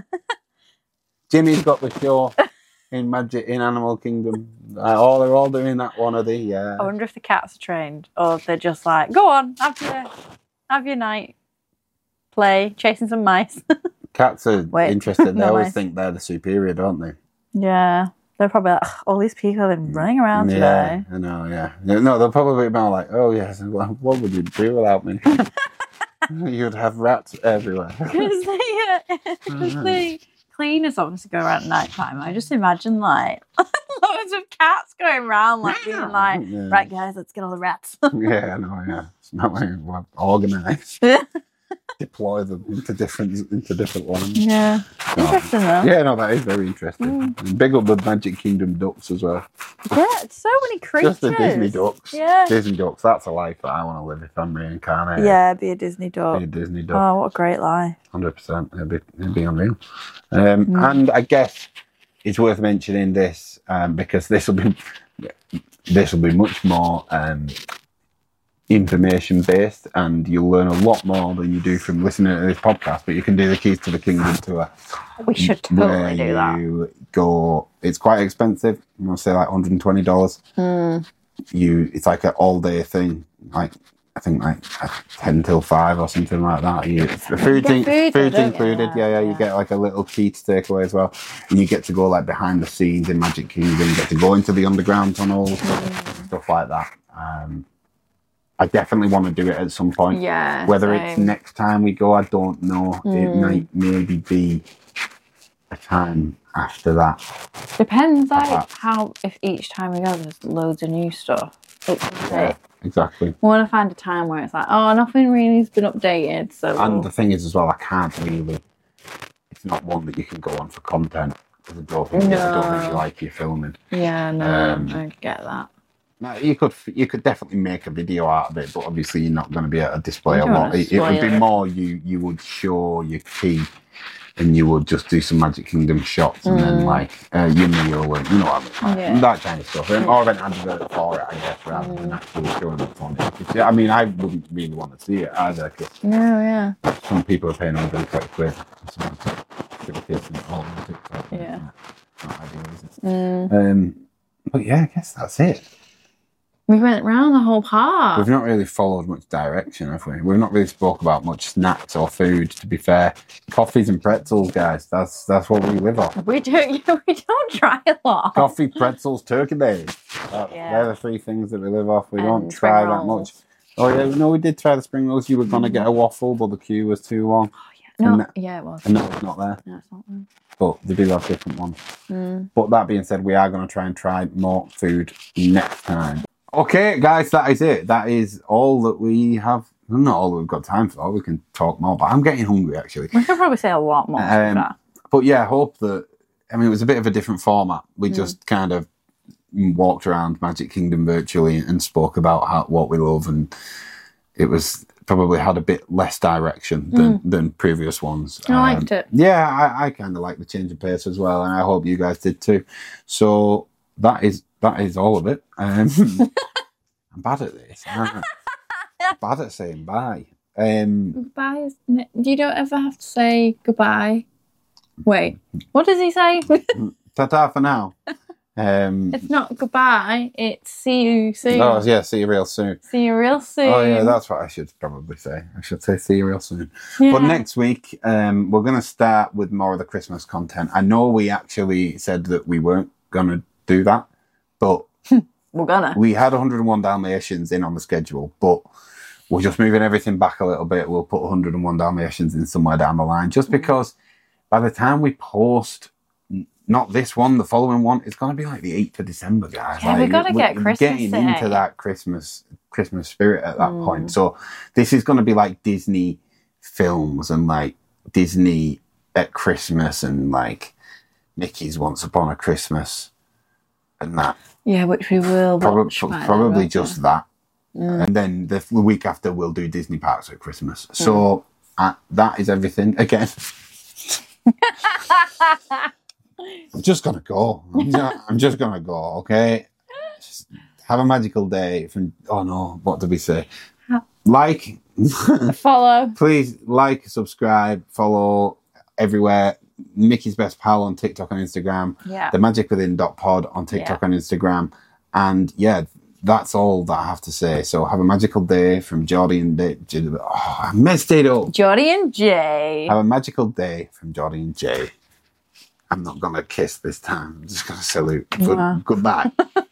[SPEAKER 1] Jimmy's got the show in Magic in Animal Kingdom. Uh, all they're all doing that one of the yeah.
[SPEAKER 2] I wonder if the cats are trained or they're just like, go on, have your, have your night, play, chasing some mice.
[SPEAKER 1] Cats are
[SPEAKER 2] Wait,
[SPEAKER 1] interested. They
[SPEAKER 2] no
[SPEAKER 1] always
[SPEAKER 2] way.
[SPEAKER 1] think they're the superior, don't they?
[SPEAKER 2] Yeah, they're probably like, "Ugh, all these people have been running around
[SPEAKER 1] Yeah,
[SPEAKER 2] today.
[SPEAKER 1] I know. Yeah, no, they'll probably be more like, oh yes, what what would you do without me? You'd have rats everywhere.
[SPEAKER 2] Because they, uh, 'cause the cleaners obviously go around at night time. I just imagine like loads of cats going around, like being like,
[SPEAKER 1] Yeah.
[SPEAKER 2] right guys, let's get all the rats.
[SPEAKER 1] Yeah, no, yeah. It's not like we're organised. Deploy them into different into different lines.
[SPEAKER 2] Yeah,
[SPEAKER 1] No.
[SPEAKER 2] interesting though.
[SPEAKER 1] Yeah, no, that is very interesting. And big up the Magic Kingdom ducks as well.
[SPEAKER 2] Yeah, it's so many creatures.
[SPEAKER 1] Just the Disney ducks.
[SPEAKER 2] Yeah.
[SPEAKER 1] Disney ducks, that's a life that I want to live if I'm reincarnated.
[SPEAKER 2] Yeah, be a Disney
[SPEAKER 1] Be
[SPEAKER 2] dog.
[SPEAKER 1] a Disney duck.
[SPEAKER 2] Oh, what a great life.
[SPEAKER 1] one hundred percent. It'd be, it'd be unreal. Um,
[SPEAKER 2] Mm.
[SPEAKER 1] And I guess it's worth mentioning this um, because this will be this will be much more um, information based, and you'll learn a lot more than you do from listening to this podcast. But you can do the Keys to the Kingdom tour.
[SPEAKER 2] We should
[SPEAKER 1] where
[SPEAKER 2] totally do that.
[SPEAKER 1] you go. It's quite expensive. I'm gonna say like one hundred twenty dollars.
[SPEAKER 2] Mm.
[SPEAKER 1] You, it's like an all day thing. Like I think like ten till five or something like that. You, food,
[SPEAKER 2] get
[SPEAKER 1] in-
[SPEAKER 2] food,
[SPEAKER 1] food's
[SPEAKER 2] don't you?
[SPEAKER 1] included. Yeah, yeah. You
[SPEAKER 2] Yeah.
[SPEAKER 1] get like a little key to take away as well, and you get to go like behind the scenes in Magic Kingdom. You get to go into the underground tunnels, stuff, stuff like that. Um, I definitely want to do it at some point.
[SPEAKER 2] Yeah.
[SPEAKER 1] Whether
[SPEAKER 2] same.
[SPEAKER 1] it's next time we go, I don't know.
[SPEAKER 2] Mm.
[SPEAKER 1] It might maybe be a time after that.
[SPEAKER 2] Depends, like,
[SPEAKER 1] Perhaps.
[SPEAKER 2] how, if each time we go there's loads of new stuff. It's
[SPEAKER 1] Yeah, exactly.
[SPEAKER 2] We want to find a time where it's like, oh, nothing really has been updated, so...
[SPEAKER 1] And the thing is as well, I can't really... It's not one that you can go on for content. Because I don't think
[SPEAKER 2] No.
[SPEAKER 1] I don't really like your filming.
[SPEAKER 2] Yeah, no,
[SPEAKER 1] Um,
[SPEAKER 2] I get that.
[SPEAKER 1] Now, you could you could definitely make a video out of it, but obviously you're not going to be able to display
[SPEAKER 2] You
[SPEAKER 1] a
[SPEAKER 2] don't
[SPEAKER 1] lot.
[SPEAKER 2] wanna
[SPEAKER 1] It, it would be
[SPEAKER 2] spoil it.
[SPEAKER 1] more you you would show your key, and you would just do some Magic Kingdom shots, and then like uh, your meal, and you know what I mean, like,
[SPEAKER 2] Yeah.
[SPEAKER 1] that kind of stuff. And or an advert for it, I guess, rather than actually showing it on it. Because, I mean, I wouldn't really want to see it either, because
[SPEAKER 2] No, yeah.
[SPEAKER 1] some people are paying one hundred twenty quid. For someone to give a kiss and all on TikTok.
[SPEAKER 2] Yeah.
[SPEAKER 1] Not ideal, is it?
[SPEAKER 2] Mm.
[SPEAKER 1] Um, but yeah, I guess that's it.
[SPEAKER 2] We went round the whole park.
[SPEAKER 1] We've not really followed much direction, have we? We've not really spoke about much snacks or food, to be fair. Coffees and pretzels, guys. That's that's what we live on.
[SPEAKER 2] We don't, we don't try a lot.
[SPEAKER 1] Coffee, pretzels, turkey base. That,
[SPEAKER 2] Yeah.
[SPEAKER 1] They're the three things that we live off. We
[SPEAKER 2] And
[SPEAKER 1] don't
[SPEAKER 2] spring
[SPEAKER 1] try that
[SPEAKER 2] rolls.
[SPEAKER 1] much. Oh yeah, no, we did try the spring rolls. You were going to get a waffle, but the queue was too long.
[SPEAKER 2] No,
[SPEAKER 1] And that-
[SPEAKER 2] yeah, it was.
[SPEAKER 1] And that was not there.
[SPEAKER 2] No, it's not there.
[SPEAKER 1] But they do have different ones.
[SPEAKER 2] Mm.
[SPEAKER 1] But that being said, we are going to try and try more food next time. Okay, guys, that is it. That is all that we have. Well, not all that we've got time for. We can talk more, but I'm getting hungry, actually.
[SPEAKER 2] We could probably say a lot more.
[SPEAKER 1] Um,
[SPEAKER 2] Um,
[SPEAKER 1] But yeah, I hope that... I mean, it was a bit of a different format. We just kind of walked around Magic Kingdom virtually and spoke about how, what we love, and it was... probably had a bit less direction than, than previous ones.
[SPEAKER 2] I liked it.
[SPEAKER 1] Yeah, I, I kind of like the change of pace as well, and I hope you guys did too. So that is that is all of it. Um, I'm bad at this. I'm bad at saying bye. Um,
[SPEAKER 2] goodbye. Is, you don't ever have to say goodbye. Wait, what does he say?
[SPEAKER 1] ta-ta for now. Um,
[SPEAKER 2] It's not goodbye. It's see you soon.
[SPEAKER 1] oh yeah, see you real soon.
[SPEAKER 2] See you real soon.
[SPEAKER 1] Oh yeah, that's what I should probably say. I should say see you real soon.
[SPEAKER 2] Yeah.
[SPEAKER 1] But next week, um, we're going to start with more of the Christmas content. I know we actually said that we weren't going to do that, but
[SPEAKER 2] We're gonna.
[SPEAKER 1] we had one hundred and one Dalmatians in on the schedule, but we're just moving everything back a little bit. We'll put one hundred and one Dalmatians in somewhere down the line, just because by the time we post, n- not this one, the following one, it's going to be like the eighth of December, guys.
[SPEAKER 2] Yeah,
[SPEAKER 1] like,
[SPEAKER 2] we gotta
[SPEAKER 1] we're-
[SPEAKER 2] get
[SPEAKER 1] we're
[SPEAKER 2] Christmas
[SPEAKER 1] getting
[SPEAKER 2] in
[SPEAKER 1] into
[SPEAKER 2] it.
[SPEAKER 1] that Christmas Christmas spirit at that
[SPEAKER 2] Mm.
[SPEAKER 1] point. So this is going to be like Disney films and like Disney at Christmas and like Mickey's Once Upon a Christmas and that.
[SPEAKER 2] Yeah, which we will
[SPEAKER 1] Probably,
[SPEAKER 2] watch. by then,
[SPEAKER 1] probably
[SPEAKER 2] won't we?
[SPEAKER 1] just that.
[SPEAKER 2] Mm.
[SPEAKER 1] And then the f- week after, we'll do Disney parks at Christmas. So uh, that is everything. Again, I'm just going to go. I'm just, I'm just going to go, okay? Just have a magical day. From Oh, no. What did we say?
[SPEAKER 2] Ha-
[SPEAKER 1] Like,
[SPEAKER 2] Follow.
[SPEAKER 1] please like, subscribe, follow everywhere. Mickey's Best Pal on TikTok and Instagram.
[SPEAKER 2] Yeah.
[SPEAKER 1] The Magic Within dot pod on TikTok and Instagram. And yeah, that's all that I have to say. So have a magical day from Geordie and Dave. Oh, I messed it up.
[SPEAKER 2] Jodie and Jay.
[SPEAKER 1] Have a magical day from Geordie and Jay. I'm not going to kiss this time. I'm just going to salute. Good,
[SPEAKER 2] Wow.
[SPEAKER 1] Goodbye.